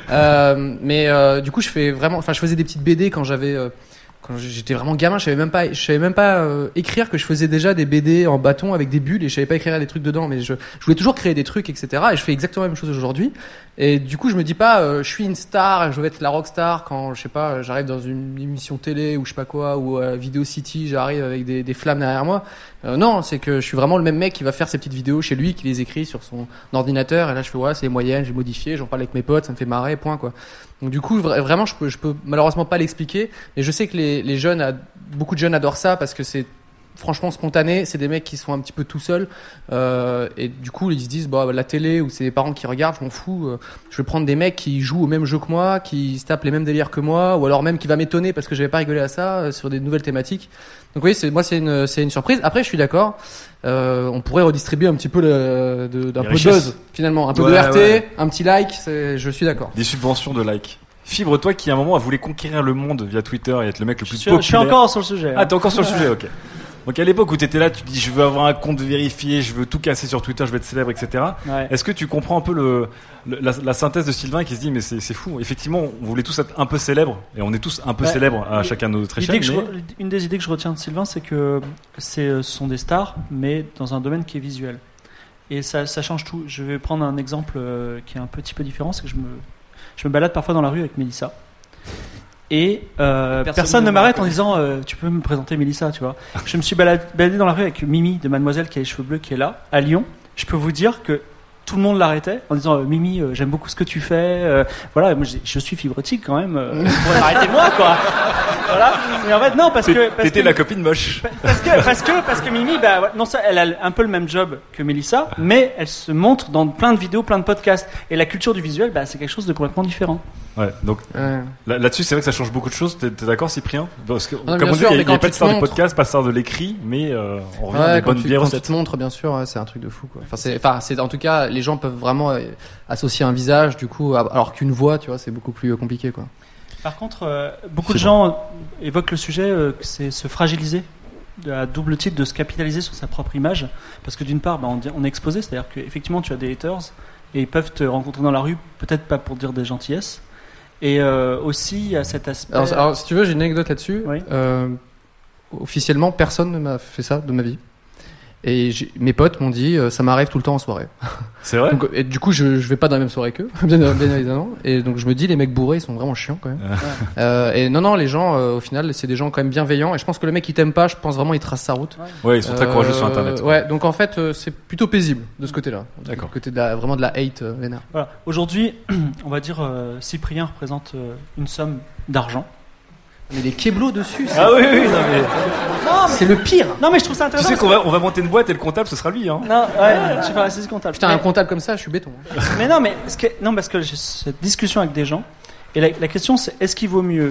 Mais du coup, je faisais des petites BD quand j'étais vraiment gamin. Je savais même pas écrire, que je faisais déjà des BD en bâton avec des bulles, et je savais pas écrire des trucs dedans. Mais je voulais toujours créer des trucs, etc. Et je fais exactement la même chose aujourd'hui. Et du coup, je me dis pas, je suis une star, je vais être la rockstar quand, je sais pas, j'arrive dans une émission télé ou je sais pas quoi, ou à Video City, j'arrive avec des flammes derrière moi. Non, c'est que je suis vraiment le même mec qui va faire ses petites vidéos chez lui, qui les écrit sur son ordinateur, et là je fais c'est les moyennes, j'ai modifié, j'en parle avec mes potes, ça me fait marrer, point quoi. Donc du coup, vraiment, je peux malheureusement pas l'expliquer, mais je sais que beaucoup de jeunes adorent ça parce que c'est franchement spontanés. C'est des mecs qui sont un petit peu tout seuls et du coup ils se disent la télé ou c'est les parents qui regardent, je m'en fous. Je vais prendre des mecs qui jouent au même jeu que moi, qui se tapent les mêmes délires que moi, ou alors même qui va m'étonner parce que j'avais pas rigolé à ça sur des nouvelles thématiques. Donc oui, c'est une surprise. Après, je suis d'accord. On pourrait redistribuer un petit peu d'un peu de buzz finalement, un peu de RT, un petit like. Je suis d'accord. Des subventions de like. Fibre, toi qui à un moment a voulu conquérir le monde via Twitter et être le mec le plus populaire. Je suis encore sur le sujet. Ah, t'es encore sur le sujet, ok. Donc à l'époque où t'étais là, tu te dis je veux avoir un compte vérifié, je veux tout casser sur Twitter, je veux être célèbre, etc. Ouais. Est-ce que tu comprends un peu la synthèse de Sylvain qui se dit mais c'est fou. Effectivement, on voulait tous être un peu célèbres et on est tous un peu célèbres à chacun de notre échelle. Une des idées que je retiens de Sylvain, c'est que ce sont des stars, mais dans un domaine qui est visuel. Et ça change tout. Je vais prendre un exemple qui est un petit peu différent, c'est que je me balade parfois dans la rue avec Mélissa. Et personne ne m'arrête en disant tu peux me présenter Mélissa, tu vois. Je me suis baladé dans la rue avec Mimi de Mademoiselle qui a les cheveux bleus, qui est là à Lyon. Je peux vous dire que tout le monde l'arrêtait en disant Mimi, j'aime beaucoup ce que tu fais. Voilà, moi je suis fibrotique quand même. Vous pourrez m'arrêter moi, quoi. Voilà. Mais en fait non, parce que t'étais la copine moche. Parce que Mimi, non, ça, elle a un peu le même job que Mélissa, mais elle se montre dans plein de vidéos, plein de podcasts. Et la culture du visuel, c'est quelque chose de complètement différent. Ouais, donc là-dessus, c'est vrai que ça change beaucoup de choses. T'es d'accord, Cyprien? Parce que comme on dit, il n'y a pas de star du podcast, pas de star de l'écrit, mais on revient à des bonnes vieilles recettes. Quand tu te montres, bien sûr, c'est un truc de fou, quoi. C'est en tout cas, les gens peuvent vraiment associer un visage, du coup, alors qu'une voix, tu vois, c'est beaucoup plus compliqué, quoi. Par contre, beaucoup de gens évoquent le sujet que c'est se fragiliser, à double titre, de se capitaliser sur sa propre image, parce que d'une part, on est exposé, c'est-à-dire qu'effectivement, tu as des haters et ils peuvent te rencontrer dans la rue, peut-être pas pour dire des gentillesses. Et aussi, il y a cet aspect. Alors, si tu veux, j'ai une anecdote là-dessus. Oui. Officiellement, personne ne m'a fait ça de ma vie. Et mes potes m'ont dit, ça m'arrive tout le temps en soirée. C'est vrai. Donc, et du coup, je vais pas dans la même soirée qu'eux, bien évidemment. Et donc, je me dis, les mecs bourrés, ils sont vraiment chiants quand même. Et non, les gens, au final, c'est des gens quand même bienveillants. Et je pense que le mec qui t'aime pas, je pense vraiment, il trace sa route. Ouais, ils sont très courageux sur Internet. Ouais, donc en fait, c'est plutôt paisible de ce côté-là. D'accord. Côté vraiment de la hate vénère. Voilà. Aujourd'hui, on va dire, Cyprien représente une somme d'argent. Mais les keblos dessus, c'est... Ah oui, non mais... Non, c'est le pire. Non mais je trouve ça intéressant. Tu sais qu'on va monter une boîte et le comptable ce sera lui, hein. Non, ouais, je suis pas assise comptable. Putain, un comptable comme ça, je suis béton. Mais non, parce que j'ai cette discussion avec des gens et la question c'est est-ce qu'il vaut mieux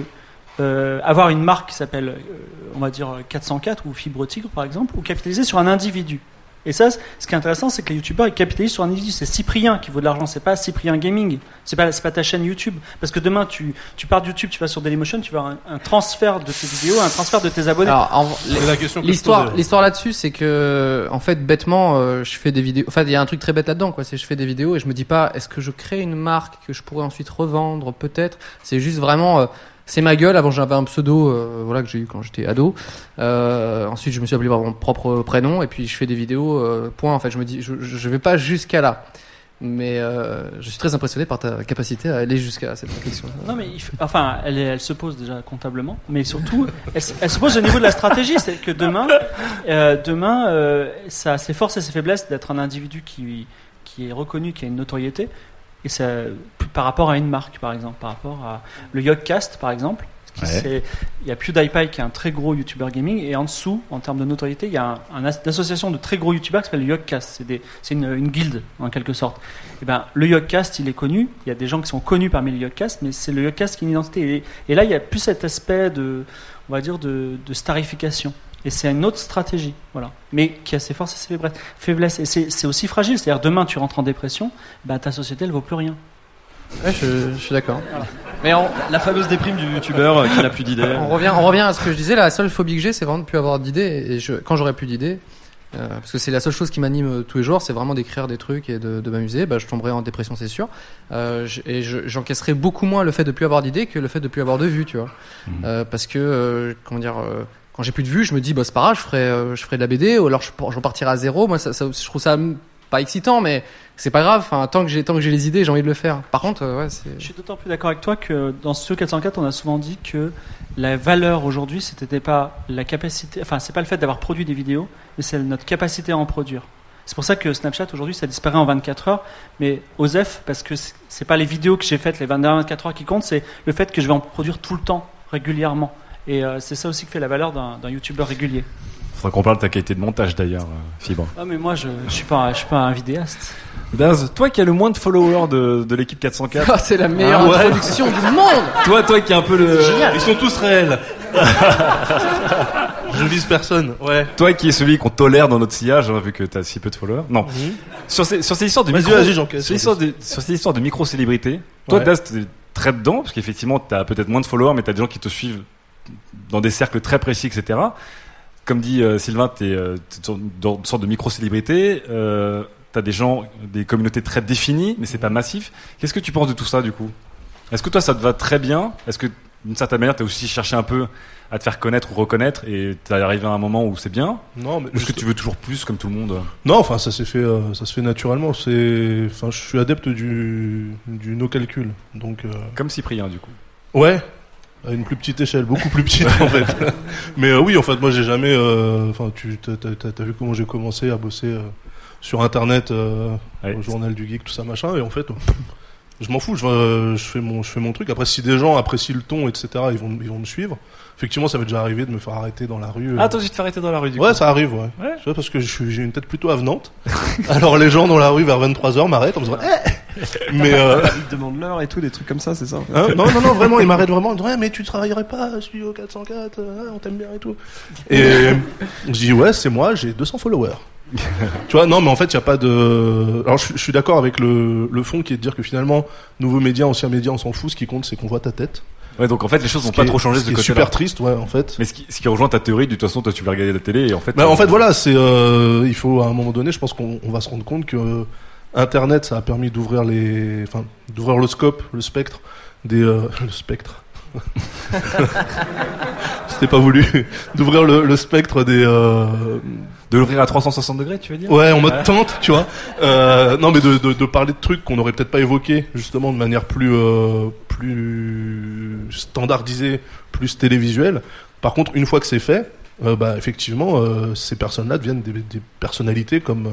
avoir une marque qui s'appelle on va dire 404 ou Fibre Tigre par exemple, ou capitaliser sur un individu. Et ça, ce qui est intéressant, c'est que les youtubeurs ils capitalisent sur un individu. C'est Cyprien qui vaut de l'argent, c'est pas Cyprien Gaming, c'est pas ta chaîne YouTube. Parce que demain, tu pars de YouTube, tu vas sur Dailymotion, tu vas avoir un transfert de tes vidéos, un transfert de tes abonnés. Alors, l'histoire là-dessus, c'est que en fait, bêtement, je fais des vidéos. Enfin, il y a un truc très bête là-dedans, quoi. C'est je fais des vidéos et je me dis pas, est-ce que je crée une marque que je pourrais ensuite revendre, peut-être. C'est juste vraiment. C'est ma gueule. Avant, j'avais un pseudo, que j'ai eu quand j'étais ado. Ensuite, je me suis appelé par mon propre prénom, et puis je fais des vidéos. Point. En fait, je me dis, je vais pas jusqu'à là, mais je suis très impressionné par ta capacité à aller jusqu'à cette réflexion. Non, mais elle se pose déjà comptablement, mais surtout, elle se pose au niveau de la stratégie. C'est que demain, ça a ses forces et ses faiblesses d'être un individu qui est reconnu, qui a une notoriété. Et ça, par rapport à une marque, par exemple, par rapport à le Yogcast, par exemple, il y a PewDiePie qui est un très gros YouTuber gaming, et en dessous, en termes de notoriété, il y a une association de très gros YouTubers qui s'appelle le Yogcast. C'est une guilde, en quelque sorte. Et le Yogcast, il est connu. Il y a des gens qui sont connus parmi les Yogcast, mais c'est le Yogcast qui est une identité. Et là, il y a plus cet aspect on va dire, de starification. Et c'est une autre stratégie, voilà. Mais qui a ses forces et ses faiblesses. Et c'est aussi fragile. C'est-à-dire, demain, tu rentres en dépression, ta société, elle vaut plus rien. Ouais, je suis d'accord. Voilà. Mais la fameuse déprime du youtubeur qui n'a plus d'idées. On revient à ce que je disais. La seule phobie que j'ai, c'est vraiment de ne plus avoir d'idées. Et quand j'aurai plus d'idées, parce que c'est la seule chose qui m'anime tous les jours, c'est vraiment d'écrire des trucs et de m'amuser. Je tomberai en dépression, c'est sûr. Et j'encaisserai beaucoup moins le fait de plus avoir d'idées que le fait de plus avoir de vues, tu vois. Parce que, quand j'ai plus de vues, je me dis, c'est pas grave, je ferai de la BD, ou alors je repartirai à zéro. Moi, je trouve ça pas excitant, mais c'est pas grave. Enfin, tant que j'ai les idées, j'ai envie de le faire. Par contre, Je suis d'autant plus d'accord avec toi que dans Studio 404, on a souvent dit que la valeur aujourd'hui, c'était pas la capacité, c'est pas le fait d'avoir produit des vidéos, mais c'est notre capacité à en produire. C'est pour ça que Snapchat aujourd'hui, ça disparaît en 24 heures, mais OSEF, parce que c'est pas les vidéos que j'ai faites les 24 heures qui comptent, c'est le fait que je vais en produire tout le temps, régulièrement. Et c'est ça aussi qui fait la valeur d'un youtubeur régulier. Faudra qu'on parle de ta qualité de montage d'ailleurs, Fibre. Ah mais moi je suis pas un vidéaste. Daz, toi qui as le moins de followers de l'équipe 404. Oh, c'est la meilleure introduction du monde. Toi qui es un peu le. C'est génial. Ils sont tous réels. Je vise personne. Ouais. Toi qui es celui qu'on tolère dans notre sillage, vu que t'as si peu de followers. Non. Sur ces histoires de sur ces histoires de micro-célébrités. Toi, Daz, t'es très dedans parce qu'effectivement t'as peut-être moins de followers, mais t'as des gens qui te suivent dans des cercles très précis, etc. Comme dit Sylvain, t'es dans une sorte de micro-célébrité. T'as des gens, des communautés très définies, mais c'est pas massif. Qu'est-ce que tu penses de tout ça, du coup? Est-ce que toi, ça te va très bien? Est-ce que, d'une certaine manière, t'as aussi cherché un peu à te faire connaître ou reconnaître et t'es arrivé à un moment où c'est bien? Non, mais ou est-ce que tu veux toujours plus, comme tout le monde? Non, enfin, ça se fait naturellement. Je suis adepte du no calcul. Donc, Comme Cyprien, du coup. Ouais. À une plus petite échelle, beaucoup plus petite en fait. Mais oui, en fait, moi j'ai jamais. Enfin, t'as vu comment j'ai commencé à bosser sur Internet, au journal du geek, tout ça machin, et en fait, je m'en fous. Je fais mon truc. Après, si des gens apprécient le ton, etc., ils vont me suivre. Effectivement, ça m'est déjà arrivé de me faire arrêter dans la rue. Ah, toi aussi de te faire arrêter dans la rue, du coup. Ouais, ça arrive, ouais. Tu vois, parce que j'ai une tête plutôt avenante. Alors les gens dans la rue vers 23h m'arrêtent en me disant, mais ils demandent l'heure et tout, des trucs comme ça, c'est ça? Non, vraiment, ils m'arrêtent vraiment en disant, mais tu travaillerais pas à Studio 404, on t'aime bien et tout. Et je dis, ouais, c'est moi, j'ai 200 followers. Tu vois, non, mais en fait, il y a pas de. Alors, je suis d'accord avec le fond qui est de dire que finalement, nouveaux médias, anciens médias, on s'en fout. Ce qui compte, c'est qu'on voit ta tête. Ouais, donc en fait, les choses n'ont pas trop changé de ce côté-là. C'est super triste, ouais, en fait. Mais ce qui rejoint ta théorie, de toute façon, toi, tu vas regarder la télé et en fait. Bah, en fait, voilà, c'est. Il faut à un moment donné, je pense qu'on va se rendre compte que Internet, ça a permis d'ouvrir d'ouvrir le scope, le spectre le spectre. C'était pas voulu. D'ouvrir le spectre des. De l'ouvrir à 360 degrés, tu veux dire? Ouais, en mode tente, tu vois. Non, mais de parler de trucs qu'on aurait peut-être pas évoqués, justement, de manière plus standardisée, plus télévisuelle. Par contre, une fois que c'est fait, effectivement, ces personnes-là deviennent des personnalités comme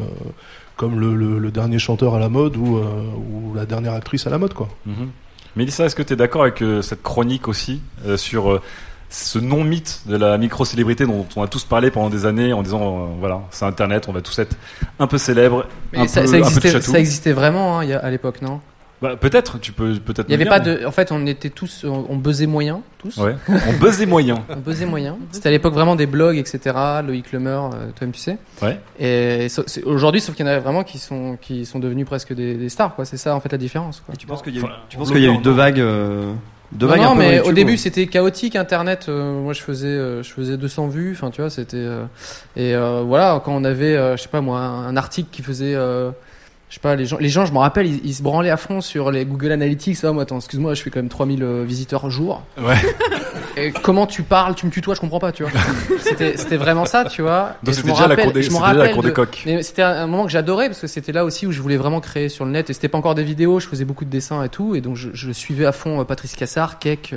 le dernier chanteur à la mode ou la dernière actrice à la mode, quoi. Mm-hmm. Mélissa, est-ce que tu es d'accord avec cette chronique aussi sur ce non-mythe de la micro-célébrité dont on a tous parlé pendant des années en disant voilà, c'est Internet, on va tous être un peu célèbres, ça existait vraiment à l'époque, non? Bah, peut-être, tu peux peut-être. Il y avait pas de. En fait, on était tous, on buzzait moyen, tous. Ouais. On buzzait moyen. On buzzait moyen. C'était à l'époque vraiment des blogs, etc. Loïc Lemer, toi-même tu sais. Ouais. Et aujourd'hui, sauf qu'il y en a vraiment qui sont devenus presque des stars, quoi. C'est ça en fait la différence, quoi. Et tu penses qu'il y a eu deux vagues? Non, mais au début c'était chaotique Internet. Moi je faisais 200 vues. Enfin tu vois, c'était voilà, quand on avait je sais pas moi un article qui faisait je sais pas, les gens, je me rappelle, ils se branlaient à fond sur les Google Analytics. Moi, attends, excuse-moi, je fais quand même 3000 visiteurs jour. Ouais. Et comment tu parles, tu me tutoies, je comprends pas, tu vois. C'était vraiment ça, tu vois. Donc c'était déjà la cour des coqs. Mais c'était un moment que j'adorais parce que c'était là aussi où je voulais vraiment créer sur le net et c'était pas encore des vidéos, je faisais beaucoup de dessins et tout et donc je suivais à fond Patrice Cassard, Keck,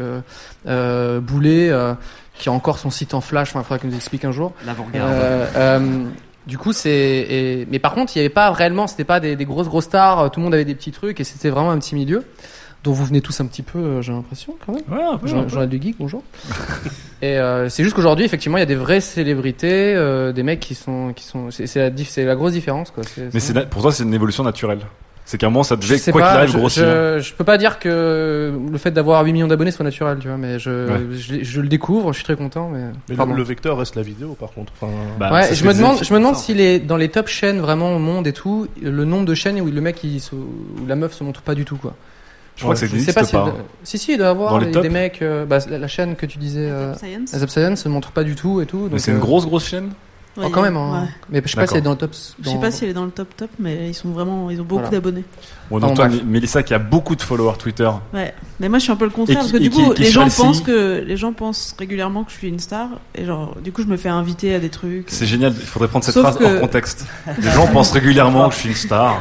Boulet, qui a encore son site en flash. Enfin, il faudra qu'il nous explique un jour. L'avant-garde. Du coup, mais par contre, il y avait pas réellement, c'était pas des grosses stars, tout le monde avait des petits trucs et c'était vraiment un petit milieu dont vous venez tous un petit peu, j'ai l'impression quand même. Ouais, un peu. Journal du Geek, bonjour. Et c'est juste qu'aujourd'hui, effectivement, il y a des vraies célébrités, des mecs qui sont, c'est la grosse différence, quoi. Pour toi, c'est une évolution naturelle. C'est qu'à un moment, ça devait, quoi qu'il arrive, grossir. Je peux pas dire que le fait d'avoir 8 millions d'abonnés soit naturel, tu vois, mais je le découvre, je suis très content, mais le vecteur reste la vidéo, par contre. Enfin, ouais, je me demande s'il est dans les top chaînes vraiment au monde et tout, le nombre de chaînes où le mec, où la meuf se montre pas du tout, quoi. Je crois que ça n'existe pas. Si, il doit y avoir des mecs, la chaîne que tu disais, Zap Science se montre pas du tout et tout. Donc, mais c'est une grosse chaîne. Ouais, quand même, hein. Ouais. Mais je sais pas si elle est dans le top. Je sais pas si elle est dans le top, mais ils ont beaucoup d'abonnés. Bon, donc toi, Mélissa, qui a beaucoup de followers Twitter. Ouais. Mais moi, je suis un peu le contraire parce que du coup, les gens pensent régulièrement que je suis une star et genre, du coup, je me fais inviter à des trucs. C'est génial. Il faudrait prendre cette phrase hors contexte. Les gens pensent régulièrement que je suis une star.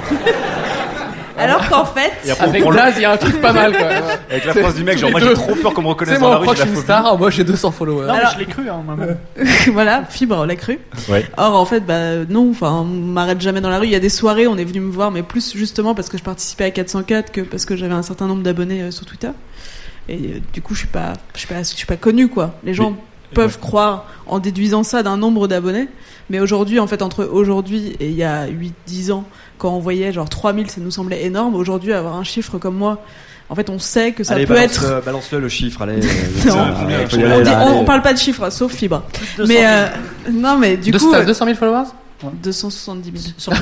Alors qu'en fait, avec Daz, il y a un truc pas mal, quoi. Avec la phrase du mec, genre, moi j'ai trop peur qu'on me reconnaisse dans la rue. Moi, je suis une star, moi j'ai 200 followers. Non, alors, je l'ai cru, hein, maman. Voilà, Fibre, on l'a cru. Ouais. Or, en fait, non, on m'arrête jamais dans la rue. Il y a des soirées, on est venu me voir, mais plus justement parce que je participais à 404 que parce que j'avais un certain nombre d'abonnés sur Twitter. Et du coup, je suis pas connue, quoi. Les gens. peuvent croire en déduisant ça d'un nombre d'abonnés. Mais aujourd'hui, en fait, entre aujourd'hui et il y a 8-10 ans, quand on voyait genre 3000, ça nous semblait énorme. Aujourd'hui, avoir un chiffre comme moi, en fait, on sait que ça peut être... Balance-le le chiffre, allez. On parle pas de chiffres, sauf Fibre. Mais non, mais du coup... 200 000 followers 270 000.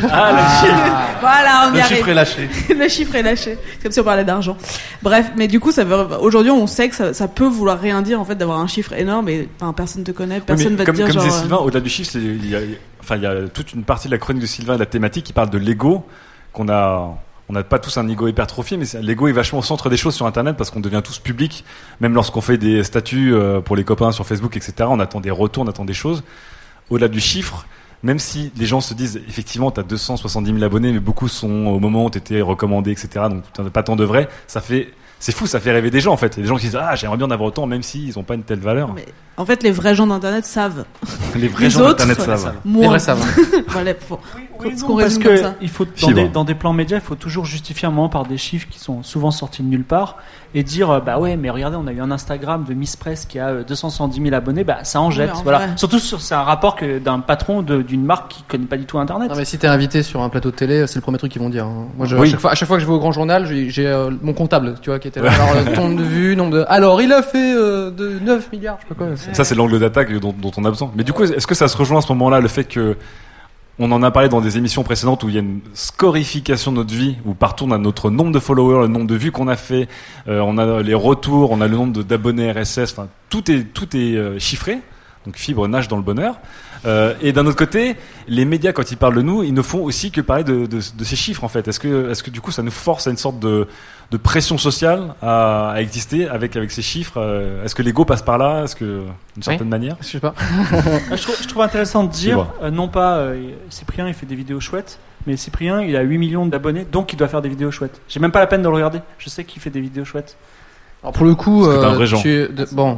Voilà, on y arrive. Le chiffre est lâché. Le chiffre est lâché. C'est comme si on parlait d'argent. Bref, mais du coup, aujourd'hui, on sait que ça peut vouloir rien dire, en fait, d'avoir un chiffre énorme et personne te connaît, personne va te dire comme genre... disait Sylvain, au-delà du chiffre, il y a toute une partie de la chronique de Sylvain, de la thématique, qui parle de l'ego, qu'on a... On n'a pas tous un ego hypertrophié, mais l'ego est vachement au centre des choses sur Internet parce qu'on devient tous publics. Même lorsqu'on fait des statuts pour les copains sur Facebook, etc., on attend des retours, on attend des choses. Au-delà du chiffre, même si les gens se disent, effectivement, tu as 270 000 abonnés, mais beaucoup sont au moment où tu étais recommandé, etc., donc tu n'en as pas tant de vrais, c'est fou, ça fait rêver des gens en fait. Il y a des gens qui disent j'aimerais bien en avoir autant, même s'ils n'ont pas une telle valeur. Mais en fait, les vrais gens d'Internet savent. Les vrais gens d'Internet savent. Moins. Les vrais savent. Voilà, parce que dans des plans médias, il faut toujours justifier un moment par des chiffres qui sont souvent sortis de nulle part et dire bah ouais, mais regardez, on a eu un Instagram de Miss Press qui a 270 000 abonnés, bah ça en jette. Voilà. Surtout c'est un rapport d'un patron d'une marque qui connaît pas du tout Internet. Non mais si t'es invité sur un plateau de télé, c'est le premier truc qu'ils vont dire. Moi, à chaque fois que je vais au Grand Journal, j'ai mon comptable, tu vois, qui était là. Alors, nombre de vues, alors il a fait de 9 milliards, je sais pas quoi. Ça c'est l'angle d'attaque dont on a besoin. Mais du coup, est-ce que ça se rejoint à ce moment-là, le fait que on en a parlé dans des émissions précédentes où il y a une scorification de notre vie, où partout on a notre nombre de followers, le nombre de vues qu'on a fait, on a les retours, on a le nombre d'abonnés RSS, enfin tout est chiffré. Donc Fibre nage dans le bonheur. Et d'un autre côté, les médias, quand ils parlent de nous, ils ne font aussi que parler de ces chiffres en fait. Est-ce que du coup ça nous force à une sorte de pression sociale à exister avec ces chiffres? Est-ce que l'ego passe par là? Est-ce que d'une certaine manière? Je sais pas. je trouve intéressant de dire, non pas Cyprien il fait des vidéos chouettes, mais Cyprien il a 8 millions d'abonnés, donc il doit faire des vidéos chouettes. J'ai même pas la peine de le regarder. Je sais qu'il fait des vidéos chouettes. Alors pour le coup, bon.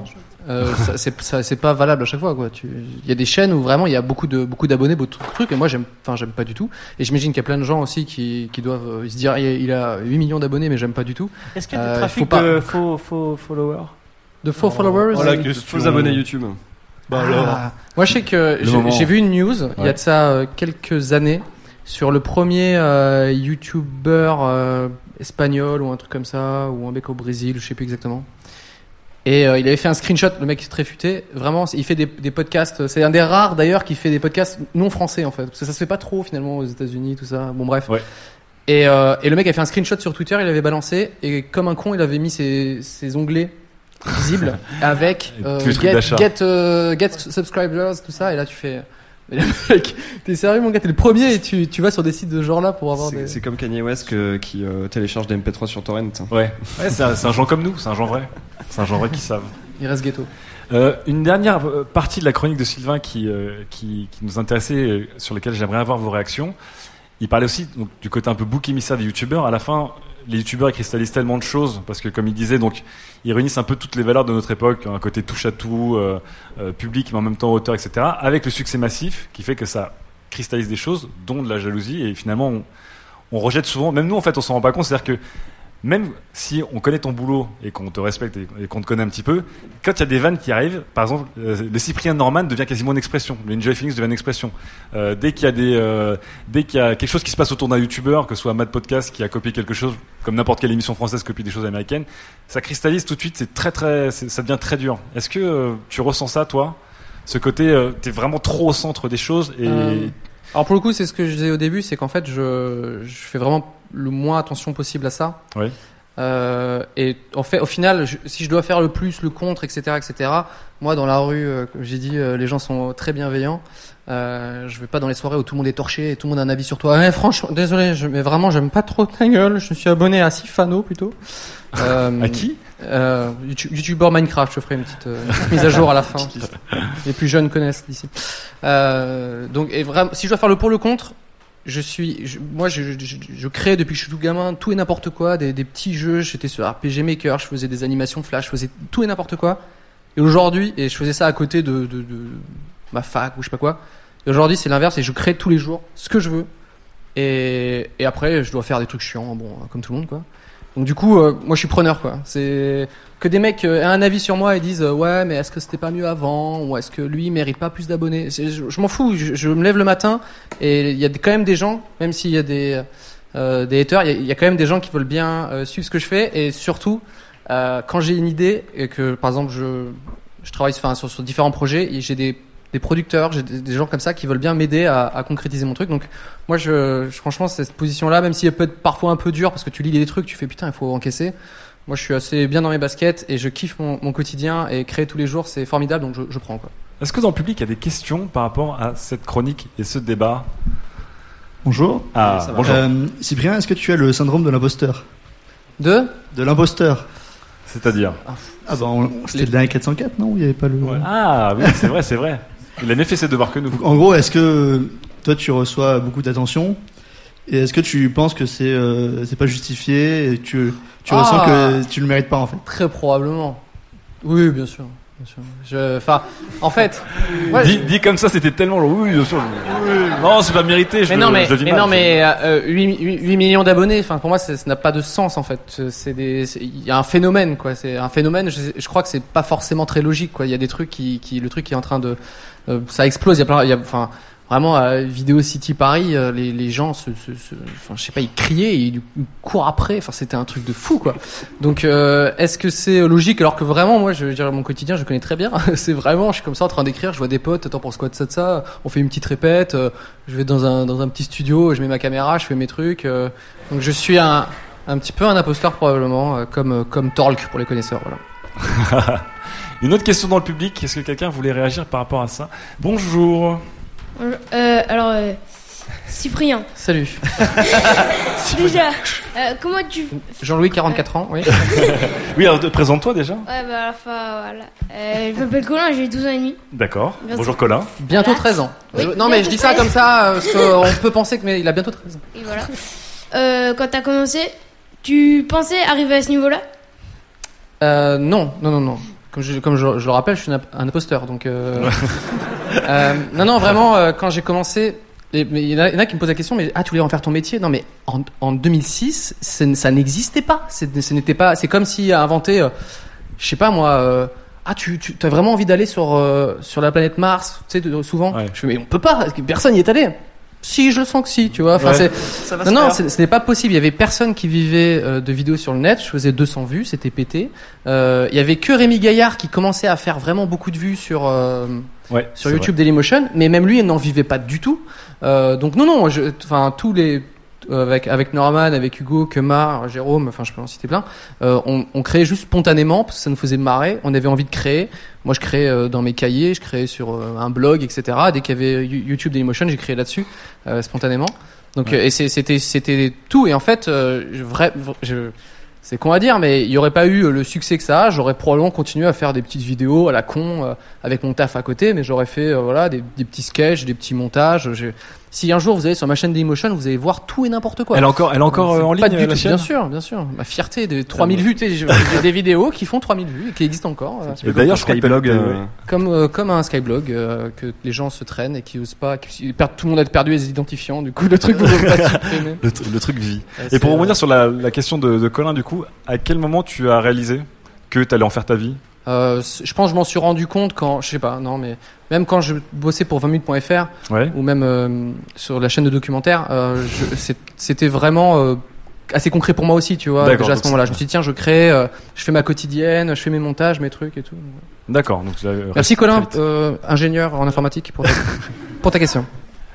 c'est pas valable à chaque fois quoi. Il y a des chaînes où vraiment il y a beaucoup d'abonnés, beaucoup de trucs, et moi j'aime pas du tout. Et j'imagine qu'il y a plein de gens aussi qui doivent se dire il a 8 millions d'abonnés mais j'aime pas du tout. Est-ce qu'il y a du trafic de faux followers? De faux followers? De faux abonnés YouTube. Moi je sais que j'ai vu une news il y a de ça quelques années sur le premier YouTuber espagnol ou un truc comme ça, ou un mec au Brésil, je sais plus exactement. Et il avait fait un screenshot, le mec est très futé. Vraiment, il fait des podcasts. C'est un des rares d'ailleurs qui fait des podcasts non français en fait, parce que ça se fait pas trop finalement aux États-Unis, tout ça. Bon bref. Ouais. Et le mec a fait un screenshot sur Twitter, il avait balancé, et comme un con, il avait mis ses onglets visibles avec get subscribers, tout ça. Et là tu fais. Mais le mec, t'es sérieux mon gars, t'es le premier et tu vas sur des sites de ce genre là pour avoir C'est comme Kanye West qui télécharge des MP3 sur torrent. Ouais, c'est un genre comme nous, c'est un genre vrai. C'est un genre vrai qui savent. Il reste ghetto. Une dernière partie de la chronique de Sylvain qui nous intéressait, sur laquelle j'aimerais avoir vos réactions. Il parlait aussi donc, du côté un peu bouc émissaire des youtubeurs. À la fin, les youtubeurs ils cristallisent tellement de choses parce que comme il disait, donc ils réunissent un peu toutes les valeurs de notre époque, un côté touche à tout, public mais en même temps auteur, etc. Avec le succès massif qui fait que ça cristallise des choses, dont de la jalousie, et finalement on rejette souvent. Même nous en fait on s'en rend pas compte, c'est-à-dire que même si on connaît ton boulot et qu'on te respecte et qu'on te connaît un petit peu, quand il y a des vannes qui arrivent, par exemple, le Cyprien Norman devient quasiment une expression, le Enjoy Phoenix devient une expression. Dès qu'il y a quelque chose qui se passe autour d'un youtubeur, que ce soit Mad Podcast qui a copié quelque chose, comme n'importe quelle émission française copie des choses américaines, ça cristallise tout de suite, ça devient très dur. Est-ce que tu ressens ça, toi? Ce côté, t'es vraiment trop au centre des choses et... Alors pour le coup, c'est ce que je disais au début, c'est qu'en fait, je fais vraiment le moins attention possible à ça. Oui. Et en fait, au final, si je dois faire le plus, le contre, etc., moi, dans la rue, comme j'ai dit, les gens sont très bienveillants. Je vais pas dans les soirées où tout le monde est torché et tout le monde a un avis sur toi. Franchement, désolé, mais vraiment, j'aime pas trop ta gueule. Je me suis abonné à Sifano plutôt. À qui? YouTuber Minecraft, je ferai une petite mise à jour à la fin. Les plus jeunes connaissent d'ici. Donc, et vraiment, si je dois faire le pour le contre, je crée depuis que je suis tout gamin tout et n'importe quoi, des petits jeux. J'étais sur RPG Maker, je faisais des animations Flash, je faisais tout et n'importe quoi. Et aujourd'hui, je faisais ça à côté de ma fac ou je sais pas quoi. Et aujourd'hui, c'est l'inverse, et je crée tous les jours ce que je veux. Et après, je dois faire des trucs chiants, bon, comme tout le monde, quoi. Donc du coup, moi je suis preneur quoi. C'est que des mecs aient un avis sur moi et disent ouais mais est-ce que c'était pas mieux avant ou est-ce que lui mérite pas plus d'abonnés. Je m'en fous. Je me lève le matin et il y a quand même des gens, même s'il y a des haters, il y a quand même des gens qui veulent bien suivre ce que je fais et surtout quand j'ai une idée et que par exemple je travaille sur différents projets et j'ai des producteurs, j'ai des gens comme ça qui veulent bien m'aider à concrétiser mon truc. Donc moi franchement cette position là, même si elle peut être parfois un peu dure parce que tu lis des trucs, tu fais putain il faut encaisser. Moi je suis assez bien dans mes baskets et je kiffe mon quotidien et créer tous les jours c'est formidable donc je prends quoi. Est-ce que dans le public il y a des questions par rapport à cette chronique et ce débat? Bonjour. Bonjour. Cyprien, est-ce que tu as le syndrome de l'imposteur? De l'imposteur. C'est-à-dire c'était le dernier 404 non? Il y avait pas le. Ouais. Ah oui c'est vrai. Il a mieux fait ses devoirs que nous. En gros, est-ce que toi tu reçois beaucoup d'attention et est-ce que tu penses que c'est pas justifié et tu ressens que tu le mérites pas en fait? Très probablement. Oui, bien sûr. En fait, dit comme ça, c'était tellement oui, bien sûr. Oui. Non, c'est pas mérité. 8 millions d'abonnés. Enfin, pour moi, ça n'a pas de sens en fait. Il y a un phénomène quoi. C'est un phénomène. Je crois que c'est pas forcément très logique quoi. Il y a des trucs le truc qui est en train de, ça explose. Vraiment, Vidéo City Paris, les gens je sais pas, ils criaient, ils courent après. Enfin, c'était un truc de fou, quoi. Donc, est-ce que c'est logique alors que vraiment, moi, je veux dire, mon quotidien, je connais très bien. C'est vraiment, je suis comme ça en train d'écrire, je vois des potes, attends pour squat ça, on fait une petite répète, je vais dans un petit studio, je mets ma caméra, je fais mes trucs. Donc, je suis un petit peu un imposteur probablement, comme Torque pour les connaisseurs, voilà. Une autre question dans le public. Est-ce que quelqu'un voulait réagir par rapport à ça? Bonjour. Cyprien. Salut. Déjà, comment tu... Jean-Louis, 44 ans, oui. Oui, alors présente-toi déjà. Ouais, bah, voilà. Je m'appelle Colin, j'ai 12 ans et demi. D'accord. Bonjour Colin. Bientôt 13 ans. Oui, non, mais je dis ça comme ça, parce qu'on peut penser que, mais il a bientôt 13 ans. Et voilà. Quand t'as commencé, tu pensais arriver à ce niveau-là? Non. Comme je le rappelle, je suis un imposteur, donc. Non, vraiment, quand j'ai commencé, mais il y en a qui me posent la question, mais tu voulais en faire ton métier? Non, mais en 2006, ça n'existait pas. Ce n'était pas. C'est comme si inventer, je sais pas moi. Tu as vraiment envie d'aller sur la planète Mars? Tu sais, souvent. Ouais. Je fais, mais on peut pas. Personne n'y est allé. Si, je le sens que si, tu vois. Enfin, ouais, ce n'est pas possible. Il y avait personne qui vivait de vidéos sur le net. Je faisais 200 vues, c'était pété. Il y avait que Rémi Gaillard qui commençait à faire vraiment beaucoup de vues sur YouTube Dailymotion, mais même lui, il n'en vivait pas du tout. Donc non, tous les avec Norman, avec Hugo, Kemar, Jérôme, enfin je peux en citer plein. On créait juste spontanément parce que ça nous faisait marrer. On avait envie de créer. Moi, je créais dans mes cahiers, je créais sur un blog, etc. Dès qu'il y avait YouTube Dailymotion, j'ai créé là-dessus spontanément. Donc et c'était tout. Et en fait, c'est con à dire, mais il y aurait pas eu le succès que ça a. J'aurais probablement continué à faire des petites vidéos à la con avec mon taf à côté, mais j'aurais fait des petits sketchs, des petits montages. Si un jour vous allez sur ma chaîne Dailymotion, vous allez voir tout et n'importe quoi. Elle est encore en ligne, la chaîne? Bien sûr. Ma fierté de 3000 vues. J'ai des vidéos qui font 3000 vues et qui existent encore. Et d'ailleurs, Skyblog, comme un Skyblog que les gens se traînent et qui osent pas, tout le monde a perdu les identifiants. Du coup, le truc vous pouvez pas supprimer. Le truc vit. Et pour revenir sur la question de Colin, du coup, à quel moment tu as réalisé que tu allais en faire ta vie? Je pense que je m'en suis rendu compte quand, je sais pas, non, mais même quand je bossais pour 20minutes.fr ou même sur la chaîne de documentaires, c'était vraiment assez concret pour moi aussi, tu vois. Déjà à ce moment-là, je me suis dit tiens, je crée, je fais ma quotidienne, je fais mes montages, mes trucs et tout. D'accord. Donc merci Colin, ingénieur en informatique pour ta question.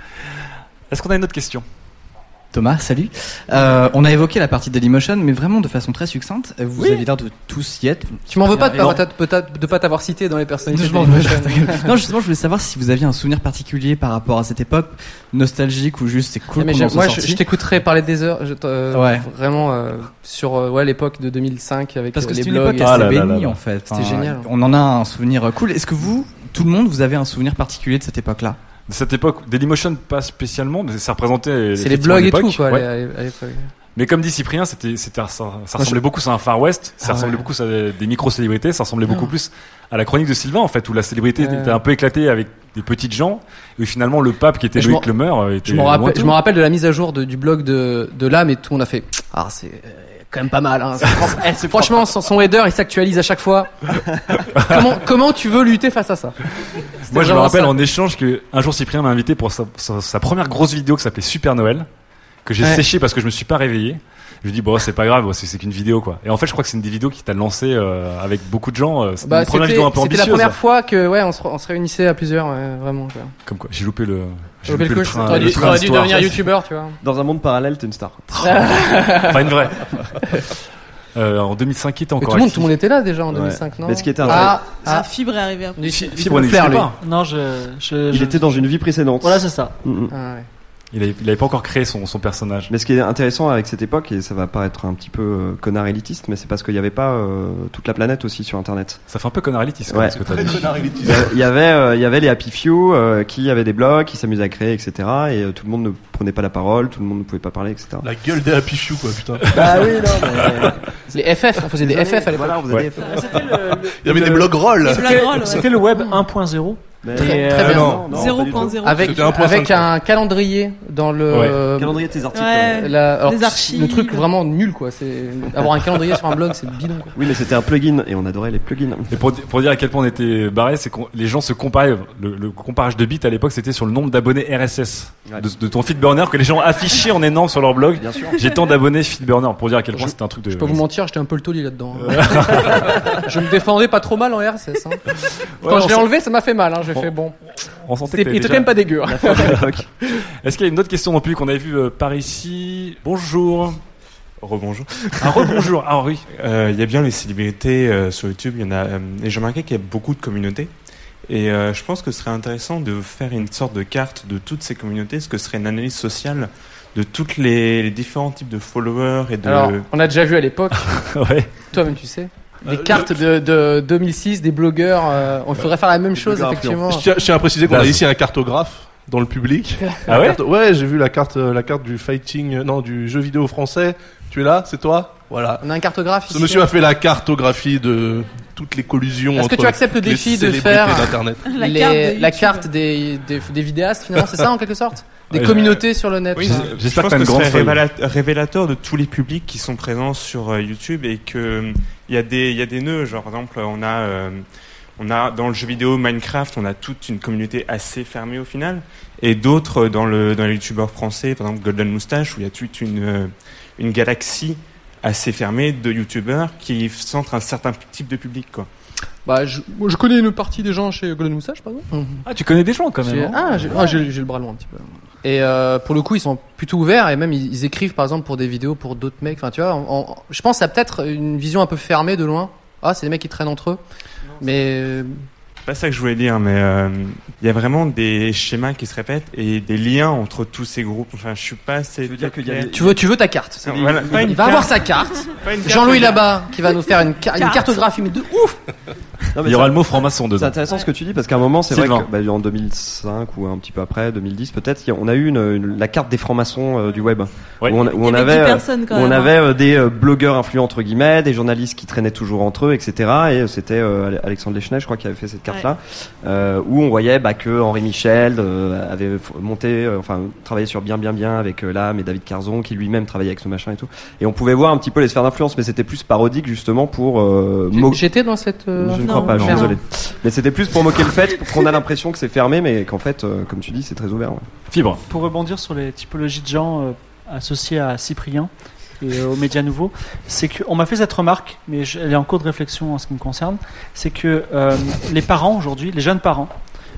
Est-ce qu'on a une autre question? Thomas, salut. On a évoqué la partie Dailymotion, mais vraiment de façon très succincte. Vous avez l'air de tous y être. Tu m'en veux pas de pas t'avoir cité dans les personnalités Dailymotion. Non, justement, je voulais savoir si vous aviez un souvenir particulier par rapport à cette époque, nostalgique ou juste c'est cool. Moi, je t'écouterais parler des heures. Vraiment sur l'époque de 2005 avec parce que les c'est une blogs. époque assez bénie en fait. C'était génial. On en a un souvenir cool. Est-ce que tout le monde, vous avez un souvenir particulier de cette époque-là? De cette époque, Dailymotion pas spécialement, mais ça représentait. C'est les blogs et tout, quoi, à l'époque. Mais comme dit Cyprien, ça ressemblait beaucoup à un Far West, ça ressemblait beaucoup à des micro-célébrités, ça ressemblait beaucoup plus à la chronique de Sylvain, en fait, où la célébrité était un peu éclatée avec des petites gens, et finalement le pape qui était Loïc Lemeur était. Je me rappelle de la mise à jour du blog de l'âme, et tout le monde a fait, c'est quand même pas mal. Hein. Franchement, son header il s'actualise à chaque fois. Comment tu veux lutter face à ça? Moi, je me rappelle en échange que un jour Cyprien m'a invité pour sa première grosse vidéo qui s'appelait Super Noël, que j'ai séché parce que je me suis pas réveillé. Je lui dis bon, c'est pas grave, c'est qu'une vidéo quoi. Et en fait, je crois que c'est une des vidéos qui t'a lancé avec beaucoup de gens. C'était une première vidéo un peu ambitieuse. C'était la première fois que on se réunissait à plusieurs, vraiment. Quoi. Comme quoi, j'ai loupé le. J'ai loupé le train. T'aurais dû devenir youtubeur, tu vois. Dans un monde parallèle, t'es une star. Enfin une vraie. En 2005, qui était encore tout le monde était là déjà en 2005, non? Mais ce qui était Fibre est arrivé après. Fibre n'existait pas. Non, il était dans une vie précédente. Voilà, c'est ça. Il avait pas encore créé son personnage. Mais ce qui est intéressant avec cette époque, et ça va paraître un petit peu connard élitiste, mais c'est parce qu'il y avait pas toute la planète aussi sur Internet. Ça fait un peu connard élitiste. Ouais. Ce que t'as dit. Il y avait les Happy Few qui avaient des blogs, qui s'amusaient à créer, etc. Et tout le monde ne prenait pas la parole, tout le monde ne pouvait pas parler, etc. La gueule des Happy Few, quoi, putain. Bah oui, non. Mais... Les FF, on faisait des FF à l'époque. Voilà, on faisait des FF. Il y avait des blog rolls. C'était le web 1.0 Très bien. Non, 0.0. Avec un calendrier dans le calendrier de tes articles. Les archives. Le truc vraiment nul quoi. C'est avoir un calendrier sur un blog, c'est bidon. Quoi. Oui, mais c'était un plugin et on adorait les plugins. Et pour dire à quel point on était barré, c'est que les gens se comparaient. Le comparage de bits à l'époque, c'était sur le nombre d'abonnés RSS de ton feedburner que les gens affichaient en énorme sur leur blog. Bien sûr. J'ai tant d'abonnés feedburner pour dire à quel point c'était un truc de. Je peux vous mentir, j'étais un peu le taulier là-dedans. Je me défendais pas trop mal en RSS. Hein. Quand je l'ai enlevé, ça m'a fait mal. Hein. J'ai fait bon. On sentait que il était quand même pas dégueu. Est-ce qu'il y a une autre question non plus qu'on avait vu par ici? Bonjour. Rebonjour. Rebonjour. Ah oui. Il y a bien les célébrités sur YouTube. Il y en a. Et j'ai remarqué qu'il y a beaucoup de communautés. Et je pense que ce serait intéressant de faire une sorte de carte de toutes ces communautés, ce que serait une analyse sociale de toutes les différents types de followers et de. Alors, on a déjà vu à l'époque. Ouais. Toi-même, tu sais. Des cartes de 2006, des blogueurs. On faudrait faire la même chose, effectivement. Je tiens à préciser qu'on a ici un cartographe dans le public. Ah ouais? Ouais, j'ai vu la carte du fighting, du jeu vidéo français. Tu es là? C'est toi? Voilà. On a un cartographe ici. Ce monsieur a fait la cartographie de toutes les collusions. Est-ce que tu acceptes le défi de faire la carte des vidéastes, finalement? C'est ça, en quelque sorte? Des communautés sur le net. Oui, j'espère que ce serait révélateur de tous les publics qui sont présents sur YouTube et que il y a des nœuds. Genre, par exemple, on a dans le jeu vidéo Minecraft, on a toute une communauté assez fermée au final, et d'autres dans les youtubeurs français, par exemple Golden Moustache, où il y a toute une galaxie assez fermée de youtubeurs qui centrent un certain type de public, quoi. Bah, je connais une partie des gens chez Golden Moustache, par exemple. Ah, tu connais des gens quand même. J'ai le bras long un petit peu. Et pour le coup, ils sont plutôt ouverts et même ils écrivent par exemple pour des vidéos pour d'autres mecs. Enfin, tu vois, je pense que ça a peut-être une vision un peu fermée de loin. Ah, c'est des mecs qui traînent entre eux. Mais c'est pas ça que je voulais dire, mais il y a vraiment des schémas qui se répètent et des liens entre tous ces groupes. Enfin, je suis pas assez. Tu veux ta carte. Voilà, il va avoir sa carte. Jean-Louis là-bas qui va nous faire une cartographie mais de ouf. Non, mais il y aura le mot franc-maçon dedans. C'est intéressant ce que tu dis parce qu'à un moment, c'est vrai que en 2005 ou un petit peu après, 2010 peut-être, on a eu la carte des francs-maçons du web, ouais. où on avait des blogueurs influents entre guillemets, des journalistes qui traînaient toujours entre eux, etc. Et c'était Alexandre Leschnet, je crois, qui avait fait cette carte-là, où on voyait que Henri Michel avait monté, travaillé sur bien avec l'âme et David Carzon, qui lui-même travaillait avec ce machin et tout. Et on pouvait voir un petit peu les sphères d'influence, mais c'était plus parodique justement pour. J'étais dans cette. Je ne crois pas, je suis désolé. Mais c'était plus pour moquer le fait qu'on a l'impression que c'est fermé, mais qu'en fait, comme tu dis, c'est très ouvert. Ouais. Fibre. Pour rebondir sur les typologies de gens associés à Cyprien et aux médias nouveaux, c'est qu'on m'a fait cette remarque, mais elle est en cours de réflexion en ce qui me concerne, c'est que les parents aujourd'hui, les jeunes parents,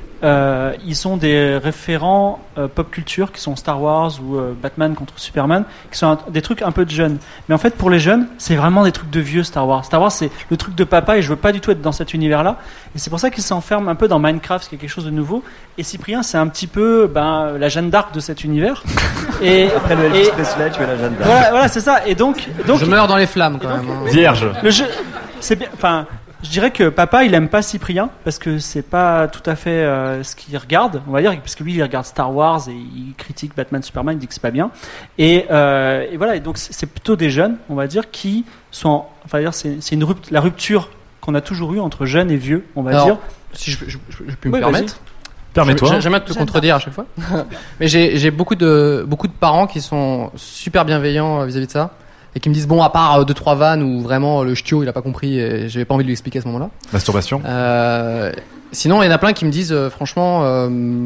ils ont des référents pop culture qui sont Star Wars ou Batman contre Superman, qui sont des trucs un peu de jeunes. Mais en fait, pour les jeunes, c'est vraiment des trucs de vieux Star Wars. Star Wars, c'est le truc de papa et je veux pas du tout être dans cet univers-là. Et c'est pour ça qu'ils s'enferment un peu dans Minecraft, qui est quelque chose de nouveau. Et Cyprien, c'est un petit peu la Jeanne d'Arc de cet univers. Et après le Elvis Presley, tu es la Jeanne d'Arc. Voilà, c'est ça. Et donc, je meurs dans les flammes quand même. Vierge. Le jeu, c'est bien. Enfin. Je dirais que papa, il aime pas Cyprien parce que c'est pas tout à fait ce qu'il regarde, on va dire, parce que lui, il regarde Star Wars et il critique Batman, Superman, il dit que c'est pas bien. Et voilà. Et donc c'est plutôt des jeunes, on va dire, qui sont, c'est la rupture qu'on a toujours eue entre jeunes et vieux, on va dire. Si je peux me permettre. Permets-toi. J'aime te contredire à chaque fois. Mais j'ai beaucoup de parents qui sont super bienveillants vis-à-vis de ça. et qui me disent bon, à part 2-3 vannes où vraiment le ch'tio il a pas compris et j'avais pas envie de lui expliquer à ce moment-là. Masturbation. Sinon, il y en a plein qui me disent franchement.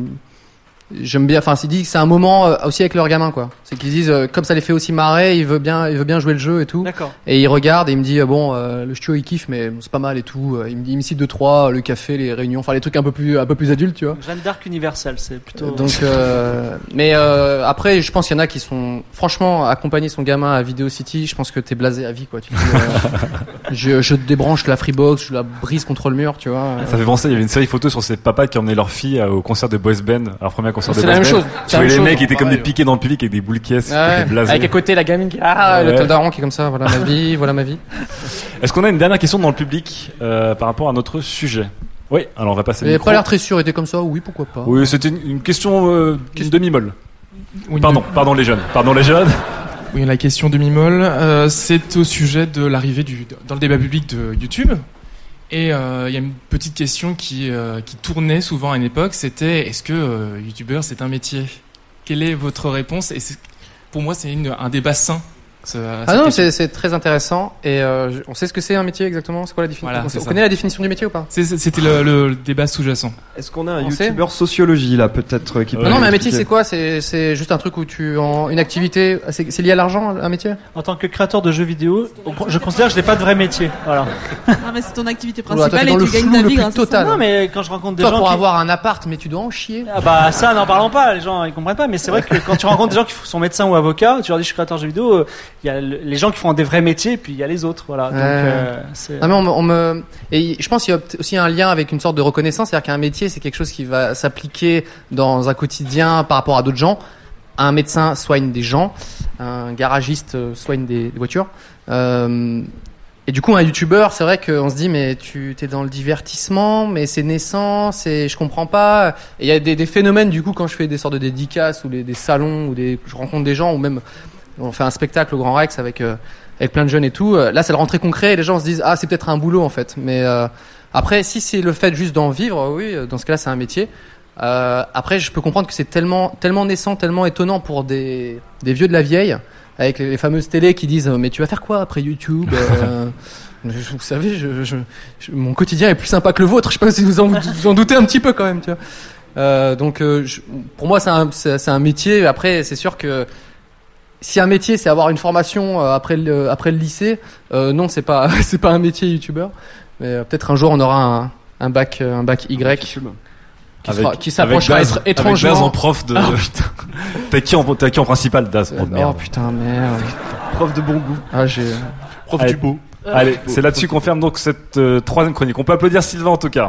J'aime bien, enfin, c'est dit que c'est un moment aussi avec leur gamin, quoi. C'est qu'ils disent, comme ça les fait aussi marrer, il veut bien jouer le jeu et tout. D'accord. Et il regarde et il me dit, le ch'tio il kiffe, mais c'est pas mal et tout. Il me cite 2-3, le café, les réunions, enfin les trucs un peu plus adultes, tu vois. Jeanne d'Arc universelle, c'est plutôt. Donc, mais après, je pense qu'il y en a qui sont, franchement, accompagner son gamin à Video City, je pense que t'es blasé à vie, quoi. Tu dis, je débranche la Freebox, je la brise contre le mur, tu vois. Ça fait penser, il y avait une série photo sur ces papas qui emmenaient leur fille au concert de boys band, alors première concert de c'est la même chose. Tu vois les mecs qui étaient comme des piquets dans le public avec des boules caisses, blasés. Avec à côté la gamine qui le daron qui est comme ça, voilà ma vie. Est-ce qu'on a une dernière question dans le public par rapport à notre sujet? Oui, alors on va passer le micro. Il n'a pas l'air très sûr, il était comme ça, oui, pourquoi pas. Oui, c'était une question demi-molle. Oui, pardon les jeunes. Oui, la question demi-molle, c'est au sujet de l'arrivée dans le débat public de YouTube. Et il y a une petite question qui tournait souvent à une époque, c'était est-ce que youtubeur c'est un métier? Quelle est votre réponse? Et pour moi c'est un débat sain. Non, c'est très intéressant et on sait ce que c'est un métier exactement. C'est quoi la définition? On connaît la définition du métier ou pas? C'était le débat sous-jacent. Est-ce qu'on a un youtubeur sociologie là peut-être qui peut Non, mais un métier c'est quoi? C'est juste un truc où une activité. C'est lié à l'argent un métier? En tant que créateur de jeux vidéo, je considère que je n'ai pas de vrai métier. Voilà. Non, mais c'est ton activité principale et tu gagnes ta vie grâce à ça. Non, mais quand je rencontre des gens pour avoir un appart, mais tu dois en chier. Ah bah ça, n'en parlons pas. Les gens ils comprennent pas. Mais c'est vrai que quand tu rencontres des gens qui sont médecins ou avocats, tu leur dis je suis créateur de jeux vidéo. Il y a les gens qui font des vrais métiers et puis il y a les autres, voilà. Donc non, mais et je pense qu'il y a aussi un lien avec une sorte de reconnaissance, c'est-à-dire qu'un métier c'est quelque chose qui va s'appliquer dans un quotidien par rapport à d'autres gens. Un médecin soigne des gens, un garagiste soigne des voitures. Et du coup, un youtubeur, c'est vrai qu'on se dit, mais tu t'es dans le divertissement, mais c'est naissant, je comprends pas. Et il y a des phénomènes, du coup, quand je fais des sortes de dédicaces ou des salons ou je rencontre des gens ou même on fait un spectacle au Grand Rex avec plein de jeunes et tout. Là, c'est le rentrée concret et les gens se disent c'est peut-être un boulot en fait. Mais après, si c'est le fait juste d'en vivre, oui, dans ce cas-là, c'est un métier. Après, je peux comprendre que c'est tellement naissant, tellement étonnant pour des vieux de la vieille, avec les fameuses télés qui disent mais tu vas faire quoi après YouTube? Vous savez, mon quotidien est plus sympa que le vôtre. Je sais pas si vous en doutez un petit peu quand même, tu vois. Donc, pour moi, c'est un métier. Après, c'est sûr que si un métier c'est avoir une formation après le lycée, non, c'est pas un métier youtubeur. Mais peut-être un jour on aura un bac Y qui s'approchera étrangement. Avec Daz en prof de. T'as qui en principal, Daz? Oh putain, merde. Prof de bon goût. Prof du beau. Allez, c'est là-dessus qu'on ferme donc cette troisième chronique. On peut applaudir Sylvain en tout cas.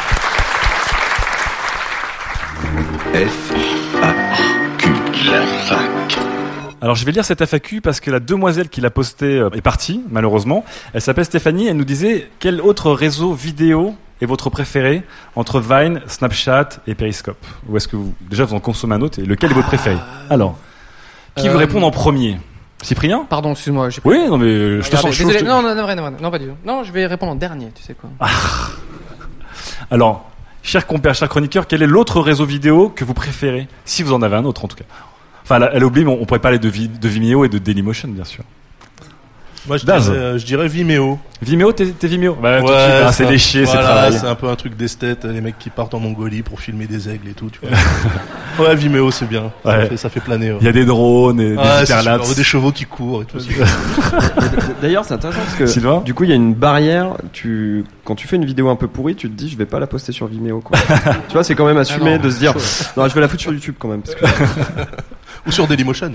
Alors je vais lire cette FAQ parce que la demoiselle qui l'a postée est partie, malheureusement. Elle s'appelle Stéphanie, elle nous disait quel autre réseau vidéo est votre préféré entre Vine, Snapchat et Periscope? Ou est-ce que vous en consommez un autre et lequel est votre préféré? Alors, qui veut répondre en premier? Cyprien? Pardon, excuse-moi. Oui, non mais je te sens chaud. Non, pas du tout. Non, je vais répondre en dernier, tu sais quoi. Alors, cher compère, cher chroniqueur, quel est l'autre réseau vidéo que vous préférez? Si vous en avez un autre en tout cas. Enfin, elle oublie, mais on pourrait parler de Vimeo et de Dailymotion, bien sûr. Moi, je dirais Vimeo. Vimeo, t'es Vimeo? Bah, ouais, tout de suite, c'est léché, c'est travaillé. C'est un peu un truc d'esthète, les mecs qui partent en Mongolie pour filmer des aigles et tout, tu vois. Ouais, Vimeo, c'est bien. Ça fait planer. Ouais. Il y a des drones et des hyperlapses. Des chevaux qui courent et tout. D'ailleurs, c'est intéressant parce que, du coup, il y a une barrière, quand tu fais une vidéo un peu pourrie, tu te dis, je vais pas la poster sur Vimeo, quoi. Tu vois, c'est quand même assumé de se dire, non, je vais la foutre sur YouTube quand même, parce que... Ou sur Dailymotion.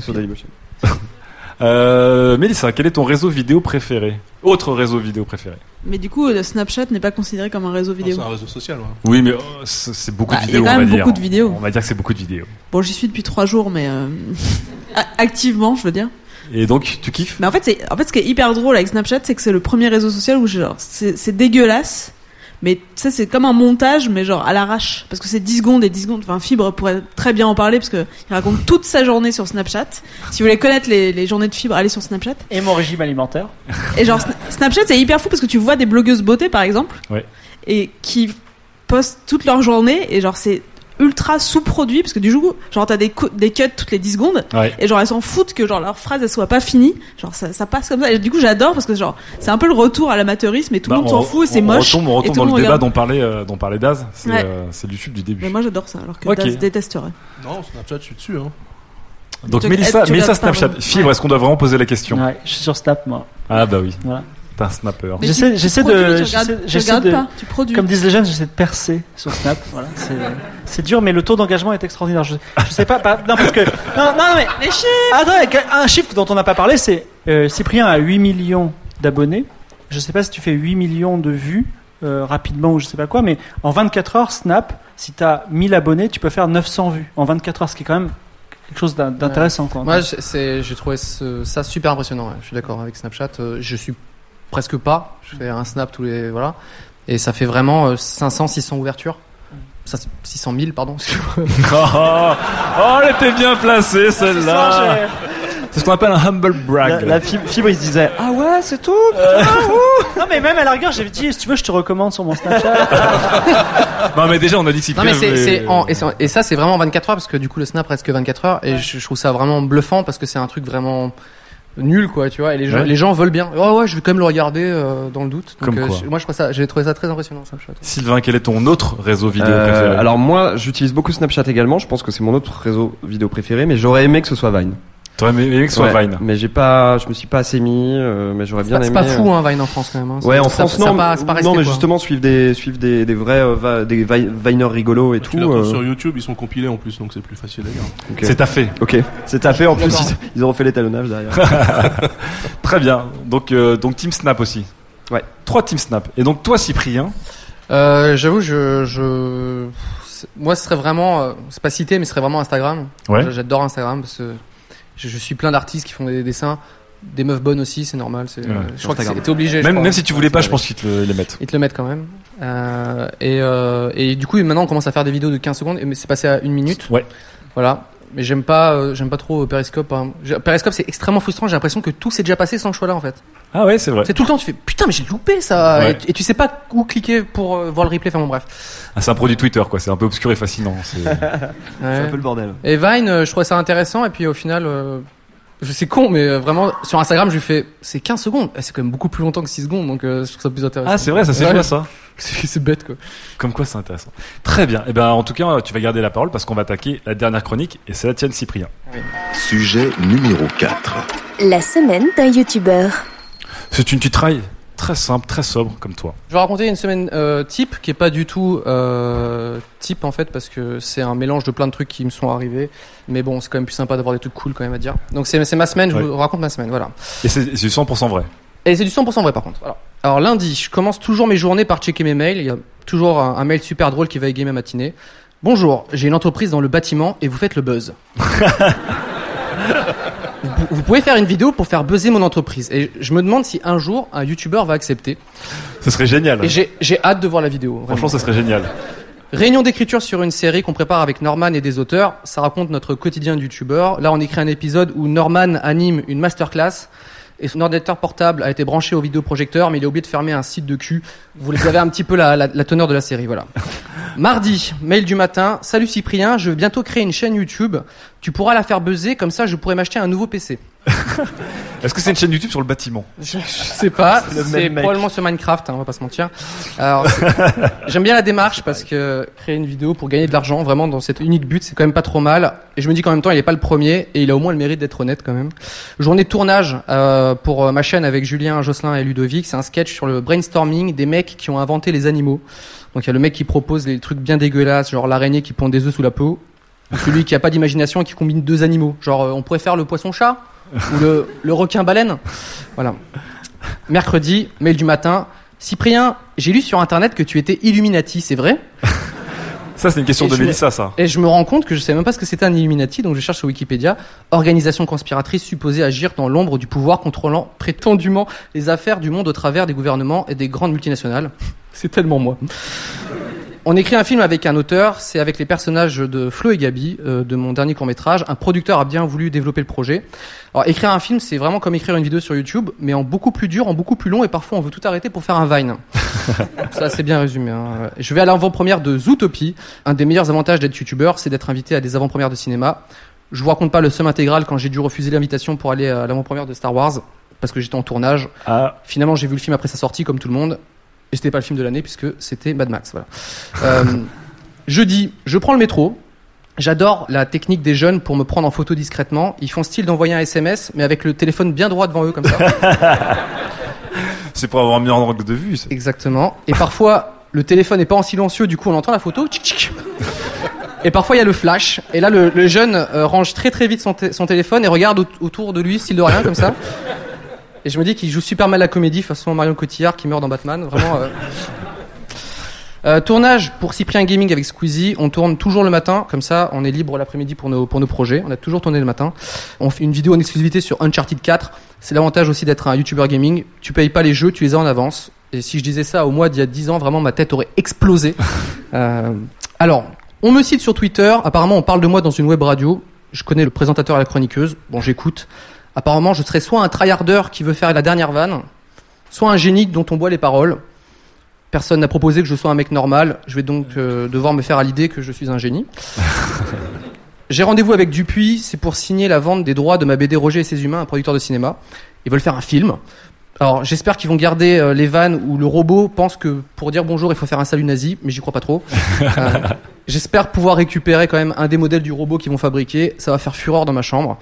Mélissa, quel est ton réseau vidéo préféré? Autre réseau vidéo préféré? Mais du coup, Snapchat n'est pas considéré comme un réseau vidéo. C'est un réseau social, ouais. Oui, mais c'est beaucoup de vidéos, on va dire. Il y a quand même beaucoup de vidéos. On va dire que c'est beaucoup de vidéos. Bon, j'y suis depuis 3 jours, mais activement, je veux dire. Et donc, tu kiffes? Mais en fait, ce qui est hyper drôle avec Snapchat, c'est que c'est le premier réseau social où c'est dégueulasse. Mais tu sais, c'est comme un montage, mais genre à l'arrache. Parce que c'est 10 secondes et 10 secondes. Enfin, Fibre pourrait très bien en parler parce que il raconte toute sa journée sur Snapchat. Si vous voulez connaître les journées de Fibre, allez sur Snapchat. Et mon régime alimentaire. Et genre, Snapchat, c'est hyper fou parce que tu vois des blogueuses beauté, par exemple. Ouais. Et qui postent toute leur journée. Et genre, c'est ultra sous-produit parce que du coup genre t'as des cuts toutes les 10 secondes et genre elles s'en foutent que genre leur phrase elle soit pas finie, genre ça passe comme ça et du coup j'adore parce que genre c'est un peu le retour à l'amateurisme et tout le monde s'en fout et c'est moche. On retombe dans le débat dont parlait Daz, c'est le YouTube du début. Mais moi j'adore ça alors que Daz détesterait. Non, Snapchat je suis dessus hein. Donc Mélissa Snapchat, Fibre, est-ce qu'on doit vraiment poser la question? Ouais, je suis sur Snap moi. Ah bah oui. Voilà. T'es un snapper. J'essaie de pas, tu produis. Comme disent les jeunes, j'essaie de percer sur Snap. Voilà, c'est dur, mais le taux d'engagement est extraordinaire. Je sais pas, non parce que non mais les chiffres. Attends, un chiffre dont on n'a pas parlé, c'est Cyprien a 8 millions d'abonnés. Je sais pas si tu fais 8 millions de vues rapidement ou je sais pas quoi, mais en 24 heures Snap, si t'as 1000 abonnés, tu peux faire 900 vues en 24 heures, ce qui est quand même quelque chose d'intéressant. Quoi. Moi, j'ai trouvé ça super impressionnant. Ouais. Je suis d'accord avec Snapchat. Je suis presque pas. Je fais un snap tous les et ça fait vraiment 500-600 ouvertures. 600 000 pardon. Elle était bien placée celle-là. C'est ce qu'on appelle un humble brag. La Fibre il se disait ah ouais c'est tout. Non mais même à la rigueur j'avais dit si tu veux je te recommande sur mon Snapchat. Non mais déjà on a dit que Cyprien. Non mais et ça c'est vraiment 24 heures parce que du coup le snap reste que 24 heures et je trouve ça vraiment bluffant parce que c'est un truc vraiment nul quoi tu vois et les gens veulent bien. Ouais je vais quand même le regarder dans le doute. Donc, moi j'ai trouvé ça très impressionnant Snapchat. Sylvain, quel est ton autre réseau vidéo préféré? Alors moi j'utilise beaucoup Snapchat également. Je pense que c'est mon autre réseau vidéo préféré, mais j'aurais aimé que ce soit Vine. T'aurais aimé que ce soit Vine. Mais je me suis pas assez mis, mais j'aurais bien aimé. C'est pas fou, hein, Vine en France quand même. Hein. Ouais, en France, non. C'est pas resté, non, mais quoi. justement, suivre des vrais, des Vineurs rigolos et tout. Tu la sur YouTube, ils sont compilés en plus, donc c'est plus facile à lire. Okay. C'est taffé. Ok. C'est taffé. En plus, ils ont refait l'étalonnage derrière. Très bien. Donc Team Snap aussi. Ouais. 3 Team Snap. Et donc, toi, Cyprien? J'avoue, moi, ce serait vraiment, c'est pas cité, mais ce serait vraiment Instagram. Ouais. J'adore Instagram parce que je suis plein d'artistes qui font des dessins, des meufs bonnes aussi, c'est normal. Je crois que c'était obligé. Même si tu voulais pas, je pense qu'ils te les mettent. Ils te le mettent quand même. Et du coup, maintenant, on commence à faire des vidéos de 15 secondes, mais c'est passé à 1 minute. Ouais. Voilà. Mais j'aime pas trop Periscope. Hein. Periscope, c'est extrêmement frustrant. J'ai l'impression que tout s'est déjà passé sans que je sois là, en fait. Ah ouais, c'est vrai. C'est tout le temps, tu fais putain, mais j'ai loupé ça. Ouais. Et tu sais pas où cliquer pour voir le replay. Enfin bon, bref. Ah, c'est un produit Twitter, quoi. C'est un peu obscur et fascinant. C'est un peu le bordel. Et Vine, je trouvais ça intéressant. Et puis au final, c'est con, mais vraiment, sur Instagram, je lui fais c'est 15 secondes. C'est quand même beaucoup plus longtemps que 6 secondes, donc je trouve ça plus intéressant. Ah, c'est vrai, ça c'est joué ça. C'est bête, quoi. Comme quoi, c'est intéressant. Très bien. Et en tout cas, tu vas garder la parole parce qu'on va attaquer la dernière chronique et c'est la tienne, Cyprien. Oui. Sujet numéro 4. La semaine d'un youtubeur. C'est une titraille très simple, très sobre, comme toi. Je vais raconter une semaine type qui est pas du tout type en fait parce que c'est un mélange de plein de trucs qui me sont arrivés. Mais bon, c'est quand même plus sympa d'avoir des trucs cool quand même à dire. Donc c'est ma semaine, je vous raconte ma semaine, voilà. Et c'est du 100% vrai. Et c'est du 100% vrai par contre. Alors lundi, je commence toujours mes journées par checker mes mails. Il y a toujours un mail super drôle qui va égayer ma matinée. Bonjour, j'ai une entreprise dans le bâtiment et vous faites le buzz. Vous pouvez faire une vidéo pour faire buzzer mon entreprise. Et je me demande si un jour un youtubeur va accepter. Ce serait génial. Et j'ai hâte de voir la vidéo. Vraiment. Franchement, ce serait génial. Réunion d'écriture sur une série qu'on prépare avec Norman et des auteurs. Ça raconte notre quotidien de youtubeur. Là, on écrit un épisode où Norman anime une masterclass. Et son ordinateur portable a été branché au vidéoprojecteur, mais il a oublié de fermer un site de cul. Vous avez un petit peu la teneur de la série, voilà. Mardi, mail du matin. Salut Cyprien, je vais bientôt créer une chaîne YouTube. Tu pourras la faire buzzer, comme ça je pourrai m'acheter un nouveau PC. Est-ce que c'est une chaîne YouTube sur le bâtiment? Je sais pas, c'est probablement sur Minecraft, hein, on va pas se mentir. Alors, j'aime bien la démarche parce que créer une vidéo pour gagner de l'argent, vraiment dans cet unique but, c'est quand même pas trop mal. Et je me dis qu'en même temps, il est pas le premier et il a au moins le mérite d'être honnête quand même. Journée de tournage pour ma chaîne avec Julien, Jocelyn et Ludovic. C'est un sketch sur le brainstorming des mecs qui ont inventé les animaux. Donc il y a le mec qui propose les trucs bien dégueulasses, genre l'araignée qui pond des œufs sous la peau, ou celui qui a pas d'imagination et qui combine 2 animaux. Genre on pourrait faire le poisson-chat ou le requin-baleine. Voilà. Mercredi, mail du matin. Cyprien, j'ai lu sur internet que tu étais Illuminati, c'est vrai? Ça, c'est une question de Mélissa, ça. Et je me rends compte que je savais même pas ce que c'était un Illuminati, donc je cherche sur Wikipédia. Organisation conspiratrice supposée agir dans l'ombre du pouvoir contrôlant prétendument les affaires du monde au travers des gouvernements et des grandes multinationales. C'est tellement moi. On écrit un film avec un auteur, c'est avec les personnages de Flo et Gabi, de mon dernier court-métrage. Un producteur a bien voulu développer le projet. Alors, écrire un film, c'est vraiment comme écrire une vidéo sur YouTube, mais en beaucoup plus dur, en beaucoup plus long, et parfois on veut tout arrêter pour faire un Vine. Ça, c'est bien résumé. Hein. Je vais à l'avant-première de Zootopie. Un des meilleurs avantages d'être youtubeur, c'est d'être invité à des avant-premières de cinéma. Je vous raconte pas le seum intégral quand j'ai dû refuser l'invitation pour aller à l'avant-première de Star Wars, parce que j'étais en tournage. Finalement, j'ai vu le film après sa sortie, comme tout le monde. Et c'était pas le film de l'année puisque c'était Mad Max. Voilà. Jeudi, je prends le métro. J'adore la technique des jeunes pour me prendre en photo discrètement. Ils font style d'envoyer un SMS, mais avec le téléphone bien droit devant eux comme ça. C'est pour avoir un meilleur angle de vue. Ça. Exactement. Et parfois, le téléphone n'est pas en silencieux, du coup on entend la photo. Tchic, tchic. Et parfois il y a le flash. Et là, le jeune range très très vite son téléphone et regarde autour de lui, style de rien comme ça. Et je me dis qu'il joue super mal la comédie, façon Marion Cotillard qui meurt dans Batman. Vraiment. Tournage pour Cyprien Gaming avec Squeezie. On tourne toujours le matin, comme ça on est libre l'après-midi pour nos projets. On a toujours tourné le matin. On fait une vidéo en exclusivité sur Uncharted 4. C'est l'avantage aussi d'être un YouTuber gaming. Tu payes pas les jeux, tu les as en avance. Et si je disais ça au mois d'il y a 10 ans, vraiment ma tête aurait explosé. Alors, on me cite sur Twitter. Apparemment, on parle de moi dans une web radio. Je connais le présentateur et la chroniqueuse. Bon, j'écoute. Apparemment, je serais soit un tryharder qui veut faire la dernière vanne, soit un génie dont on boit les paroles. Personne n'a proposé que je sois un mec normal. Je vais donc devoir me faire à l'idée que je suis un génie. J'ai rendez-vous avec Dupuis. C'est pour signer la vente des droits de ma BD Roger et ses humains, un producteur de cinéma. Ils veulent faire un film. Alors, j'espère qu'ils vont garder les vannes où le robot pense que pour dire bonjour, il faut faire un salut nazi, mais j'y crois pas trop. J'espère pouvoir récupérer quand même un des modèles du robot qu'ils vont fabriquer. Ça va faire fureur dans ma chambre.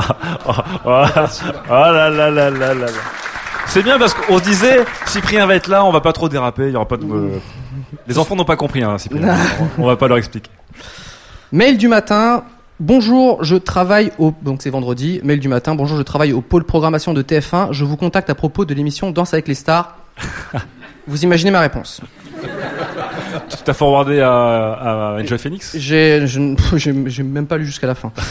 C'est bien parce qu'on se disait, Cyprien va être là, on va pas trop déraper, il y aura pas de... Les enfants n'ont pas compris, hein, Cyprien. On va pas leur expliquer. Mail du matin. Bonjour, je travaille donc c'est vendredi, mail du matin. Bonjour, je travaille au pôle programmation de TF1. Je vous contacte à propos de l'émission Danse avec les stars. Vous imaginez ma réponse. Tu t'as forwardé à Enjoy Phoenix? J'ai même pas lu jusqu'à la fin.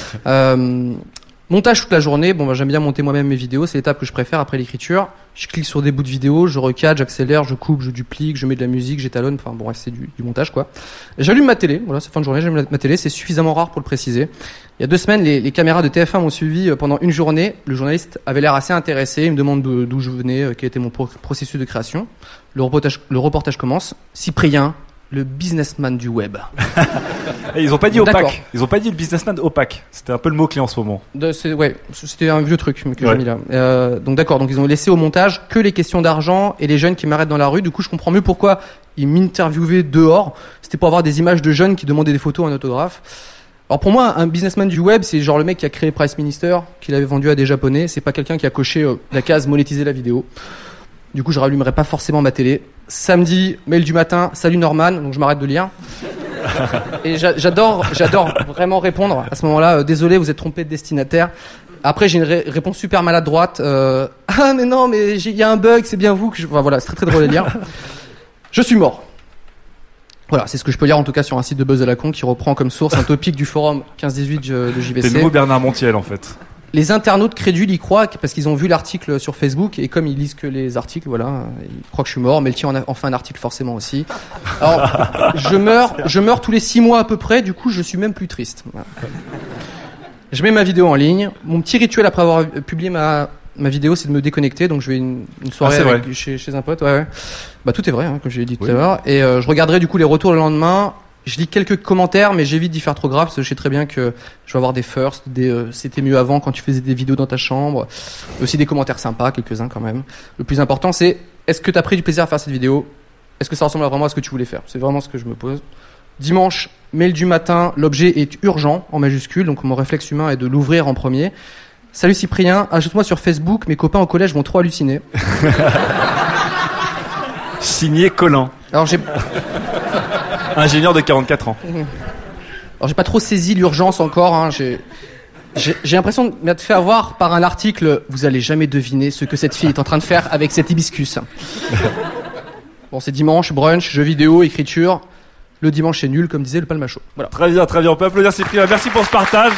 Montage toute la journée. Bon, j'aime bien monter moi-même mes vidéos. C'est l'étape que je préfère après l'écriture. Je clique sur des bouts de vidéo, je recadre, j'accélère, je coupe, je duplique, je mets de la musique, j'étalonne. Enfin, bon, c'est du montage, quoi. J'allume ma télé. Voilà, c'est fin de journée. J'allume ma télé. C'est suffisamment rare pour le préciser. Il y a 2 semaines, les caméras de TF1 m'ont suivi pendant une journée. Le journaliste avait l'air assez intéressé. Il me demande d'où je venais, quel était mon processus de création. Le reportage commence. Cyprien, le businessman du web. Et ils ont pas dit opaque. Ils ont pas dit le businessman opaque. C'était un peu le mot-clé en ce moment. C'était un vieux truc que j'ai mis là. Donc d'accord, donc ils ont laissé au montage que les questions d'argent et les jeunes qui m'arrêtent dans la rue. Du coup, je comprends mieux pourquoi ils m'interviewaient dehors. C'était pour avoir des images de jeunes qui demandaient des photos en autographe. Alors pour moi, un businessman du web, c'est genre le mec qui a créé Price Minister, qui l'avait vendu à des Japonais. C'est pas quelqu'un qui a coché la case monétiser la vidéo. Du coup, je rallumerai pas forcément ma télé. Samedi, mail du matin, salut Norman, donc je m'arrête de lire. Et j'adore vraiment répondre à ce moment-là. Désolé, vous êtes trompé de destinataire. Après, j'ai une réponse super maladroite. Ah mais non, mais il y a un bug, c'est bien vous que je... Enfin, voilà, c'est très très drôle à lire. Je suis mort. Voilà, c'est ce que je peux lire en tout cas sur un site de Buzz à la con qui reprend comme source un topic du forum 15-18 de JVC. C'est le nouveau Bernard Montiel en fait. Les internautes crédules y croient parce qu'ils ont vu l'article sur Facebook et comme ils lisent que les articles, voilà, ils croient que je suis mort. Mais le tien en fait un article forcément aussi. Alors, je meurs tous les 6 mois à peu près. Du coup, je suis même plus triste. Voilà. Je mets ma vidéo en ligne. Mon petit rituel après avoir publié ma vidéo, c'est de me déconnecter. Donc, je vais une soirée chez un pote. Ouais. Bah, tout est vrai, hein, comme je l'ai dit tout à l'heure. Et je regarderai du coup les retours le lendemain. Je lis quelques commentaires, mais j'évite d'y faire trop grave, parce que je sais très bien que je vais avoir des firsts, c'était mieux avant quand tu faisais des vidéos dans ta chambre. Aussi des commentaires sympas, quelques-uns quand même. Le plus important, c'est est-ce que tu as pris du plaisir à faire cette vidéo? Est-ce que ça ressemble vraiment à ce que tu voulais faire? C'est vraiment ce que je me pose. Dimanche, mail du matin, l'objet est urgent, en majuscule, donc mon réflexe humain est de l'ouvrir en premier. Salut Cyprien, ajoute-moi sur Facebook, mes copains au collège vont trop halluciner. Signé Colin. Alors j'ai... Ingénieur de 44 ans. Alors j'ai pas trop saisi l'urgence encore. Hein. J'ai l'impression de m'être fait avoir par un article. Vous allez jamais deviner ce que cette fille est en train de faire avec cet hibiscus. Bon, c'est dimanche, brunch, jeux vidéo, écriture. Le dimanche c'est nul, comme disait le Palmacho. Voilà. Très bien. On peut applaudir Cyprien. Merci pour ce partage.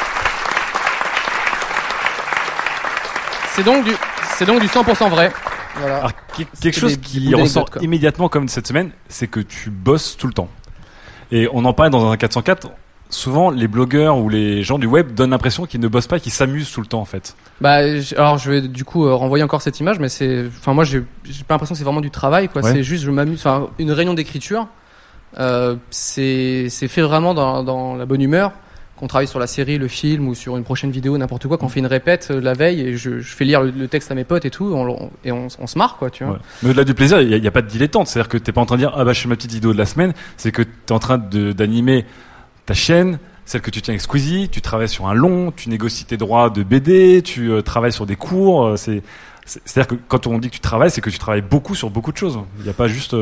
C'est donc du 100% vrai. Voilà. Alors, quelque chose qui ressort immédiatement comme cette semaine, c'est que tu bosses tout le temps. Et on en parlait dans un 404. Souvent, les blogueurs ou les gens du web donnent l'impression qu'ils ne bossent pas, qu'ils s'amusent tout le temps, en fait. Alors, je vais du coup renvoyer encore cette image, mais moi, j'ai pas l'impression que c'est vraiment du travail, quoi. Ouais. C'est juste, je m'amuse. Enfin, une réunion d'écriture, c'est fait vraiment dans la bonne humeur. Qu'on travaille sur la série, le film ou sur une prochaine vidéo, n'importe quoi, qu'on fait une répète la veille et je fais lire le texte à mes potes et tout, et on se marre, quoi, tu vois. Ouais. Mais au-delà du plaisir, il y a pas de dilettante. C'est-à-dire que t'es pas en train de dire, je fais ma petite vidéo de la semaine. C'est que t'es en train d'animer ta chaîne, celle que tu tiens avec Squeezie, tu travailles sur un long, tu négocies tes droits de BD, tu travailles sur des cours, c'est-à-dire que quand on dit que tu travailles, c'est que tu travailles beaucoup sur beaucoup de choses. Il n'y a pas juste...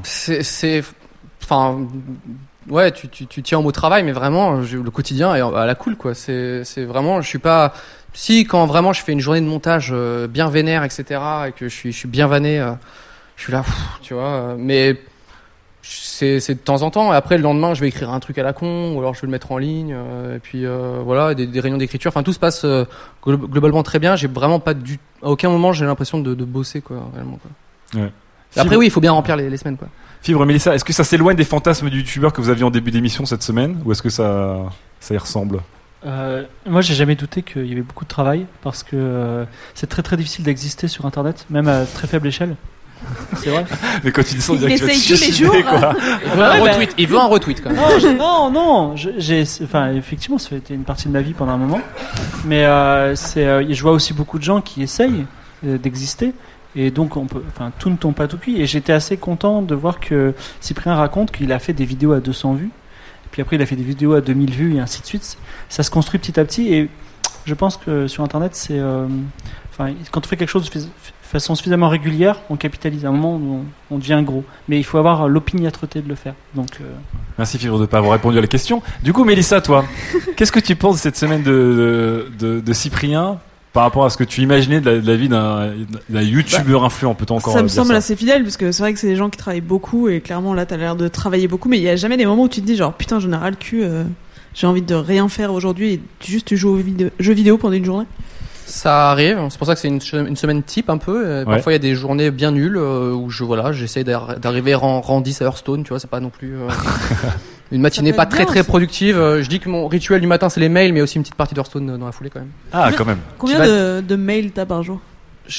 Ouais, tu tiens au mot travail, mais vraiment, le quotidien est à la cool, quoi. C'est vraiment, je suis pas... Si, quand vraiment je fais une journée de montage bien vénère, etc., et que je suis bien vanné, je suis là, tu vois, mais... C'est de temps en temps, et après le lendemain je vais écrire un truc à la con, ou alors je vais le mettre en ligne, et puis voilà, des réunions d'écriture, enfin tout se passe globalement très bien. J'ai vraiment pas à aucun moment j'ai l'impression de bosser, quoi, réellement, quoi. Ouais. Après oui, il faut bien remplir les semaines, quoi. Fibre, Mélissa, est-ce que ça s'éloigne des fantasmes du youtubeur que vous aviez en début d'émission cette semaine, ou est-ce que ça y ressemble? Moi j'ai jamais douté qu'il y avait beaucoup de travail, parce que c'est très très difficile d'exister sur internet, même à très faible échelle. C'est vrai. Mais quand il essaye tous les jours. Quoi. Il veut un retweet quand même. Non. Effectivement, ça a été une partie de ma vie pendant un moment. Mais je vois aussi beaucoup de gens qui essayent d'exister. Et donc, tout ne tombe pas tout cuit. Et j'étais assez content de voir que Cyprien raconte qu'il a fait des vidéos à 200 vues. Et puis après, il a fait des vidéos à 2000 vues et ainsi de suite. Ça se construit petit à petit. Et je pense que sur Internet, c'est, quand on fait quelque chose de façon suffisamment régulière, on capitalise. À un moment où on devient gros. Mais il faut avoir l'opiniâtreté de le faire. Donc, merci Fibre de ne pas avoir répondu à la question. Du coup, Mélissa, toi, qu'est-ce que tu penses de cette semaine de Cyprien par rapport à ce que tu imaginais de la vie d'un youtubeur influent, peut-on encore ça me semble assez fidèle, parce que c'est vrai que c'est des gens qui travaillent beaucoup, et clairement là t'as l'air de travailler beaucoup, mais il y a jamais des moments où tu te dis genre putain j'en ai ras le cul, j'ai envie de rien faire aujourd'hui, et juste tu joues aux jeux vidéo pendant une journée. Ça arrive, c'est pour ça que c'est une semaine type un peu. Parfois il y a des journées bien nulles où j'essaie d'arriver rang 10 à Hearthstone, tu vois, c'est pas non plus une matinée pas très très productive. Je dis que mon rituel du matin c'est les mails, mais aussi une petite partie d'Hearthstone dans la foulée quand même. Ah, quand même. Combien de mails t'as par jour?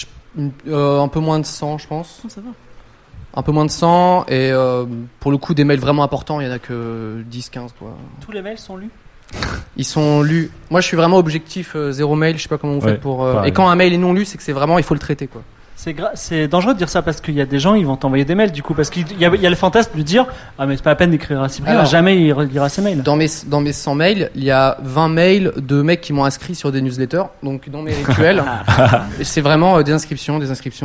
Un peu moins de 100, je pense. Oh, ça va. Un peu moins de 100, et pour le coup des mails vraiment importants, il y en a que 10-15, quoi. Tous les mails sont lus? Ils sont lus. Moi je suis vraiment objectif 0 mail, je sais pas comment vous faites pour et quand un mail est non lu, c'est que c'est vraiment, il faut le traiter, quoi. C'est dangereux de dire ça, parce qu'il y a des gens, ils vont t'envoyer des mails du coup, parce qu'il y a le fantasme de dire mais c'est pas la peine d'écrire à Cyprien, jamais il lira ses mails. Dans mes 100 mails, il y a 20 mails de mecs qui m'ont inscrit sur des newsletters, donc dans mes rituels c'est vraiment des inscriptions.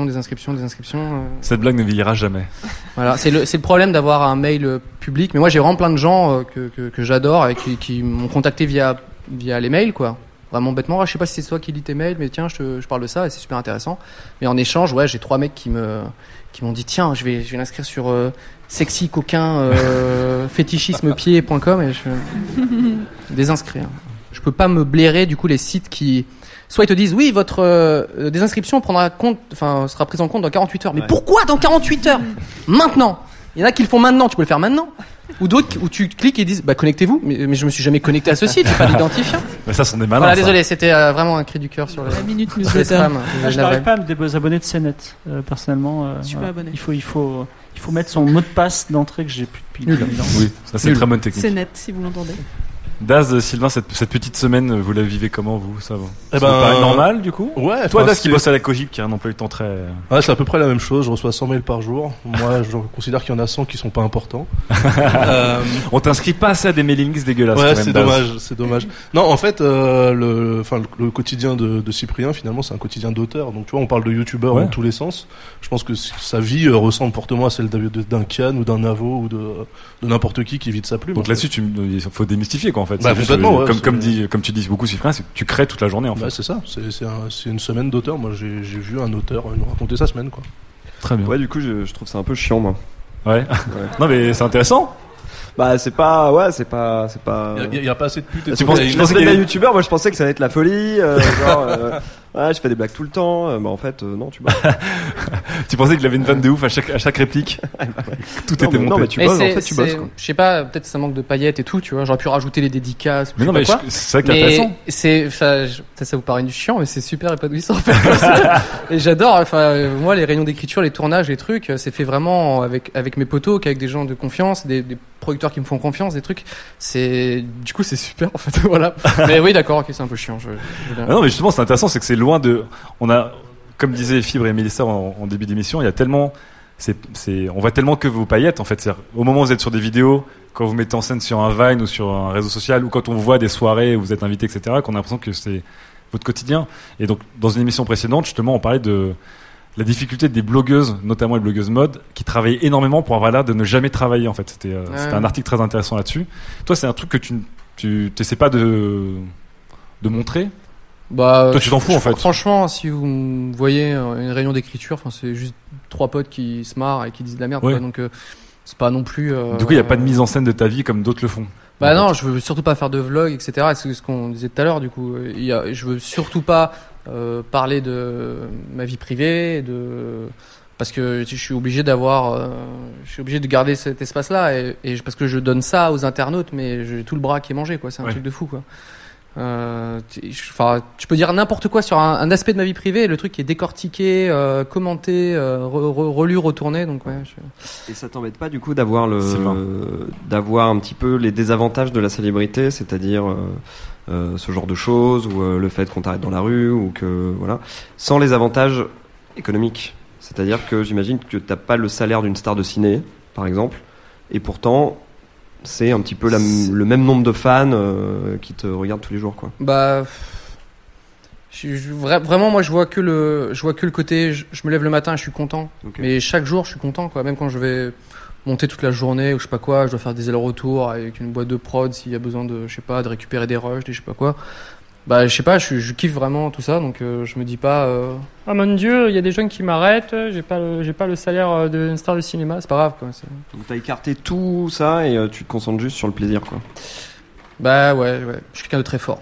Cette blague ne vieillira jamais. Voilà, c'est le problème d'avoir un mail public, mais moi j'ai vraiment plein de gens que j'adore et qui m'ont contacté via les mails, quoi. Vraiment bêtement, je sais pas si c'est toi qui lis tes mails, mais tiens, je parle de ça et c'est super intéressant. Mais en échange, j'ai 3 mecs qui m'ont dit tiens, je vais l'inscrire sur sexy coquin fétichismepied.com, et je désinscrire. Je peux pas me blairer du coup les sites qui soit ils te disent oui, votre désinscription sera prise en compte dans 48 heures. Mais pourquoi dans 48 heures? Maintenant. Il y en a qui le font maintenant, tu peux le faire maintenant. Ou d'autres où tu cliques et ils disent connectez-vous, mais je me suis jamais connecté à ce site, j'ai pas d'identifiant. Mais ça, c'en est malin. Voilà, désolé, c'était vraiment un cri du cœur sur la minute newsletter. Je n'arrive pas à me désabonner de CNET personnellement. Je suis pas abonné. Il faut mettre son mot de passe d'entrée que j'ai plus depuis. Nul. Oui, ça c'est une très bonne technique. CNET, si vous l'entendez. Daz, Sylvain, cette petite semaine, vous la vivez comment, vous? Ça va? Ça paraît normal, du coup? Ouais. Toi, Daz, qui bosse à la Cogip, qui a un emploi du temps très... Ouais, c'est à peu près la même chose. Je reçois 100 mails par jour. Moi, je considère qu'il y en a 100 qui sont pas importants. On t'inscrit pas assez à des mailing lists dégueulasses. Ouais, c'est dommage. Non, en fait, le quotidien de Cyprien, finalement, c'est un quotidien d'auteur. Donc, tu vois, on parle de youtubeur dans tous les sens. Je pense que sa vie ressemble fortement à celle d'un Kian ou d'un Navo ou de n'importe qui vit de sa plume. Donc là-dessus, il faut démystifier, quoi, en fait. Complètement, comme tu dis beaucoup, Cyprien, c'est que tu crées toute la journée, en fait. C'est ça. C'est une semaine d'auteur. Moi, j'ai vu un auteur nous raconter sa semaine, quoi. Très bien. Ouais, du coup, je trouve ça un peu chiant, moi. Ouais. Non, mais c'est intéressant. C'est pas. Il y a pas assez de putes. Tu pensais que t'étais un youtubeur, moi je pensais que ça allait être la folie. je fais des blagues tout le temps. En fait, non, tu bosses. Tu pensais qu'il avait une vanne de ouf à chaque réplique. Tout était monté. Non, mais tu bosses, en fait, tu bosses, quoi. Je sais pas, peut-être ça manque de paillettes et tout, tu vois. J'aurais pu rajouter les dédicaces. Mais non, mais c'est vrai que t'as intéressant. Ça vous paraît chiant, mais c'est super épanouissant, en fait. Et j'adore, enfin, moi, les réunions d'écriture, les tournages, les trucs, c'est fait vraiment avec mes potos, qu'avec des gens de confiance, des producteurs qui me font confiance, des trucs. Du coup, c'est super, en fait. Voilà. Mais oui, d'accord, ok, c'est un peu chiant. Non, mais justement, c'est intéressant, c'est que c'est loin de. Comme disaient Fibre et Mélissa en début d'émission, il y a tellement. On voit tellement que vos paillettes, en fait. C'est-à-dire, au moment où vous êtes sur des vidéos, quand vous mettez en scène sur un Vine ou sur un réseau social, ou quand on voit des soirées où vous êtes invité, etc., qu'on a l'impression que c'est votre quotidien. Et donc, dans une émission précédente, justement, on parlait de la difficulté des blogueuses, notamment les blogueuses mode, qui travaillent énormément pour avoir l'air de ne jamais travailler, en fait. C'était un article très intéressant là-dessus. Toi, c'est un truc que tu t'essaies pas de montrer? Toi, tu t'en fous, en fait. Franchement, si vous voyez une réunion d'écriture, c'est juste 3 potes qui se marrent et qui disent de la merde, quoi. Donc, c'est pas non plus. Du coup, il n'y a pas de mise en scène de ta vie comme d'autres le font. Non, je veux surtout pas faire de vlog, etc. C'est ce qu'on disait tout à l'heure, du coup. Je veux surtout pas parler de ma vie privée, parce que je suis obligé de garder cet espace-là, et parce que je donne ça aux internautes, mais j'ai tout le bras qui est mangé, quoi. C'est un truc de fou, quoi. Tu peux dire n'importe quoi sur un aspect de ma vie privée, le truc est décortiqué, commenté, relu, retourné, donc ouais. Et ça t'embête pas du coup d'avoir un petit peu les désavantages de la célébrité, c'est-à-dire ce genre de choses, ou le fait qu'on t'arrête dans la rue, ou que voilà, sans les avantages économiques. C'est-à-dire que j'imagine que t'as pas le salaire d'une star de ciné, par exemple, et pourtant c'est un petit peu le même nombre de fans qui te regardent tous les jours, quoi. Vraiment, moi, je vois que le côté. Je me lève le matin, je suis content. Okay. Mais chaque jour, je suis content, quoi. Même quand je vais monter toute la journée ou je sais pas quoi, je dois faire des allers-retours avec une boîte de prod s'il y a besoin de récupérer des rushs, je sais pas quoi. Je sais pas, je kiffe vraiment tout ça, donc je me dis pas oh mon Dieu, il y a des gens qui m'arrêtent, j'ai pas le salaire d'une star de cinéma, c'est pas grave, quoi. Donc t'as écarté tout ça et tu te concentres juste sur le plaisir, quoi. Ouais, je suis quelqu'un de très fort.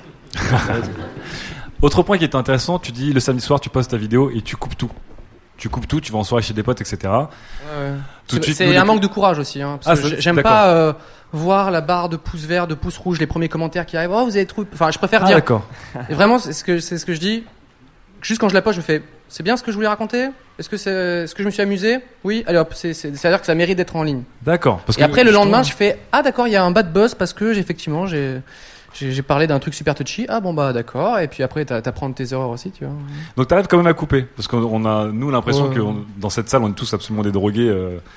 Autre point qui est intéressant, tu dis le samedi soir tu postes ta vidéo et tu coupes tout. Tu vas en soirée chez des potes, etc. Ouais. C'est un manque de courage aussi, hein, parce que j'aime pas voir la barre de pouces verts, de pouces rouges, les premiers commentaires qui arrivent. Oh, vous avez trouvé. Enfin, je préfère dire. D'accord. Et vraiment, c'est ce que je dis. Juste quand je la poste, je fais. C'est bien ce que je voulais raconter. Est-ce que je me suis amusé? Oui. Allez hop. C'est-à-dire que ça mérite d'être en ligne. D'accord. Et après le lendemain, je fais d'accord, il y a un bad buzz parce que effectivement j'ai parlé d'un truc super touchy. D'accord. Et puis après, t'apprends de tes erreurs aussi, tu vois. Donc t'arrives quand même à couper, parce qu'on a nous l'impression que dans cette salle, on est tous absolument des drogués,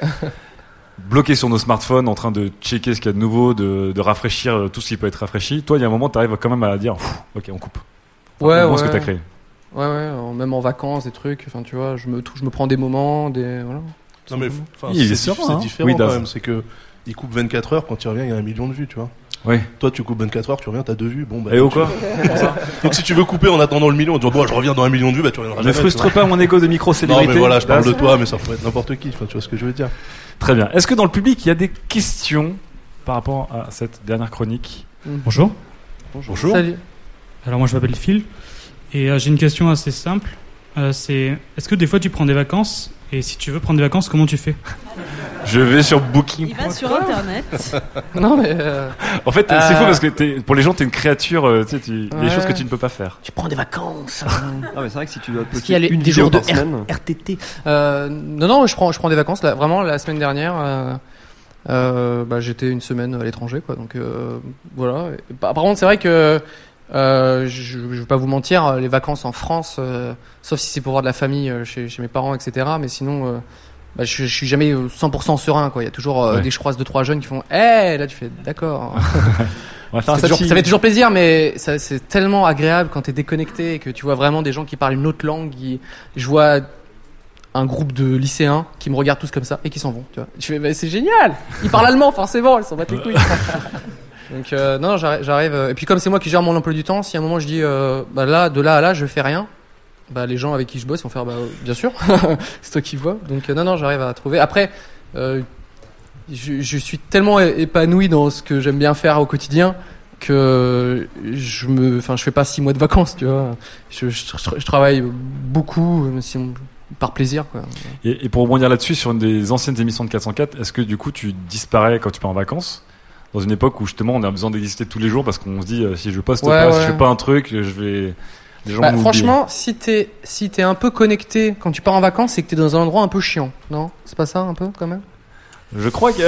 bloqués sur nos smartphones, en train de checker ce qu'il y a de nouveau, de rafraîchir tout ce qui peut être rafraîchi. Toi, il y a un moment, t'arrives quand même à dire, ok, on coupe. Comment ce que t'as créé. Ouais, même en vacances, des trucs. Enfin, tu vois, je me prends des moments, voilà. Non mais c'est différent quand même, c'est que il coupe 24 heures, quand il revient, il y a 1 million de vues, tu vois. Oui. Toi, tu coupes 24 heures, tu reviens, t'as 2 vues. Et ou quoi? Donc, si tu veux couper en attendant le million, en disant, je reviens dans 1 million de vues, tu reviendras jamais. Ne frustre pas mon ego de micro-célébrité. Non, mais voilà, je parle de toi, mais ça pourrait être n'importe qui. Enfin, tu vois ce que je veux dire. Très bien. Est-ce que dans le public, il y a des questions par rapport à cette dernière chronique? Bonjour. Salut. Alors, moi, je m'appelle Phil. Et j'ai une question assez simple. Est-ce que des fois, tu prends des vacances? Et si tu veux prendre des vacances, comment tu fais? Je vais sur Booking. Il va sur Internet. Non mais en fait, c'est fou parce que pour les gens, t'es une créature. Il y a des choses que tu ne peux pas faire. Tu prends des vacances. Non mais c'est vrai que si tu dois parce qu'il y a des jours de RTT. Non, je prends des vacances. Là, vraiment, la semaine dernière, j'étais une semaine à l'étranger, quoi. Donc voilà. Par contre, c'est vrai que je vais pas vous mentir, les vacances en France, sauf si c'est pour voir de la famille chez mes parents, etc. Mais sinon. Je suis jamais 100% serein, quoi. Il y a toujours je croise 2-3 jeunes qui font là tu fais d'accord. Ça fait toujours plaisir, mais c'est tellement agréable quand t'es déconnecté et que tu vois vraiment des gens qui parlent une autre langue. Je vois un groupe de lycéens qui me regardent tous comme ça et qui s'en vont, tu vois. Je fais c'est génial, ils parlent allemand forcément, ils s'en battent les couilles. Donc non, j'arrive et puis comme c'est moi qui gère mon emploi du temps, si à un moment je dis de là à là je fais rien, les gens avec qui je bosse vont faire bien sûr. C'est toi qui vois. Donc non, j'arrive à trouver. Après je suis tellement épanoui dans ce que j'aime bien faire au quotidien que je fais pas 6 mois de vacances, tu vois. Je travaille beaucoup, par plaisir, quoi. Et pour rebondir là-dessus, sur une des anciennes émissions de 404, est-ce que du coup tu disparais quand tu pars en vacances, dans une époque où justement on a besoin d'exister tous les jours parce qu'on se dit si je poste pas, si je fais pas un truc, je vais. Les gens franchement, si t'es un peu connecté quand tu pars en vacances, c'est que t'es dans un endroit un peu chiant, non? C'est pas ça un peu quand même? Je crois que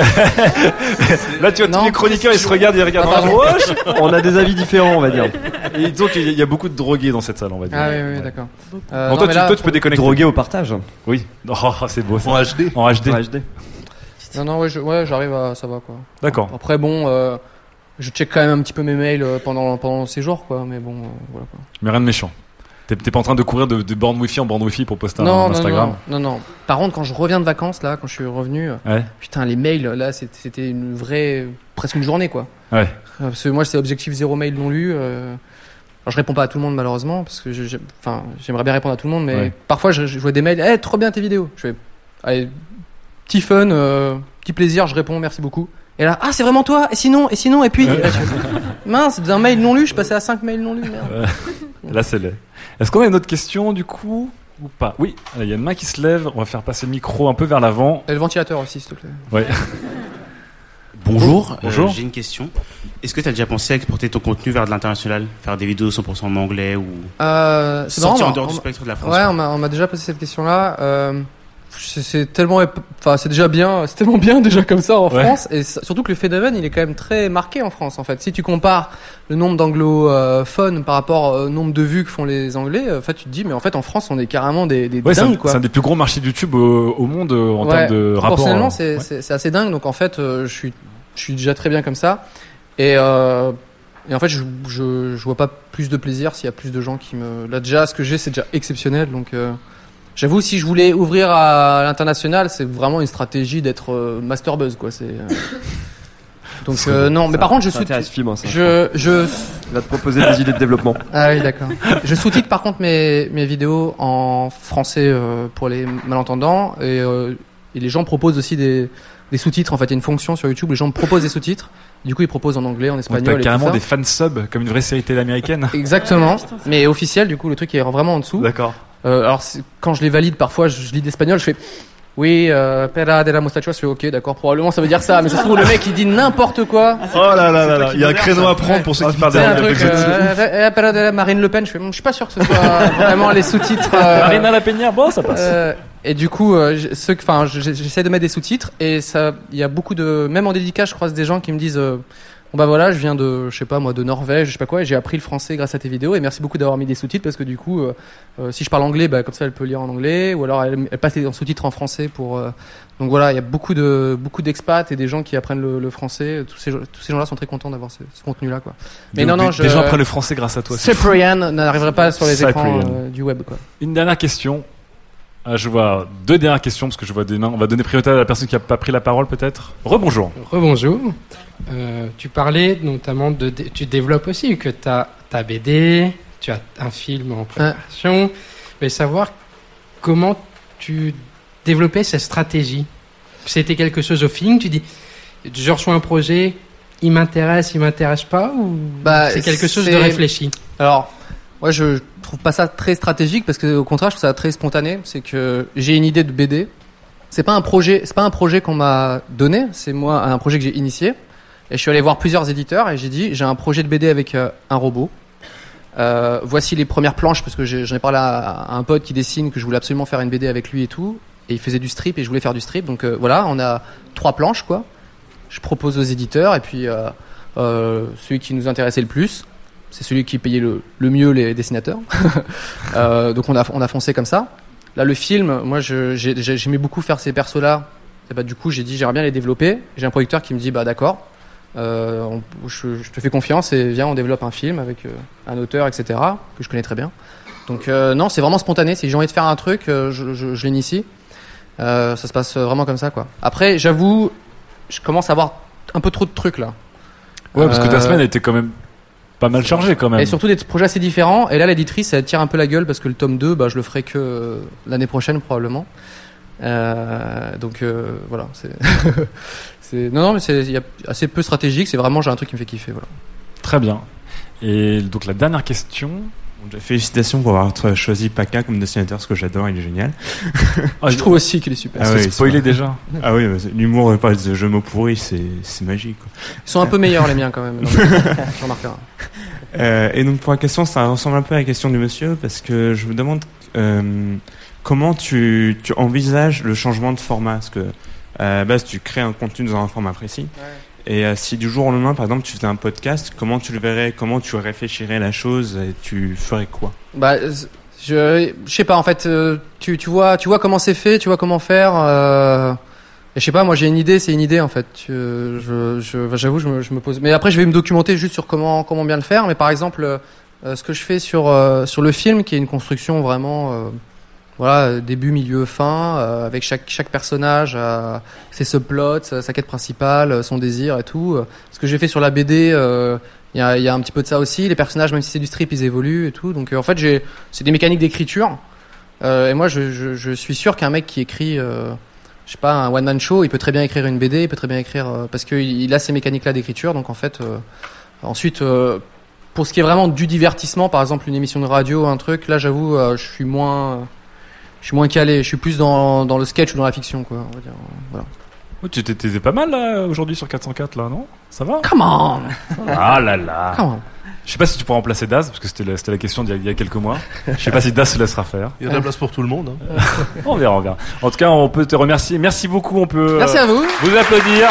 là tu vois tous les chroniqueurs ils se regardent, ils regardent à gauche. On a des avis différents, on va dire. Et disons qu'il y a beaucoup de drogués dans cette salle, on va dire. Ah oui, d'accord. Bon, toi tu peux déconnecter. Drogués au partage. Oui. Oh, c'est beau ça. En HD. En HD. Non, j'arrive à, ça va, quoi. D'accord. Après bon, je check quand même un petit peu mes mails pendant ces jours, quoi. Mais bon, voilà, quoi. Mais rien de méchant. T'es pas en train de courir de borne wifi en borne wifi pour poster un Instagram? Non. Par contre, quand je reviens de vacances, là, quand je suis revenu, putain, les mails, là, c'était une vraie, presque une journée, quoi. Ouais. Parce que moi, c'est objectif 0 mail non lu. Alors, je réponds pas à tout le monde, malheureusement, parce que j'aimerais bien répondre à tout le monde, mais parfois, je vois des mails, trop bien tes vidéos. Je fais, allez, petit fun, petit plaisir, je réponds, merci beaucoup. Et là, c'est vraiment toi? Et sinon, et puis, mince, d'un mail non lu, je suis passé à 5 mails non lus, merde. Là, c'est laid. Est-ce qu'on a une autre question, du coup, ou pas? Oui, il y a une main qui se lève, on va faire passer le micro un peu vers l'avant. Et le ventilateur aussi, s'il te plaît. Ouais. Bonjour. J'ai une question. Est-ce que tu as déjà pensé à exporter ton contenu vers de l'international? Faire des vidéos 100% en anglais ou sortir en dehors du spectre de la France? Ouais, on m'a déjà posé cette question-là. C'est tellement, c'est déjà bien, c'est tellement bien déjà comme ça en France, et surtout que le fait d'Even, il est quand même très marqué en France en fait. Si tu compares le nombre d'anglophones par rapport au nombre de vues que font les Anglais, en fait tu te dis mais en fait en France on est carrément des dingues, quoi. C'est un des plus gros marchés de YouTube au monde en termes de rapport. Personnellement c'est assez dingue, donc en fait je suis déjà très bien comme ça, et en fait je vois pas plus de plaisir s'il y a plus de gens qui me, là déjà ce que j'ai c'est déjà exceptionnel, donc j'avoue, si je voulais ouvrir à l'international, c'est vraiment une stratégie d'être master buzz, quoi. Donc non, mais par contre, je va te proposer des idées de développement. Ah oui, d'accord. Je sous-titre par contre mes vidéos en français pour les malentendants, et les gens proposent aussi des sous-titres. En fait, il y a une fonction sur YouTube, les gens me proposent des sous-titres. Du coup, ils proposent en anglais, en espagnol. T'as carrément des fan subs comme une vraie série télé américaine. Exactement, mais officiel. Du coup, le truc est vraiment en dessous. D'accord. Alors quand je les valide, parfois je lis d'espagnol, je fais oui, pera de la mostacho, je fais ok, d'accord, probablement ça veut dire ça, mais ça se trouve le mec il dit n'importe quoi. Oh là, il y a un créneau à prendre pour ceux qui parlent de pera de la Marine Le Pen, je suis pas sûr que ce soit vraiment les sous-titres. Marina La Peña, bon ça passe. Et du coup, j'essaie de mettre des sous-titres, et ça, il y a beaucoup de, même en dédicace, je croise des gens qui me disent bon bah voilà, je viens de, je sais pas moi, de Norvège, je sais pas quoi, et j'ai appris le français grâce à tes vidéos, et merci beaucoup d'avoir mis des sous-titres, parce que du coup si je parle anglais, bah comme ça elle peut lire en anglais, ou alors elle passe en sous-titres en français pour donc voilà, il y a beaucoup d'expats et des gens qui apprennent le français. Tous ces gens-là sont très contents d'avoir ce contenu-là, quoi. Mais des gens apprennent le français grâce à toi. Cyprian n'arriverait pas sur les écrans du web, quoi. Une dernière question. Je vois 2 dernières questions parce que je vois des mains. On va donner priorité à la personne qui a pas pris la parole, peut-être. Rebonjour. Tu parlais notamment tu développes aussi, que tu as ta BD, tu as un film en préparation. Mais savoir comment tu développais cette stratégie. C'était quelque chose au feeling, tu dis je reçois un projet, il m'intéresse pas, ou c'est quelque chose de réfléchi? Alors moi je trouve pas ça très stratégique, parce que au contraire je trouve ça très spontané. C'est que j'ai une idée de BD, c'est pas un projet qu'on m'a donné, c'est moi un projet que j'ai initié, et je suis allé voir plusieurs éditeurs et j'ai dit j'ai un projet de BD avec un robot, voici les premières planches, parce que j'en ai parlé à un pote qui dessine, que je voulais absolument faire une BD avec lui et tout, et il faisait du strip et je voulais faire du strip, donc voilà, on a 3 planches, quoi. Je propose aux éditeurs, et puis celui qui nous intéressait le plus, c'est celui qui payait le mieux les dessinateurs. Donc on a foncé comme ça. Là le film, moi j'aimais beaucoup faire ces persos-là, et bah du coup j'ai dit j'aimerais bien les développer. J'ai un producteur qui me dit bah d'accord, je te fais confiance et viens, on développe un film avec un auteur, etc., que je connais très bien. Donc non, c'est vraiment spontané. Si j'ai envie de faire un truc, je l'initie. Ça se passe vraiment comme ça, quoi. Après j'avoue, je commence à avoir un peu trop de trucs là. Ouais, parce que ta semaine était quand même pas mal chargé, quand même. Et surtout des projets assez différents. Et là, l'éditrice, elle tire un peu la gueule, parce que le tome 2, bah, je le ferai que l'année prochaine, probablement. Donc, voilà. Non, mais il y a assez peu stratégique. C'est vraiment, j'ai un truc qui me fait kiffer, voilà. Très bien. Et donc la dernière question. Félicitations pour avoir choisi Paka comme dessinateur, ce que j'adore, il est génial. Je trouve aussi qu'il est super. Ah oui, spoilé déjà. Ah oui, l'humour par les jeux mots pourris, c'est magique. Quoi. Ils sont un peu meilleurs les miens quand même. Je remarquerai. Et donc pour la question, ça ressemble un peu à la question du monsieur, parce que je me demande comment tu envisages le changement de format, parce que à la base tu crées un contenu dans un format précis. Ouais. Et si du jour au lendemain, par exemple, tu faisais un podcast, comment tu le verrais, comment tu réfléchirais la chose et tu ferais quoi? Je sais pas en fait. Tu vois comment c'est fait, tu vois comment faire. Et je sais pas, moi j'ai une idée, c'est une idée en fait. J'avoue, je me pose. Mais après, je vais me documenter juste sur comment bien le faire. Mais par exemple, ce que je fais sur le film, qui est une construction vraiment. Début, milieu, fin, avec chaque personnage, ses subplots, sa quête principale, son désir et tout. Ce que j'ai fait sur la BD, il y a un petit peu de ça aussi. Les personnages, même si c'est du strip, ils évoluent et tout. Donc en fait, c'est des mécaniques d'écriture. Et moi, je suis sûr qu'un mec qui écrit, je sais pas, un one-man show, il peut très bien écrire une BD, il peut très bien écrire parce qu'il a ces mécaniques-là d'écriture. Donc en fait, ensuite. Pour ce qui est vraiment du divertissement, par exemple une émission de radio, un truc, là j'avoue, je suis moins calé, je suis plus dans le sketch ou dans la fiction, quoi, on va dire. Voilà. Oh, tu t'étais pas mal là aujourd'hui sur 404 là, non? Ça va? Come on. Ah là là. Come on. Je sais pas si tu pourras remplacer Daz, parce que c'était la question d'il y a quelques mois. Je sais pas si Daz se laissera faire. Il y a de la place pour tout le monde. Hein. On verra. En tout cas, on peut te remercier. Merci beaucoup. On peut. Merci à vous. Vous applaudir.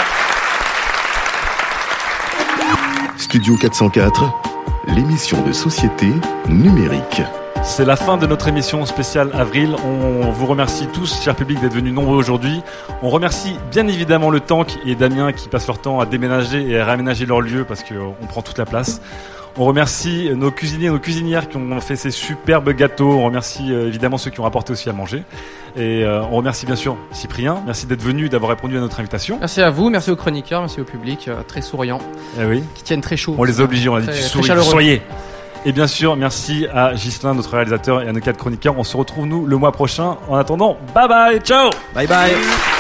Studio 404, l'émission de société numérique. C'est la fin de notre émission spéciale avril. On vous remercie tous, cher public, d'être venus nombreux aujourd'hui. On remercie bien évidemment le Tank et Damien qui passent leur temps à déménager et à réaménager leur lieu parce qu'on prend toute la place. On remercie nos cuisiniers et nos cuisinières qui ont fait ces superbes gâteaux. On remercie évidemment ceux qui ont rapporté aussi à manger. Et on remercie bien sûr Cyprien. Merci d'être venu, d'avoir répondu à notre invitation. Merci à vous, merci aux chroniqueurs, merci au public, très souriant, qui tiennent très chaud. On les a obligés, on a dit soyez. Et bien sûr, merci à Ghislain, notre réalisateur, et à nos 4 chroniqueurs. On se retrouve nous le mois prochain. En attendant, bye bye, ciao. Bye bye.